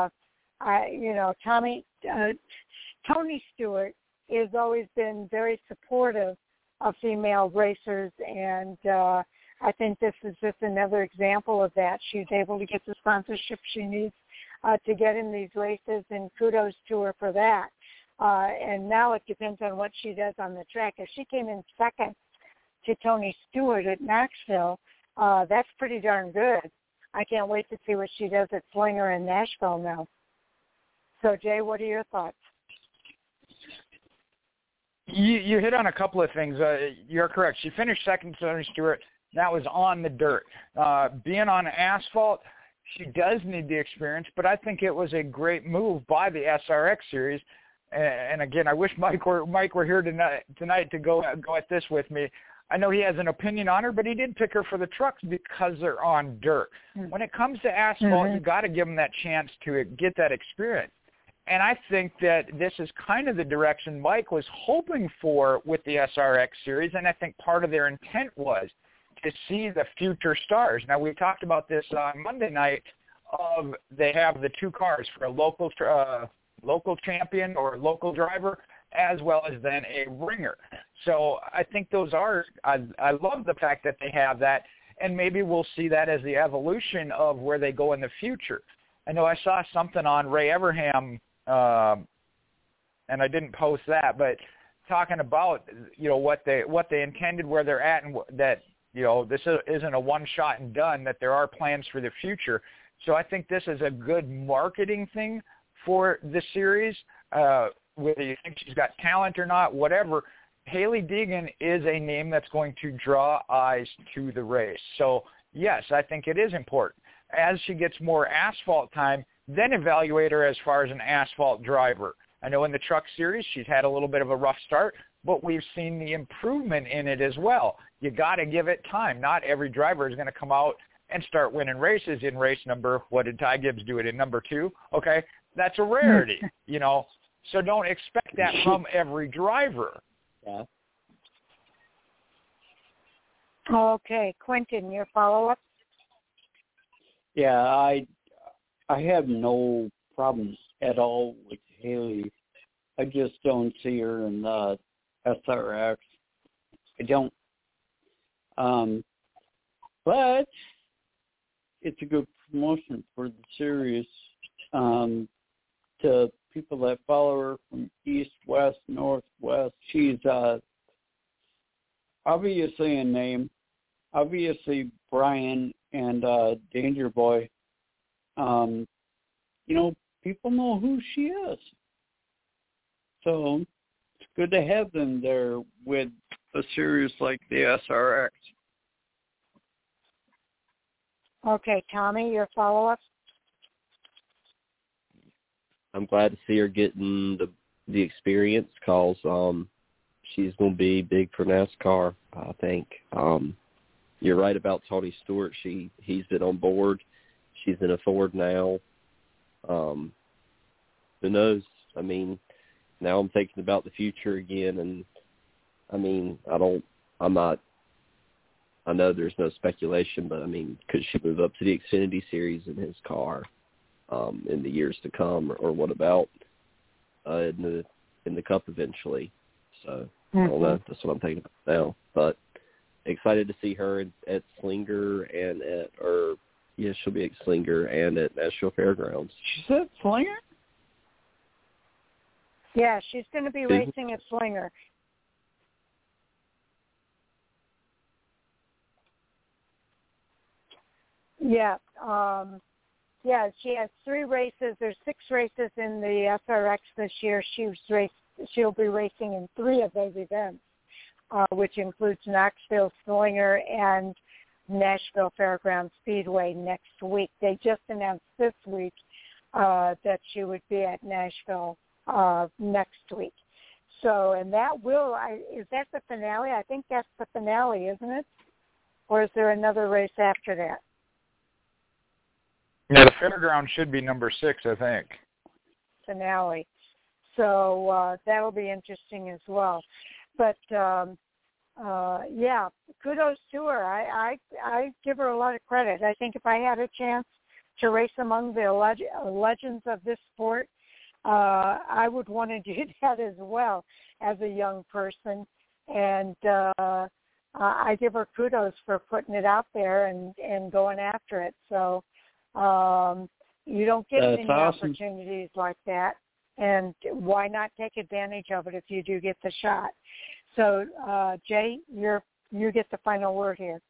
Tony Stewart has always been very supportive of female racers, and I think this is just another example of that. She's able to get the sponsorship she needs to get in these races, and kudos to her for that. And now it depends on what she does on the track. If she came in second to Tony Stewart at Knoxville, that's pretty darn good. I can't wait to see what she does at Slinger in Nashville now. So, Jay, what are your thoughts?
You hit on a couple of things. You're correct. She finished second to Tony Stewart. That was on the dirt. Being on asphalt, she does need the experience, but I think it was a great move by the SRX series. And again, I wish Mike were here tonight to go at this with me. I know he has an opinion on her, but he did pick her for the trucks because they're on dirt. When it comes to asphalt, you got to give them that chance to get that experience. And I think that this is kind of the direction Mike was hoping for with the SRX series, and I think part of their intent was to see the future stars. Now, we talked about this on Monday night. They have the 2 cars for a local champion or local driver, as well as then a ringer. So I think those are I love the fact that they have that, and maybe we'll see that as the evolution of where they go in the future. I know I saw something on Ray Everham, and I didn't post that, but talking about, what they intended, where they're at, and that, this isn't a one shot and done, that there are plans for the future. So I think this is a good marketing thing for the series, whether you think she's got talent or not, whatever. Hailie Deegan is a name that's going to draw eyes to the race. So, yes, I think it is important. As she gets more asphalt time, then evaluate her as far as an asphalt driver. I know in the truck series she's had a little bit of a rough start, but we've seen the improvement in it as well. You got to give it time. Not every driver is going to come out and start winning races in race number. What did Ty Gibbs do it in number 2? Okay, that's a rarity, So don't expect that from every driver.
Yeah.
Okay, Quentin, your follow-up?
Yeah, I have no problems at all with Hailie. I just don't see her in the SRX. I don't. But it's a good promotion for the series to people that follow her from east, west, northwest. She's obviously a name. Obviously, Brian and Danger Boy. people know who she is. So it's good to have them there with a series like the SRX.
Okay, Tommy, your follow-up?
I'm glad to see her getting the experience, because she's going to be big for NASCAR, I think. You're right about Tony Stewart. He's been on board. She's in a Ford now. Who knows? I mean, now I'm thinking about the future again, and I mean, I know there's no speculation, but I mean, could she move up to the Xfinity Series in his car in the years to come, or what about in the Cup eventually? So I don't know. That's what I'm thinking about now. But excited to see her at Slinger and she'll be at Slinger and at Nashville Fairgrounds.
She's at Slinger?
Yeah, she's going to be racing at Slinger. Yeah. She has 3 races. There's 6 races in the SRX this year. She'll be racing in 3 of those events, which includes Knoxville, Slinger, and Nashville Fairgrounds Speedway next week. They just announced this week that she would be at Nashville next week. So, and that is that the finale? I think that's the finale, isn't it? Or is there another race after that?
Yeah, the fairground should be number 6, I think.
Finale. So that'll be interesting as well. But yeah, kudos to her. I give her a lot of credit. I think if I had a chance to race among the legends of this sport, I would want to do that as well as a young person. And I give her kudos for putting it out there and going after it. So you don't get many opportunities like that. And why not take advantage of it if you do get the shot? So, Jay, you get the final word here.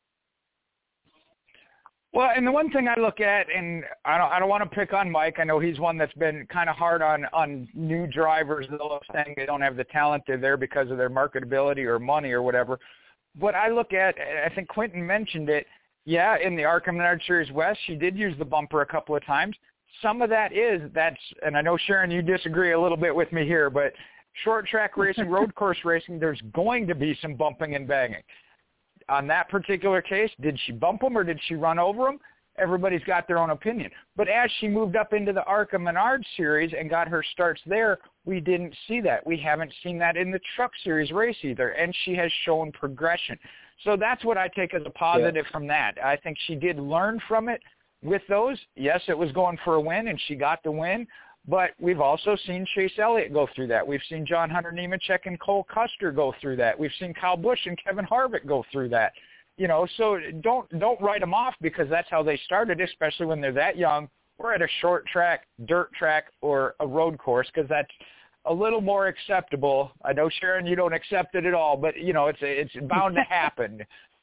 Well, and the one thing I look at, and I don't want to pick on Mike. I know he's one that's been kind of hard on new drivers, though, saying they don't have the talent there because of their marketability or money or whatever. But I look at, I think Quentin mentioned it, yeah, in the ARCA Menard Series West, she did use the bumper a couple of times. Some of that's, and I know, Sharon, you disagree a little bit with me here, but short track racing, road course racing, there's going to be some bumping and banging. On that particular case, did she bump them or did she run over them? Everybody's got their own opinion. But as she moved up into the ARCA Menard Series and got her starts there, we didn't see that. We haven't seen that in the Truck Series race either, and she has shown progression. So that's what I take as a positive from that. I think she did learn from it with those. Yes, it was going for a win, and she got the win. But we've also seen Chase Elliott go through that. We've seen John Hunter Nemechek and Cole Custer go through that. We've seen Kyle Busch and Kevin Harvick go through that. You know, so don't write them off because that's how they started, especially when they're that young or at a short track, dirt track, or a road course, because that's a little more acceptable. I know, Sharon, you don't accept it at all, but, you know, it's bound to happen.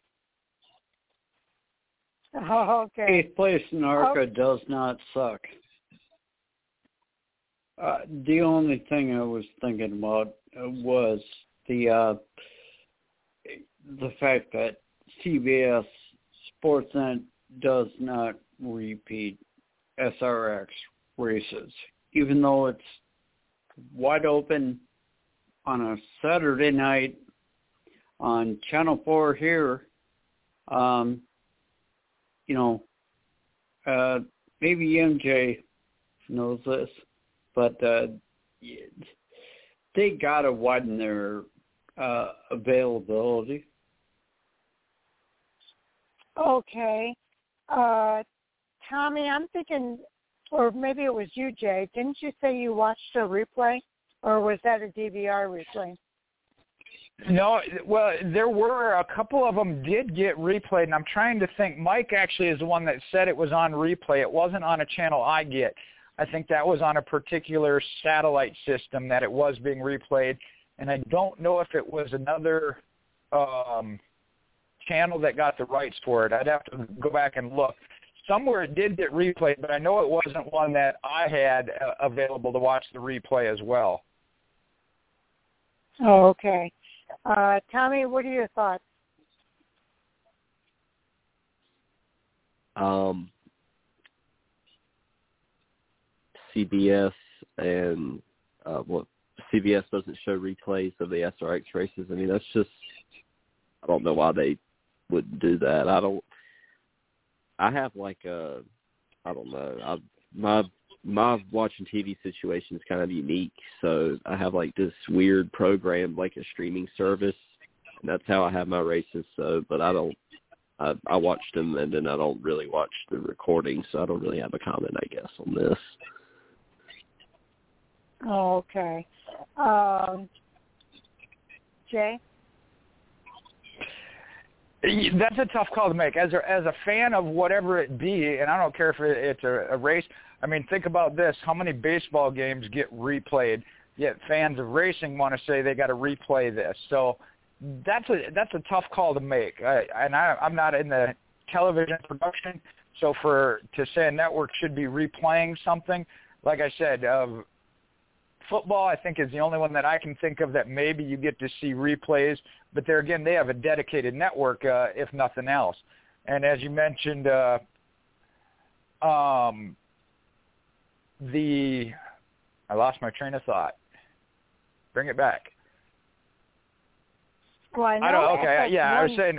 Oh, okay.
8th place in ARCA does not suck. The only thing I was thinking about was the fact that CBS Sportsnet does not repeat SRX races, even though it's wide open on a Saturday night on Channel 4 here. You know, maybe MJ knows this, but they got to widen their availability.
Okay. Tommy, I'm thinking, or maybe it was you, Jay, didn't you say you watched a replay, or was that a DVR replay?
No, well, there were a couple of them did get replayed, and I'm trying to think. Mike actually is the one that said it was on replay. It wasn't on a channel I get. I think that was on a particular satellite system that it was being replayed, and I don't know if it was another channel that got the rights for it. I'd have to go back and look. somewhere it did get replayed, but I know it wasn't one that I had available to watch the replay as well.
Oh, okay. Tommy, what are your thoughts?
CBS and CBS doesn't show replays of the SRX races. I mean, that's just, I don't know why they wouldn't do that. I have like I don't know. My watching TV situation is kind of unique, so I have like this weird program, like a streaming service, and that's how I have my races. So, but I watched them, and then I don't really watch the recording, so I don't really have a comment, I guess, on this.
Oh, okay. Jay?
That's a tough call to make. As a fan of whatever it be, and I don't care if it's a race. I mean, think about this. How many baseball games get replayed, yet fans of racing want to say they got to replay this? So that's a tough call to make. I'm not in the television production, so to say a network should be replaying something, like I said, football, I think, is the only one that I can think of that maybe you get to see replays. But there again, they have a dedicated network, if nothing else. And as you mentioned, I lost my train of thought. Bring it back.
Well, I
was saying.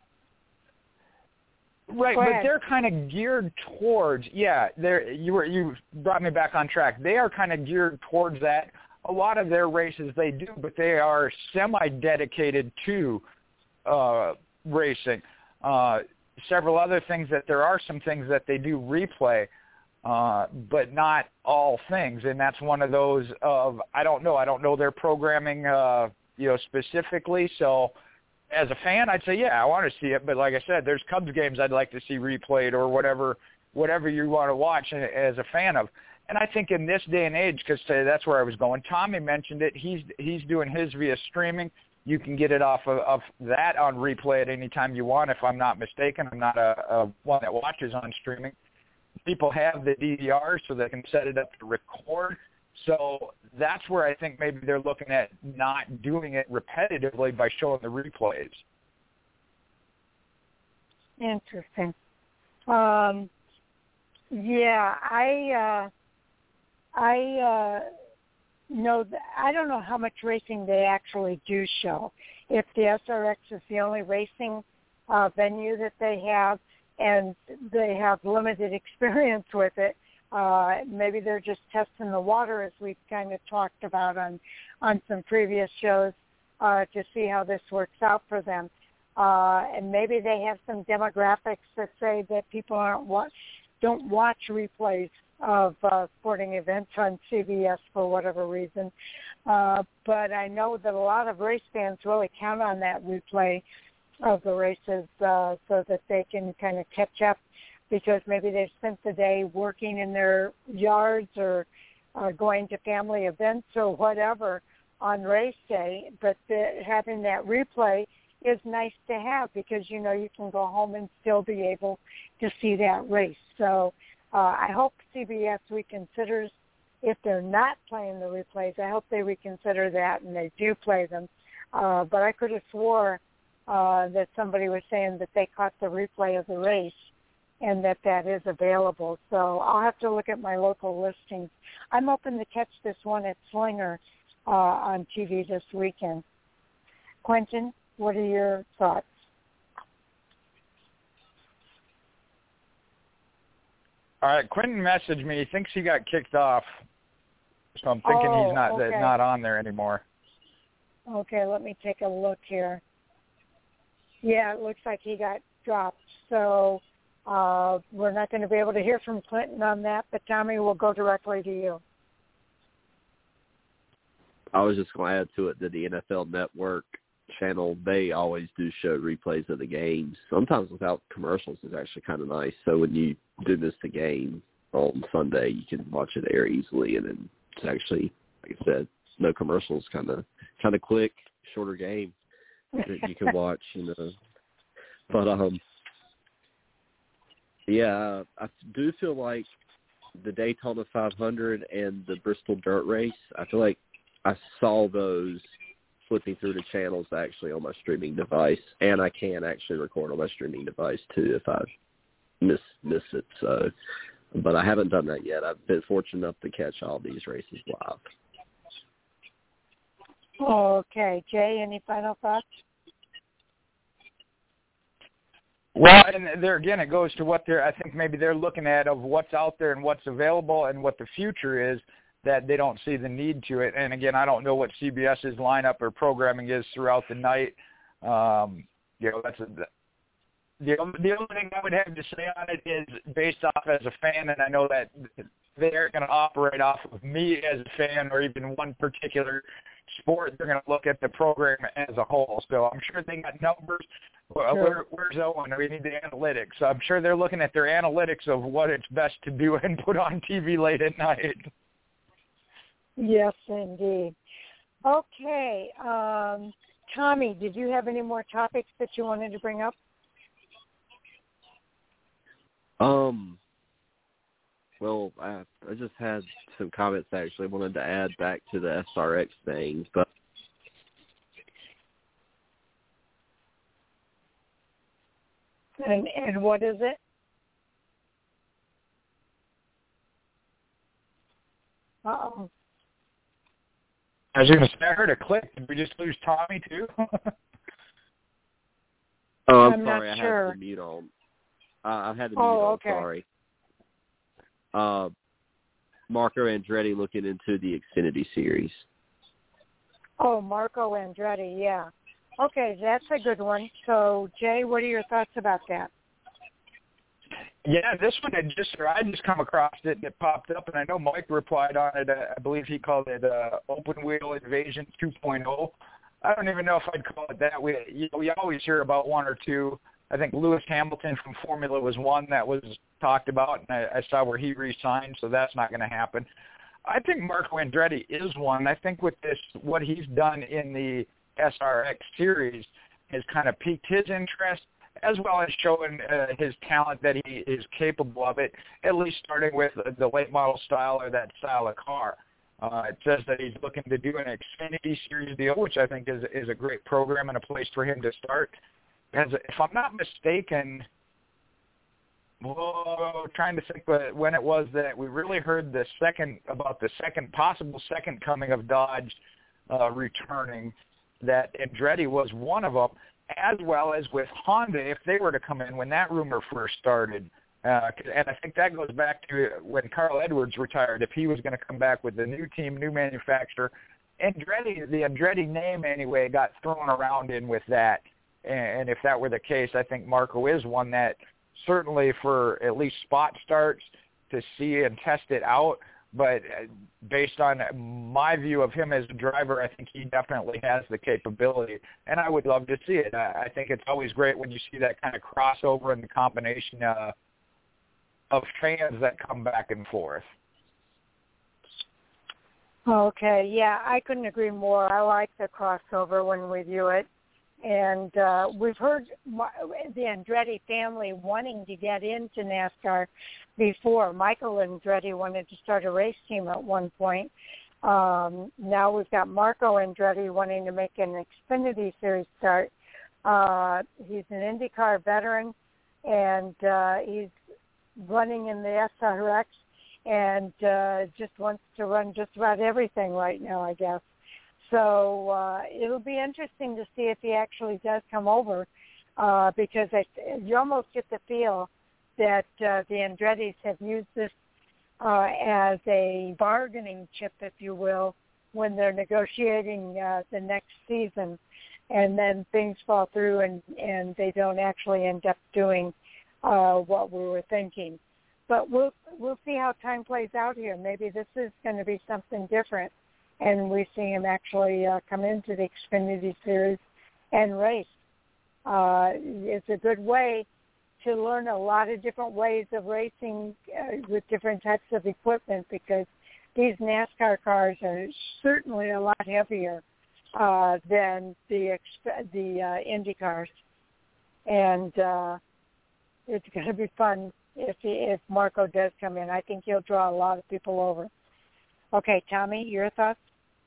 Right, but they're kind of geared towards, you brought me back on track. They are kind of geared towards that. A lot of their races they do, but they are semi-dedicated to racing. Several other things there are some things that they do replay, but not all things. And that's one of those of, I don't know their programming, specifically. So, as a fan, I'd say, I want to see it. But like I said, there's Cubs games I'd like to see replayed or whatever you want to watch as a fan of. And I think in this day and age, because that's where I was going, Tommy mentioned it. He's doing his via streaming. You can get it off of that on replay at any time you want, if I'm not mistaken. I'm not a one that watches on streaming. People have the DVR, so they can set it up to record. So that's where I think maybe they're looking at not doing it repetitively by showing the replays.
Interesting. I know that I don't know how much racing they actually do show. If the SRX is the only racing venue that they have, and they have limited experience with it, maybe they're just testing the water, as we've kind of talked about on some previous shows, to see how this works out for them. And maybe they have some demographics that say that people don't watch replays of sporting events on CBS for whatever reason. But I know that a lot of race fans really count on that replay of the races so that they can kind of catch up, because maybe they've spent the day working in their yards or going to family events or whatever on race day. But having that replay is nice to have, because, you can go home and still be able to see that race. So I hope CBS reconsiders, if they're not playing the replays, I hope they reconsider that and they do play them. But I could have swore that somebody was saying that they caught the replay of the race and that is available. So I'll have to look at my local listings. I'm hoping to catch this one at Slinger on TV this weekend. Quentin, what are your thoughts?
All right, Quentin messaged me. He thinks he got kicked off, so I'm thinking he's not on there anymore.
Okay, let me take a look here. Yeah, it looks like he got dropped. So we're not going to be able to hear from Clinton on that, but Tommy, will go directly to you.
I was just going to add to it that the NFL Network channel, they always do show replays of the games, sometimes without commercials. Is actually kind of nice. So when you do miss the game on Sunday, you can watch it there easily, and then it's actually, like I said, no commercials, kind of quick, shorter game that you can watch, But Yeah, I do feel like the Daytona 500 and the Bristol Dirt Race, I feel like I saw those flipping through the channels actually on my streaming device, and I can actually record on my streaming device too if I miss it. So, but I haven't done that yet. I've been fortunate enough to catch all these races live.
Okay, Jay, any final thoughts?
Well, and there again, it goes to what I think maybe they're looking at of what's out there and what's available and what the future is, that they don't see the need to it. And again, I don't know what CBS's lineup or programming is throughout the night. That's the only thing I would have to say on it is based off as a fan, and I know that they aren't going to operate off of me as a fan or even one particular sport. They're going to look at the program as a whole. So I'm sure they got numbers. Sure. Where's Owen? We need the analytics. So I'm sure they're looking at their analytics of what it's best to do and put on TV late at night.
Yes, indeed. Okay. Tommy, did you have any more topics that you wanted to bring up?
Well, I just had some comments actually I wanted to add back to the SRX thing, but
and what is it? Uh-oh.
I was going to say, I heard a click. Did we just lose Tommy too?
Oh,
I'm
sorry.
not sure.
I had the mute on. I had the mute on.
Okay.
Sorry. Marco Andretti looking into the Xfinity Series.
Oh, Marco Andretti, yeah. Okay, that's a good one. So, Jay, what are your thoughts about that?
Yeah, this one I just come across it. It popped up, and I know Mike replied on it. I believe he called it Open Wheel Invasion 2.0. I don't even know if I'd call it that. We always hear about one or two. I think Lewis Hamilton from Formula was one that was talked about, and I saw where he re-signed, so that's not going to happen. I think Marco Andretti is one. I think with this, what he's done in the SRX series has kind of piqued his interest, as well as showing his talent that he is capable of it, at least starting with the late model style or that style of car. It says that he's looking to do an Xfinity Series deal, which I think is a great program and a place for him to start. If I'm not mistaken, trying to think when it was that we really heard about the possible second coming of Dodge returning, that Andretti was one of them, as well as with Honda, if they were to come in when that rumor first started. And I think that goes back to when Carl Edwards retired, if he was going to come back with the new team, new manufacturer. The Andretti name anyway got thrown around in with that. And if that were the case, I think Marco is one that certainly for at least spot starts to see and test it out. But based on my view of him as a driver, I think he definitely has the capability, and I would love to see it. I think it's always great when you see that kind of crossover and the combination of fans that come back and forth.
Okay, yeah, I couldn't agree more. I like the crossover when we view it. And we've heard the Andretti family wanting to get into NASCAR before. Michael Andretti wanted to start a race team at one point. Now we've got Marco Andretti wanting to make an Xfinity Series start. He's an IndyCar veteran, and he's running in the SRX and just wants to run just about everything right now, I guess. So it'll be interesting to see if he actually does come over because you almost get the feel that the Andrettis have used this as a bargaining chip, if you will, when they're negotiating the next season, and then things fall through and they don't actually end up doing what we were thinking. But we'll see how time plays out here. Maybe this is going to be something different. And we see him actually come into the Xfinity Series and race. It's a good way to learn a lot of different ways of racing with different types of equipment, because these NASCAR cars are certainly a lot heavier than the Indy cars. And it's going to be fun if Marco does come in. I think he'll draw a lot of people over. Okay, Tommy, your thoughts?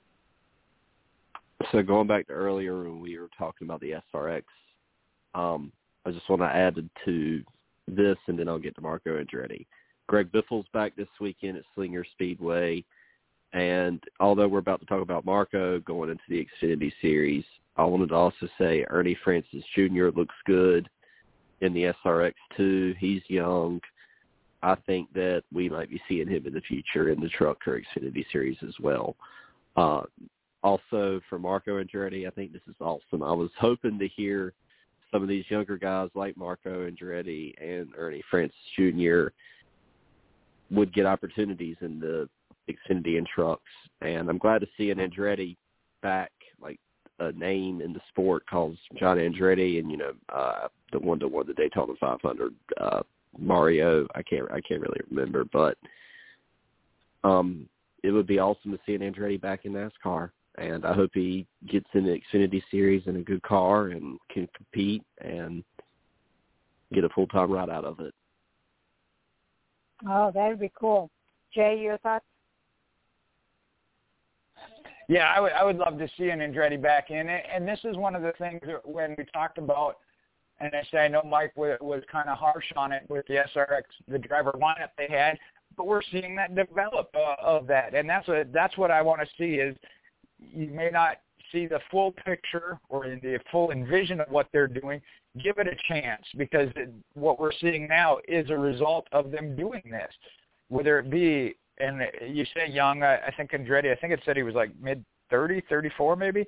So going back to earlier when we were talking about the SRX, I just want to add to this, and then I'll get to Marco Andretti. Greg Biffle's back this weekend at Slinger Speedway, and although we're about to talk about Marco going into the Xfinity Series, I wanted to also say Ernie Francis Jr. looks good in the SRX2. He's young. I think that we might be seeing him in the future in the Truck or Xfinity Series as well. Also, for Marco Andretti, I think this is awesome. I was hoping to hear some of these younger guys like Marco Andretti and Ernie Francis Jr. would get opportunities in the Xfinity and trucks. And I'm glad to see an Andretti back, like a name in the sport called John Andretti, and, the one that won the Daytona 500, Mario. I can't really remember, but it would be awesome to see an Andretti back in NASCAR. And I hope he gets in the Xfinity Series in a good car and can compete and get a full-time ride out of it.
Oh, that would be cool. Jay, your thoughts?
Yeah, I would love to see an Andretti back in it. And this is one of the things when we talked about, and I know Mike was kind of harsh on it with the SRX, the driver lineup they had, but we're seeing that develop of that. And that's what I want to see is, you may not see the full picture or the full envision of what they're doing. Give it a chance, because what we're seeing now is a result of them doing this. Whether it be, and you say young, I think Andretti, I think it said he was like mid-30, 34 maybe,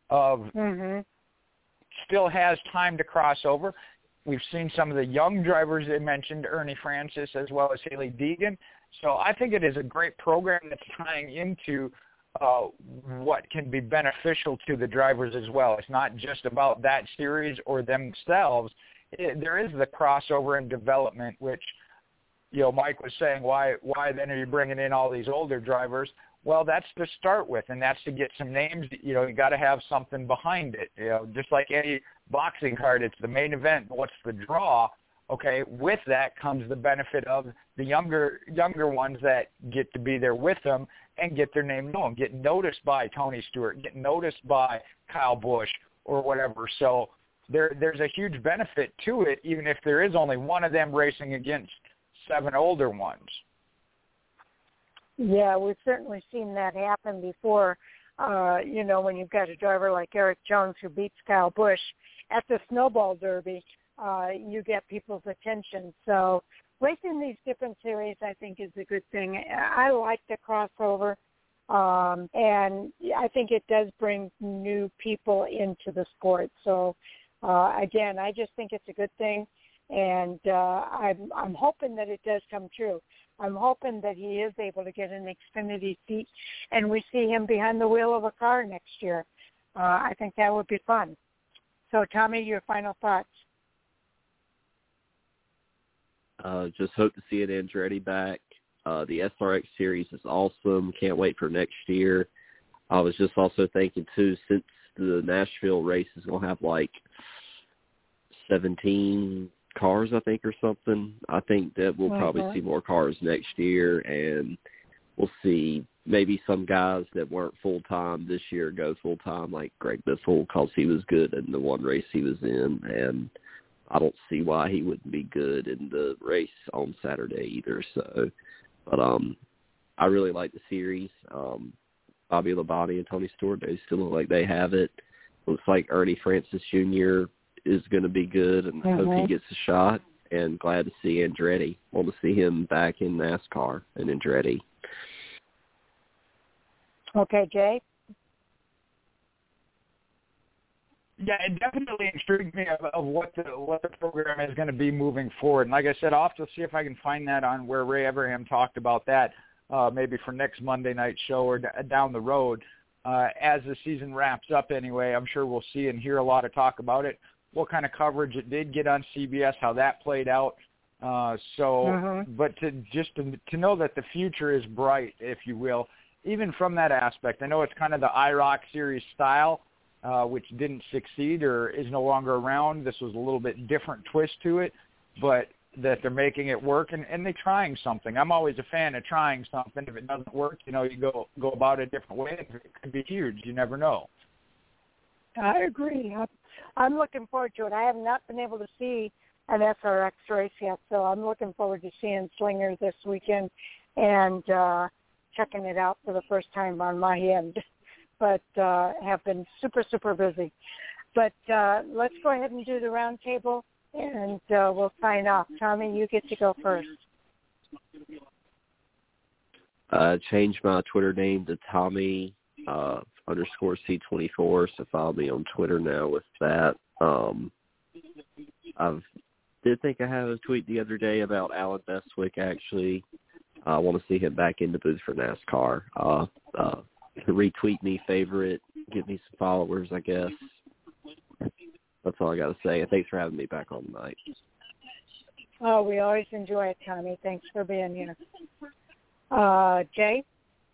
still has time to cross over. We've seen some of the young drivers they mentioned, Ernie Francis as well as Haley Deegan. So I think it is a great program that's tying into what can be beneficial to the drivers as well. It's not just about that series or themselves. There is the crossover and development, which, Mike was saying, why then are you bringing in all these older drivers? Well, that's to start with, and that's to get some names. You got to have something behind it. Just like any boxing card, it's the main event. What's the draw? Okay, with that comes the benefit of the younger ones that get to be there with them and get their name known, get noticed by Tony Stewart, get noticed by Kyle Busch or whatever. So there's a huge benefit to it, even if there is only one of them racing against 7 older ones.
Yeah, we've certainly seen that happen before. When you've got a driver like Eric Jones who beats Kyle Busch at the Snowball Derby, you get people's attention. So racing these different series, I think, is a good thing. I like the crossover, and I think it does bring new people into the sport. So, again, I just think it's a good thing, and I'm hoping that it does come true. I'm hoping that he is able to get an Xfinity seat, and we see him behind the wheel of a car next year. I think that would be fun. So, Tommy, your final thoughts?
Just hope to see an Andretti back. The SRX series is awesome. Can't wait for next year. I was just also thinking, too, since the Nashville race is going to have like 17 cars, I think, or something, I think that we'll probably see more cars next year, and we'll see maybe some guys that weren't full-time this year go full-time, like Greg Biffle, because he was good in the one race he was in, and I don't see why he wouldn't be good in the race on Saturday either. So, but I really like the series. Bobby Labonte and Tony Stewart, they still look like they have it. Looks like Ernie Francis Jr. is going to be good, and I hope he gets a shot. And glad to see Andretti. Want to see him back in NASCAR and Andretti.
Okay, Jay.
Yeah, it definitely intrigued me of what the program is going to be moving forward. And like I said, I'll have to see if I can find that on where Ray Everingham talked about that, maybe for next Monday night show or down the road. As the season wraps up anyway, I'm sure we'll see and hear a lot of talk about it, what kind of coverage it did get on CBS, how that played out. But to know that the future is bright, if you will, even from that aspect. I know it's kind of the IROC series style, which didn't succeed or is no longer around. This was a little bit different twist to it, but that they're making it work, and they're trying something. I'm always a fan of trying something. If it doesn't work, you go about it a different way. It could be huge. You never know.
I agree. I'm looking forward to it. I have not been able to see an SRX race yet, so I'm looking forward to seeing Slinger this weekend and checking it out for the first time on my end. But have been super, super busy. But let's go ahead and do the round table, and we'll sign off. Tommy, you get to go first.
Changed my Twitter name to Tommy _C24, so follow me on Twitter now with that. I did think I had a tweet the other day about Alan Bestwick, actually. I want to see him back in the booth for NASCAR. Retweet me, favorite, get me some followers, I guess. That's all I got to say. And thanks for having me back on tonight.
Oh, we always enjoy it, Tommy. Thanks for being here. Jay?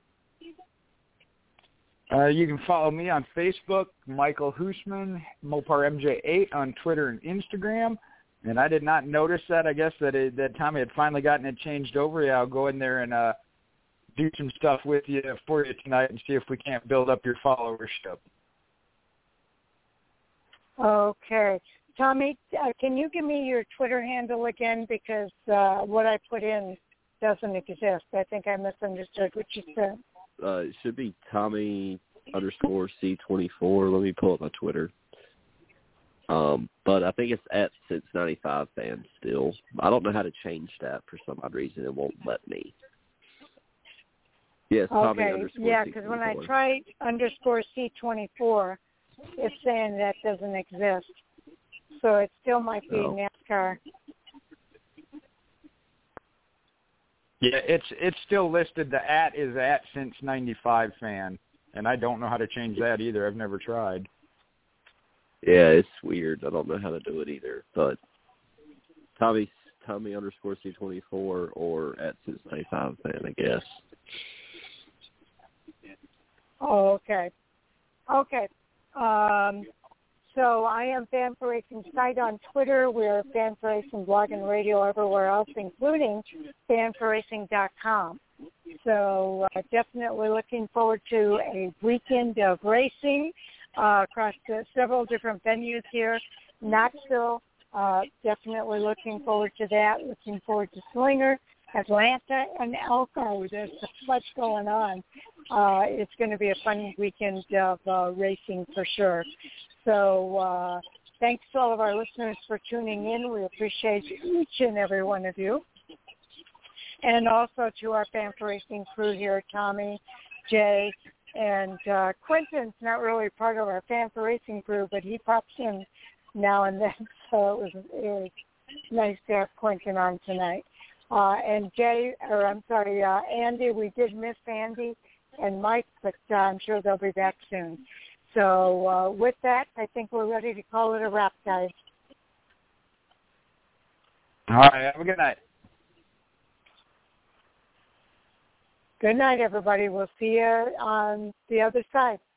You can follow me on Facebook, Michael Hoosman, Mopar MJ8 on Twitter and Instagram. And I did not notice that. I guess that Tommy had finally gotten it changed over. Yeah, I'll go in there and do some stuff for you tonight and see if we can't build up your followership.
Okay. Tommy, can you give me your Twitter handle again? Because what I put in doesn't exist. I think I misunderstood what you said.
It should be Tommy _C24. Let me pull up my Twitter. But I think it's at Since95 fan still. I don't know how to change that for some odd reason. It won't let me. Yes, Tommy
okay. Yeah, because when I tried _C24, it's saying that doesn't exist. So it still might be NASCAR.
Yeah, it's still listed. The @ is at Since95 fan, and I don't know how to change that either. I've never tried.
Yeah, it's weird. I don't know how to do it either. But Tommy _C24 or at Since95 fan, I guess.
Oh, okay. Okay. So I am Fan for Racing site on Twitter. We're Fan for Racing blog and radio everywhere else, including fanforracing.com. So definitely looking forward to a weekend of racing across several different venues here. Knoxville, definitely looking forward to that. Looking forward to Slinger, Atlanta, and Elko. There's so much going on. It's going to be a fun weekend of racing for sure. So thanks to all of our listeners for tuning in. We appreciate each and every one of you. And also to our Fan for Racing crew here, Tommy, Jay, and Quentin's not really part of our Fan for Racing crew, but he pops in now and then. So it was nice to have Quentin on tonight. And Andy, we did miss Andy and Mike, but I'm sure they'll be back soon. So with that, I think we're ready to call it a wrap, guys.
All right, have a good night.
Good night, everybody. We'll see you on the other side.